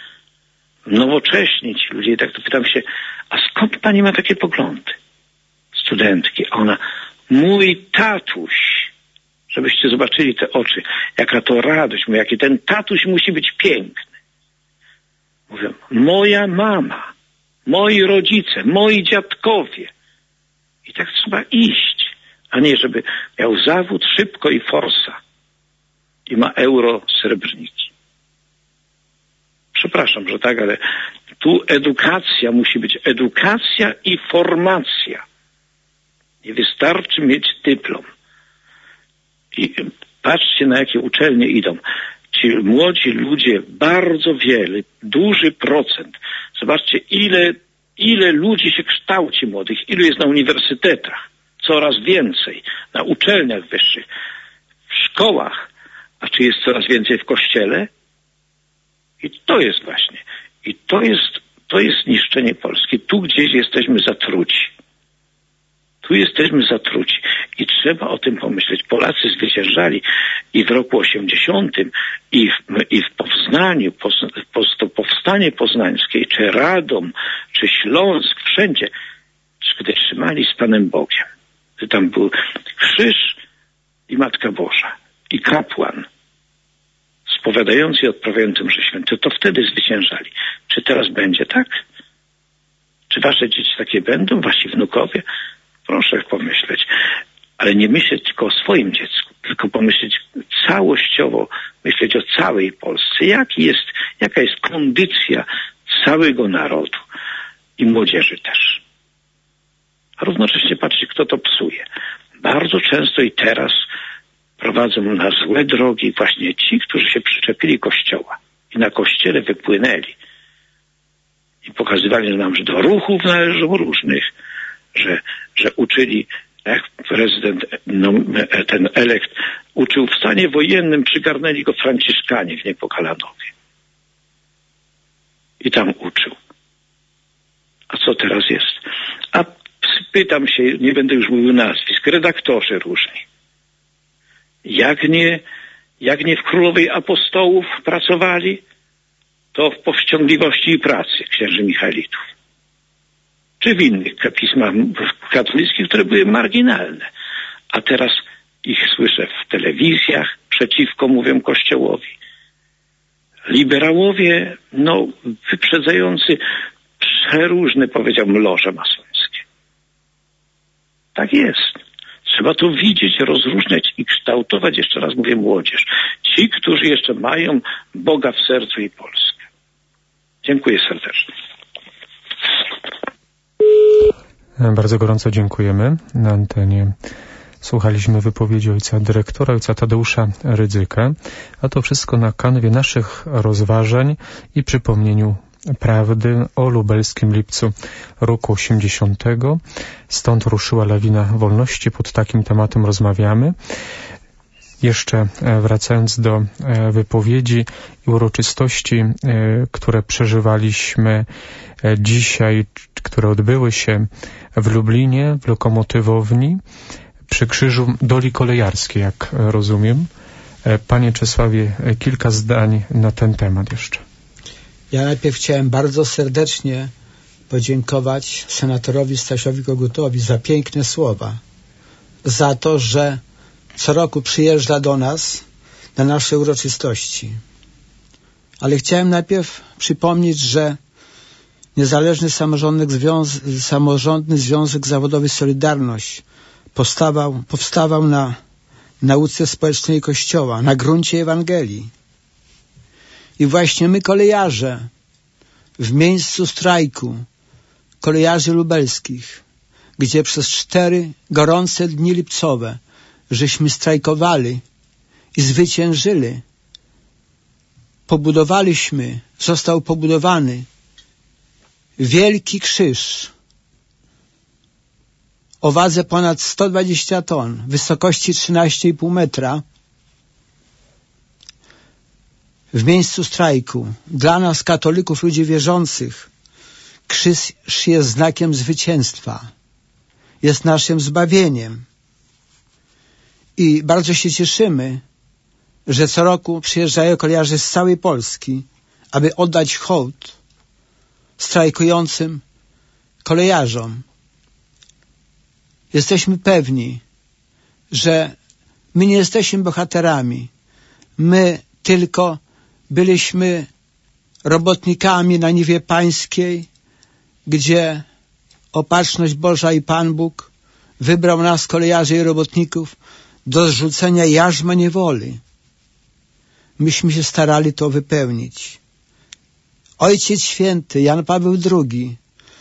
Nowocześni ci ludzie. I tak to pytam się, a skąd pani ma takie poglądy? Studentki. A ona, mój tatuś, żebyście zobaczyli te oczy, jaka to radość, mówię, jaki ten tatuś musi być piękny. Mówię, moja mama, moi rodzice, moi dziadkowie. I tak trzeba iść, a nie żeby miał zawód szybko i forsa i ma euro srebrniki. Przepraszam, że tak, ale tu edukacja musi być edukacja i formacja. Nie wystarczy mieć dyplom. I patrzcie, na jakie uczelnie idą. Ci młodzi ludzie, bardzo wiele, duży procent. Zobaczcie, ile, ile ludzi się kształci młodych, ilu jest na uniwersytetach. Coraz więcej. Na uczelniach wyższych. W szkołach. A czy jest coraz więcej w kościele? I to jest właśnie. I to jest, to jest niszczenie Polski. Tu gdzieś jesteśmy zatruci. Tu jesteśmy zatruci. I trzeba o tym pomyśleć. Polacy zwyciężali i w roku osiemdziesiątym i w, i w Poznaniu, po, po, to powstanie poznańskie, czy Radom, czy Śląsk, wszędzie, gdy trzymali z Panem Bogiem. Gdy tam był krzyż i Matka Boża i kapłan spowiadający i odprawiający mszę świętą, to wtedy zwyciężali. Czy teraz będzie tak? Czy wasze dzieci takie będą? Wasi wnukowie? Proszę pomyśleć. Ale nie myśleć tylko o swoim dziecku, tylko pomyśleć całościowo, myśleć o całej Polsce. Jaki jest, jaka jest kondycja całego narodu i młodzieży też. A równocześnie patrzcie, kto to psuje. Bardzo często i teraz prowadzą na złe drogi właśnie ci, którzy się przyczepili Kościoła i na Kościele wypłynęli i pokazywali nam, że do ruchów należą różnych, że, że uczyli, jak prezydent, no, ten elekt uczył w stanie wojennym, przygarnęli go Franciszkanie w Niepokalanowie. I tam uczył. A co teraz jest? A pytam się, nie będę już mówił nazwisk, redaktorzy różni. Jak nie, jak nie w Królowej Apostołów pracowali, to w Powściągliwości i Pracy księży Michaelitów. Czy w innych pismach katolickich, które były marginalne. A teraz ich słyszę w telewizjach, przeciwko mówią Kościołowi. Liberałowie, no, wyprzedzający przeróżne, powiedziałbym, loże masońskie. Tak jest. Trzeba to widzieć, rozróżniać i kształtować, jeszcze raz mówię, młodzież. Ci, którzy jeszcze mają Boga w sercu i Polskę. Dziękuję serdecznie. Bardzo gorąco dziękujemy. Na antenie słuchaliśmy wypowiedzi ojca dyrektora, ojca Tadeusza Rydzyka, a to wszystko na kanwie naszych rozważań i przypomnieniu prawdy o lubelskim lipcu roku osiemdziesiątego. Stąd ruszyła lawina wolności, pod takim tematem rozmawiamy. Jeszcze wracając do wypowiedzi i uroczystości, które przeżywaliśmy dzisiaj, które odbyły się w Lublinie, w lokomotywowni, przy krzyżu Doli Kolejarskiej, jak rozumiem. Panie Czesławie, kilka zdań na ten temat jeszcze. Ja najpierw chciałem bardzo serdecznie podziękować senatorowi Stasiowi Kogutowi za piękne słowa, za to, że co roku przyjeżdża do nas na nasze uroczystości. Ale chciałem najpierw przypomnieć, że Niezależny Samorządny, Związ- Samorządny Związek Zawodowy Solidarność powstawał, powstawał na nauce społecznej Kościoła, na gruncie Ewangelii. I właśnie my, kolejarze, w miejscu strajku kolejarzy lubelskich, gdzie przez cztery gorące dni lipcowe żeśmy strajkowali i zwyciężyli, pobudowaliśmy, został pobudowany wielki krzyż o wadze ponad sto dwadzieścia ton, wysokości trzynaście i pół metra, w miejscu strajku. Dla nas, katolików, ludzi wierzących, krzyż jest znakiem zwycięstwa. Jest naszym zbawieniem. I bardzo się cieszymy, że co roku przyjeżdżają kolejarze z całej Polski, aby oddać hołd strajkującym kolejarzom. Jesteśmy pewni, że my nie jesteśmy bohaterami. My tylko byliśmy robotnikami na niwie pańskiej, gdzie opatrzność Boża i Pan Bóg wybrał nas, kolejarzy i robotników, do zrzucenia jarzma niewoli. Myśmy się starali to wypełnić. Ojciec Święty Jan Paweł drugi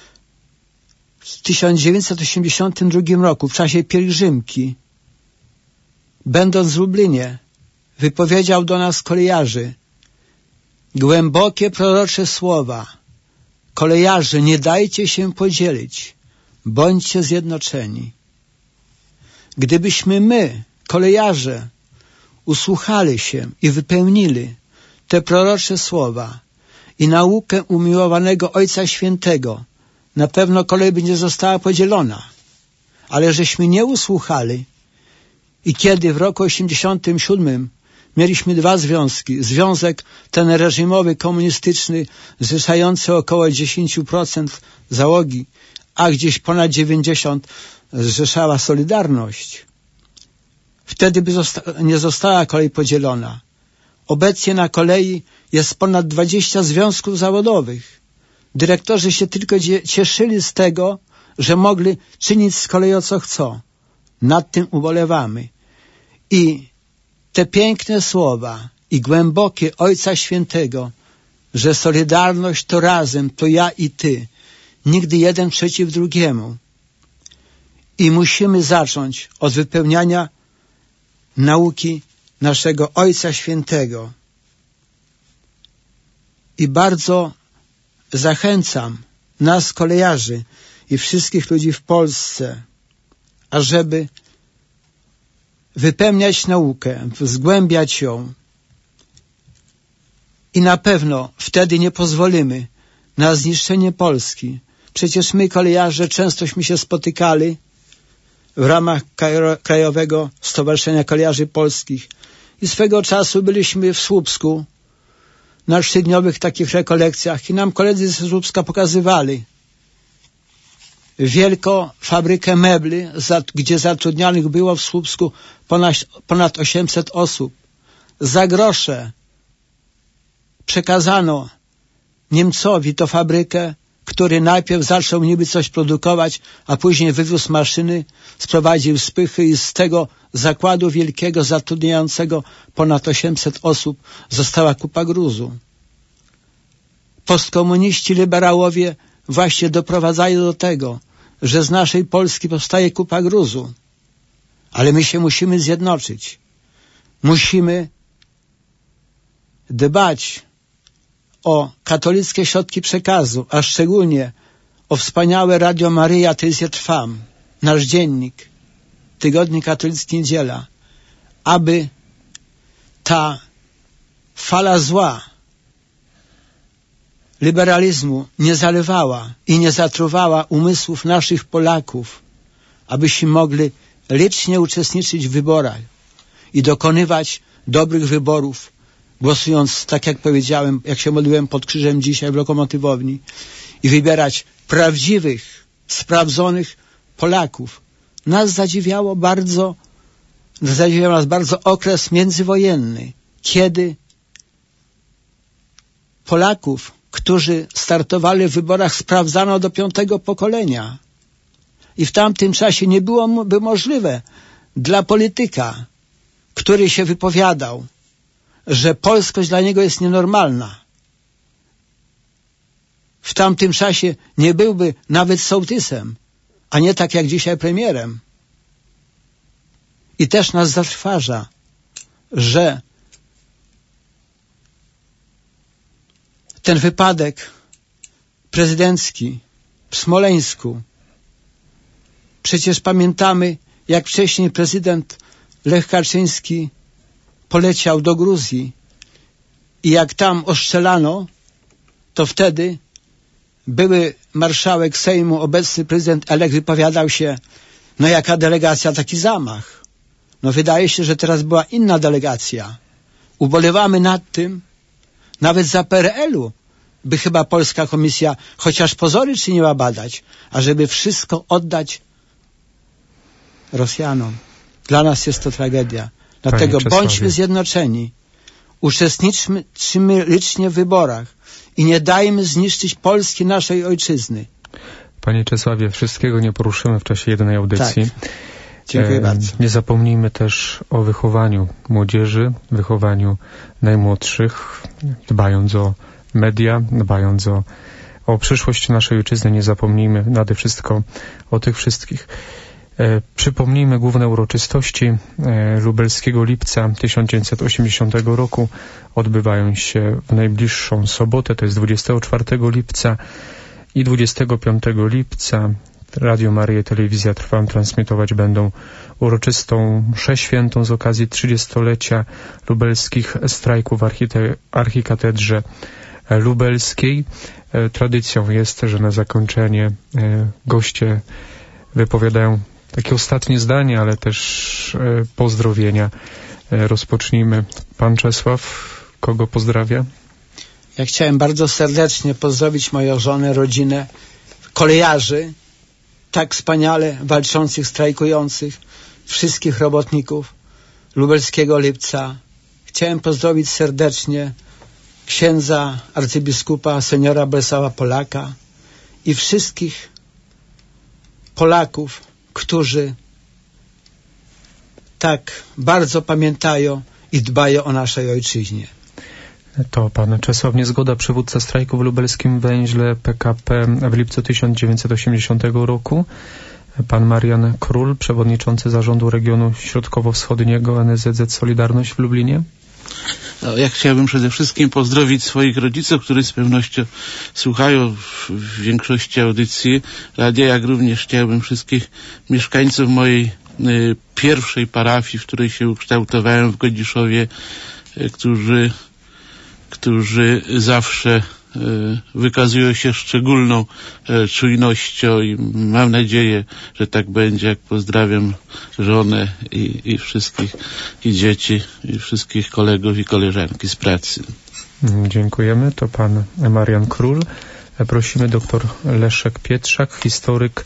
w tysiąc dziewięćset osiemdziesiątym drugim roku, w czasie pielgrzymki, będąc w Lublinie, wypowiedział do nas, kolejarzy, głębokie prorocze słowa: kolejarze, nie dajcie się podzielić, bądźcie zjednoczeni. Gdybyśmy my, kolejarze, usłuchali się i wypełnili te prorocze słowa i naukę umiłowanego Ojca Świętego, na pewno kolej by nie została podzielona. Ale żeśmy nie usłuchali i kiedy w roku osiemdziesiątym siódmym mieliśmy dwa związki, związek ten reżimowy, komunistyczny, zrzeszający około dziesięć procent załogi, a gdzieś ponad dziewięćdziesiąt procent zrzeszała Solidarność, wtedy by zosta- nie została kolej podzielona. Obecnie na kolei jest ponad dwadzieścia związków zawodowych. Dyrektorzy się tylko dzie- cieszyli z tego, że mogli czynić z koleją co chcą. Nad tym ubolewamy. I te piękne słowa i głębokie Ojca Świętego, że Solidarność to razem, to ja i ty, nigdy jeden przeciw drugiemu. I musimy zacząć od wypełniania nauki naszego Ojca Świętego. I bardzo zachęcam nas, kolejarzy i wszystkich ludzi w Polsce, ażeby wypełniać naukę, zgłębiać ją. I na pewno wtedy nie pozwolimy na zniszczenie Polski. Przecież my, kolejarze, częstośmy się spotykali w ramach Krajowego Stowarzyszenia Kolejarzy Polskich. I swego czasu byliśmy w Słupsku na trzydniowych takich rekolekcjach i nam koledzy ze Słupska pokazywali wielką fabrykę mebli, gdzie zatrudnionych było w Słupsku ponad, ponad osiemset osób. Za grosze przekazano Niemcowi tę fabrykę, który najpierw zaczął niby coś produkować, a później wywiózł maszyny, sprowadził spychy i z tego zakładu wielkiego, zatrudniającego ponad osiemset osób, została kupa gruzu. Postkomuniści, liberałowie właśnie doprowadzają do tego, że z naszej Polski powstaje kupa gruzu. Ale my się musimy zjednoczyć. Musimy dbać o katolickie środki przekazu, a szczególnie o wspaniałe Radio Maryja, Tyzję Trwam, nasz dziennik, Tygodnik Katolicki Niedziela, aby ta fala zła, liberalizmu nie zalewała i nie zatruwała umysłów naszych Polaków, abyśmy mogli licznie uczestniczyć w wyborach i dokonywać dobrych wyborów, głosując, tak jak powiedziałem, jak się modliłem pod krzyżem dzisiaj w lokomotywowni, i wybierać prawdziwych, sprawdzonych Polaków. Nas zadziwiało bardzo, zadziwiał nas bardzo okres międzywojenny, kiedy Polaków, którzy startowali w wyborach, sprawdzano do piątego pokolenia. I w tamtym czasie nie byłoby możliwe dla polityka, który się wypowiadał, że polskość dla niego jest nienormalna. W tamtym czasie nie byłby nawet sołtysem, a nie tak jak dzisiaj premierem. I też nas zatrważa, że ten wypadek prezydencki w Smoleńsku Przecież pamiętamy, jak wcześniej prezydent Lech Kaczyński poleciał do Gruzji i jak tam ostrzelano, to wtedy były marszałek Sejmu, obecny prezydent elekt wypowiadał się, no jaka delegacja, taki zamach. No wydaje się, że teraz była inna delegacja. Ubolewamy nad tym, nawet za P R L-u by chyba Polska Komisja chociaż pozory czyniła badać, ażeby wszystko oddać Rosjanom. Dla nas jest to tragedia. Dlatego bądźmy zjednoczeni, uczestniczmy licznie w wyborach i nie dajmy zniszczyć Polski, naszej ojczyzny. Panie Czesławie, wszystkiego nie poruszymy w czasie jednej audycji. Tak. Dziękuję e, bardzo. Nie zapomnijmy też o wychowaniu młodzieży, wychowaniu najmłodszych, dbając o media, dbając o, o przyszłość naszej ojczyzny. Nie zapomnijmy nade wszystko o tych wszystkich. E, przypomnijmy główne uroczystości e, lubelskiego lipca tysiąc dziewięćset osiemdziesiątego roku. Odbywają się w najbliższą sobotę, to jest dwudziestego czwartego lipca i dwudziestego piątego lipca. Radio Maryja i Telewizja Trwam transmitować będą uroczystą mszę świętą z okazji trzydziestolecia lubelskich strajków w archite- archikatedrze lubelskiej. E, tradycją jest, że na zakończenie e, goście wypowiadają takie ostatnie zdania, ale też e, pozdrowienia. E, rozpocznijmy. Pan Czesław, kogo pozdrawia? Ja chciałem bardzo serdecznie pozdrowić moją żonę, rodzinę, kolejarzy, tak wspaniale walczących, strajkujących, wszystkich robotników lubelskiego Lipca. Chciałem pozdrowić serdecznie księdza arcybiskupa seniora Bolesława Polaka i wszystkich Polaków, którzy tak bardzo pamiętają i dbają o naszej ojczyźnie. To pan Czesław Niezgoda, przywódca strajku w lubelskim węźle P K P w lipcu tysiąc dziewięćset osiemdziesiątego roku. Pan Marian Król, przewodniczący zarządu regionu środkowo-wschodniego N S Z Z Solidarność w Lublinie. No, ja chciałbym przede wszystkim pozdrowić swoich rodziców, którzy z pewnością słuchają w, w większości audycji radia, jak również chciałbym wszystkich mieszkańców mojej y, pierwszej parafii, w której się ukształtowałem w Godziszowie, y, którzy którzy zawsze y, wykazują się szczególną y, czujnością i mam nadzieję, że tak będzie, jak pozdrawiam żonę i, i wszystkich, i dzieci, i wszystkich kolegów i koleżanki z pracy. Dziękujemy. To pan Marian Król. Prosimy doktor Leszek Pietrzak, historyk,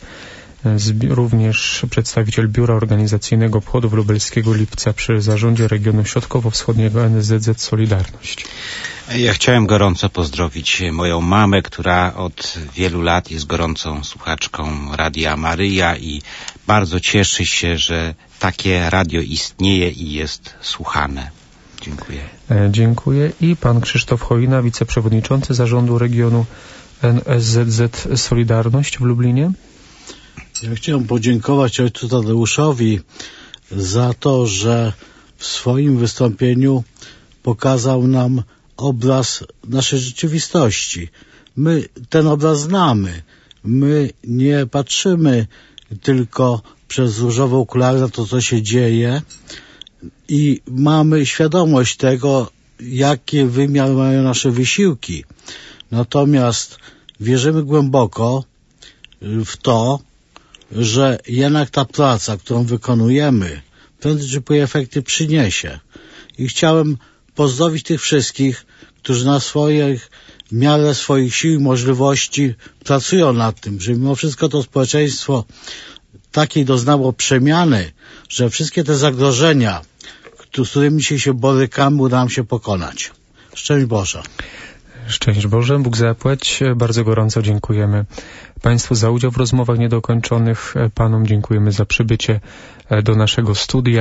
również przedstawiciel Biura Organizacyjnego Obchodów Lubelskiego Lipca przy Zarządzie Regionu Środkowo-Wschodniego N S Z Z Solidarność. Ja chciałem gorąco pozdrowić moją mamę, która od wielu lat jest gorącą słuchaczką Radia Maryja i bardzo cieszy się, że takie radio istnieje i jest słuchane. Dziękuję. E, dziękuję. I pan Krzysztof Chojna, wiceprzewodniczący Zarządu Regionu N S Z Z Solidarność w Lublinie. Ja chciałem podziękować ojcu Tadeuszowi za to, że w swoim wystąpieniu pokazał nam obraz naszej rzeczywistości. My ten obraz znamy. My nie patrzymy tylko przez różowe okulary na to, co się dzieje i mamy świadomość tego, jaki wymiar mają nasze wysiłki. Natomiast wierzymy głęboko w to, że jednak ta praca, którą wykonujemy, prędzej czy później efekty przyniesie. I chciałem pozdrowić tych wszystkich, którzy na swoich, w miarę swoich sił i możliwości pracują nad tym, że mimo wszystko to społeczeństwo takiej doznało przemiany, że wszystkie te zagrożenia, z którymi dzisiaj się borykamy, uda nam się pokonać. Szczęść Boże. Szczęść Boże, Bóg zapłać. Bardzo gorąco dziękujemy Państwu za udział w rozmowach niedokończonych. Panom dziękujemy za przybycie do naszego studia.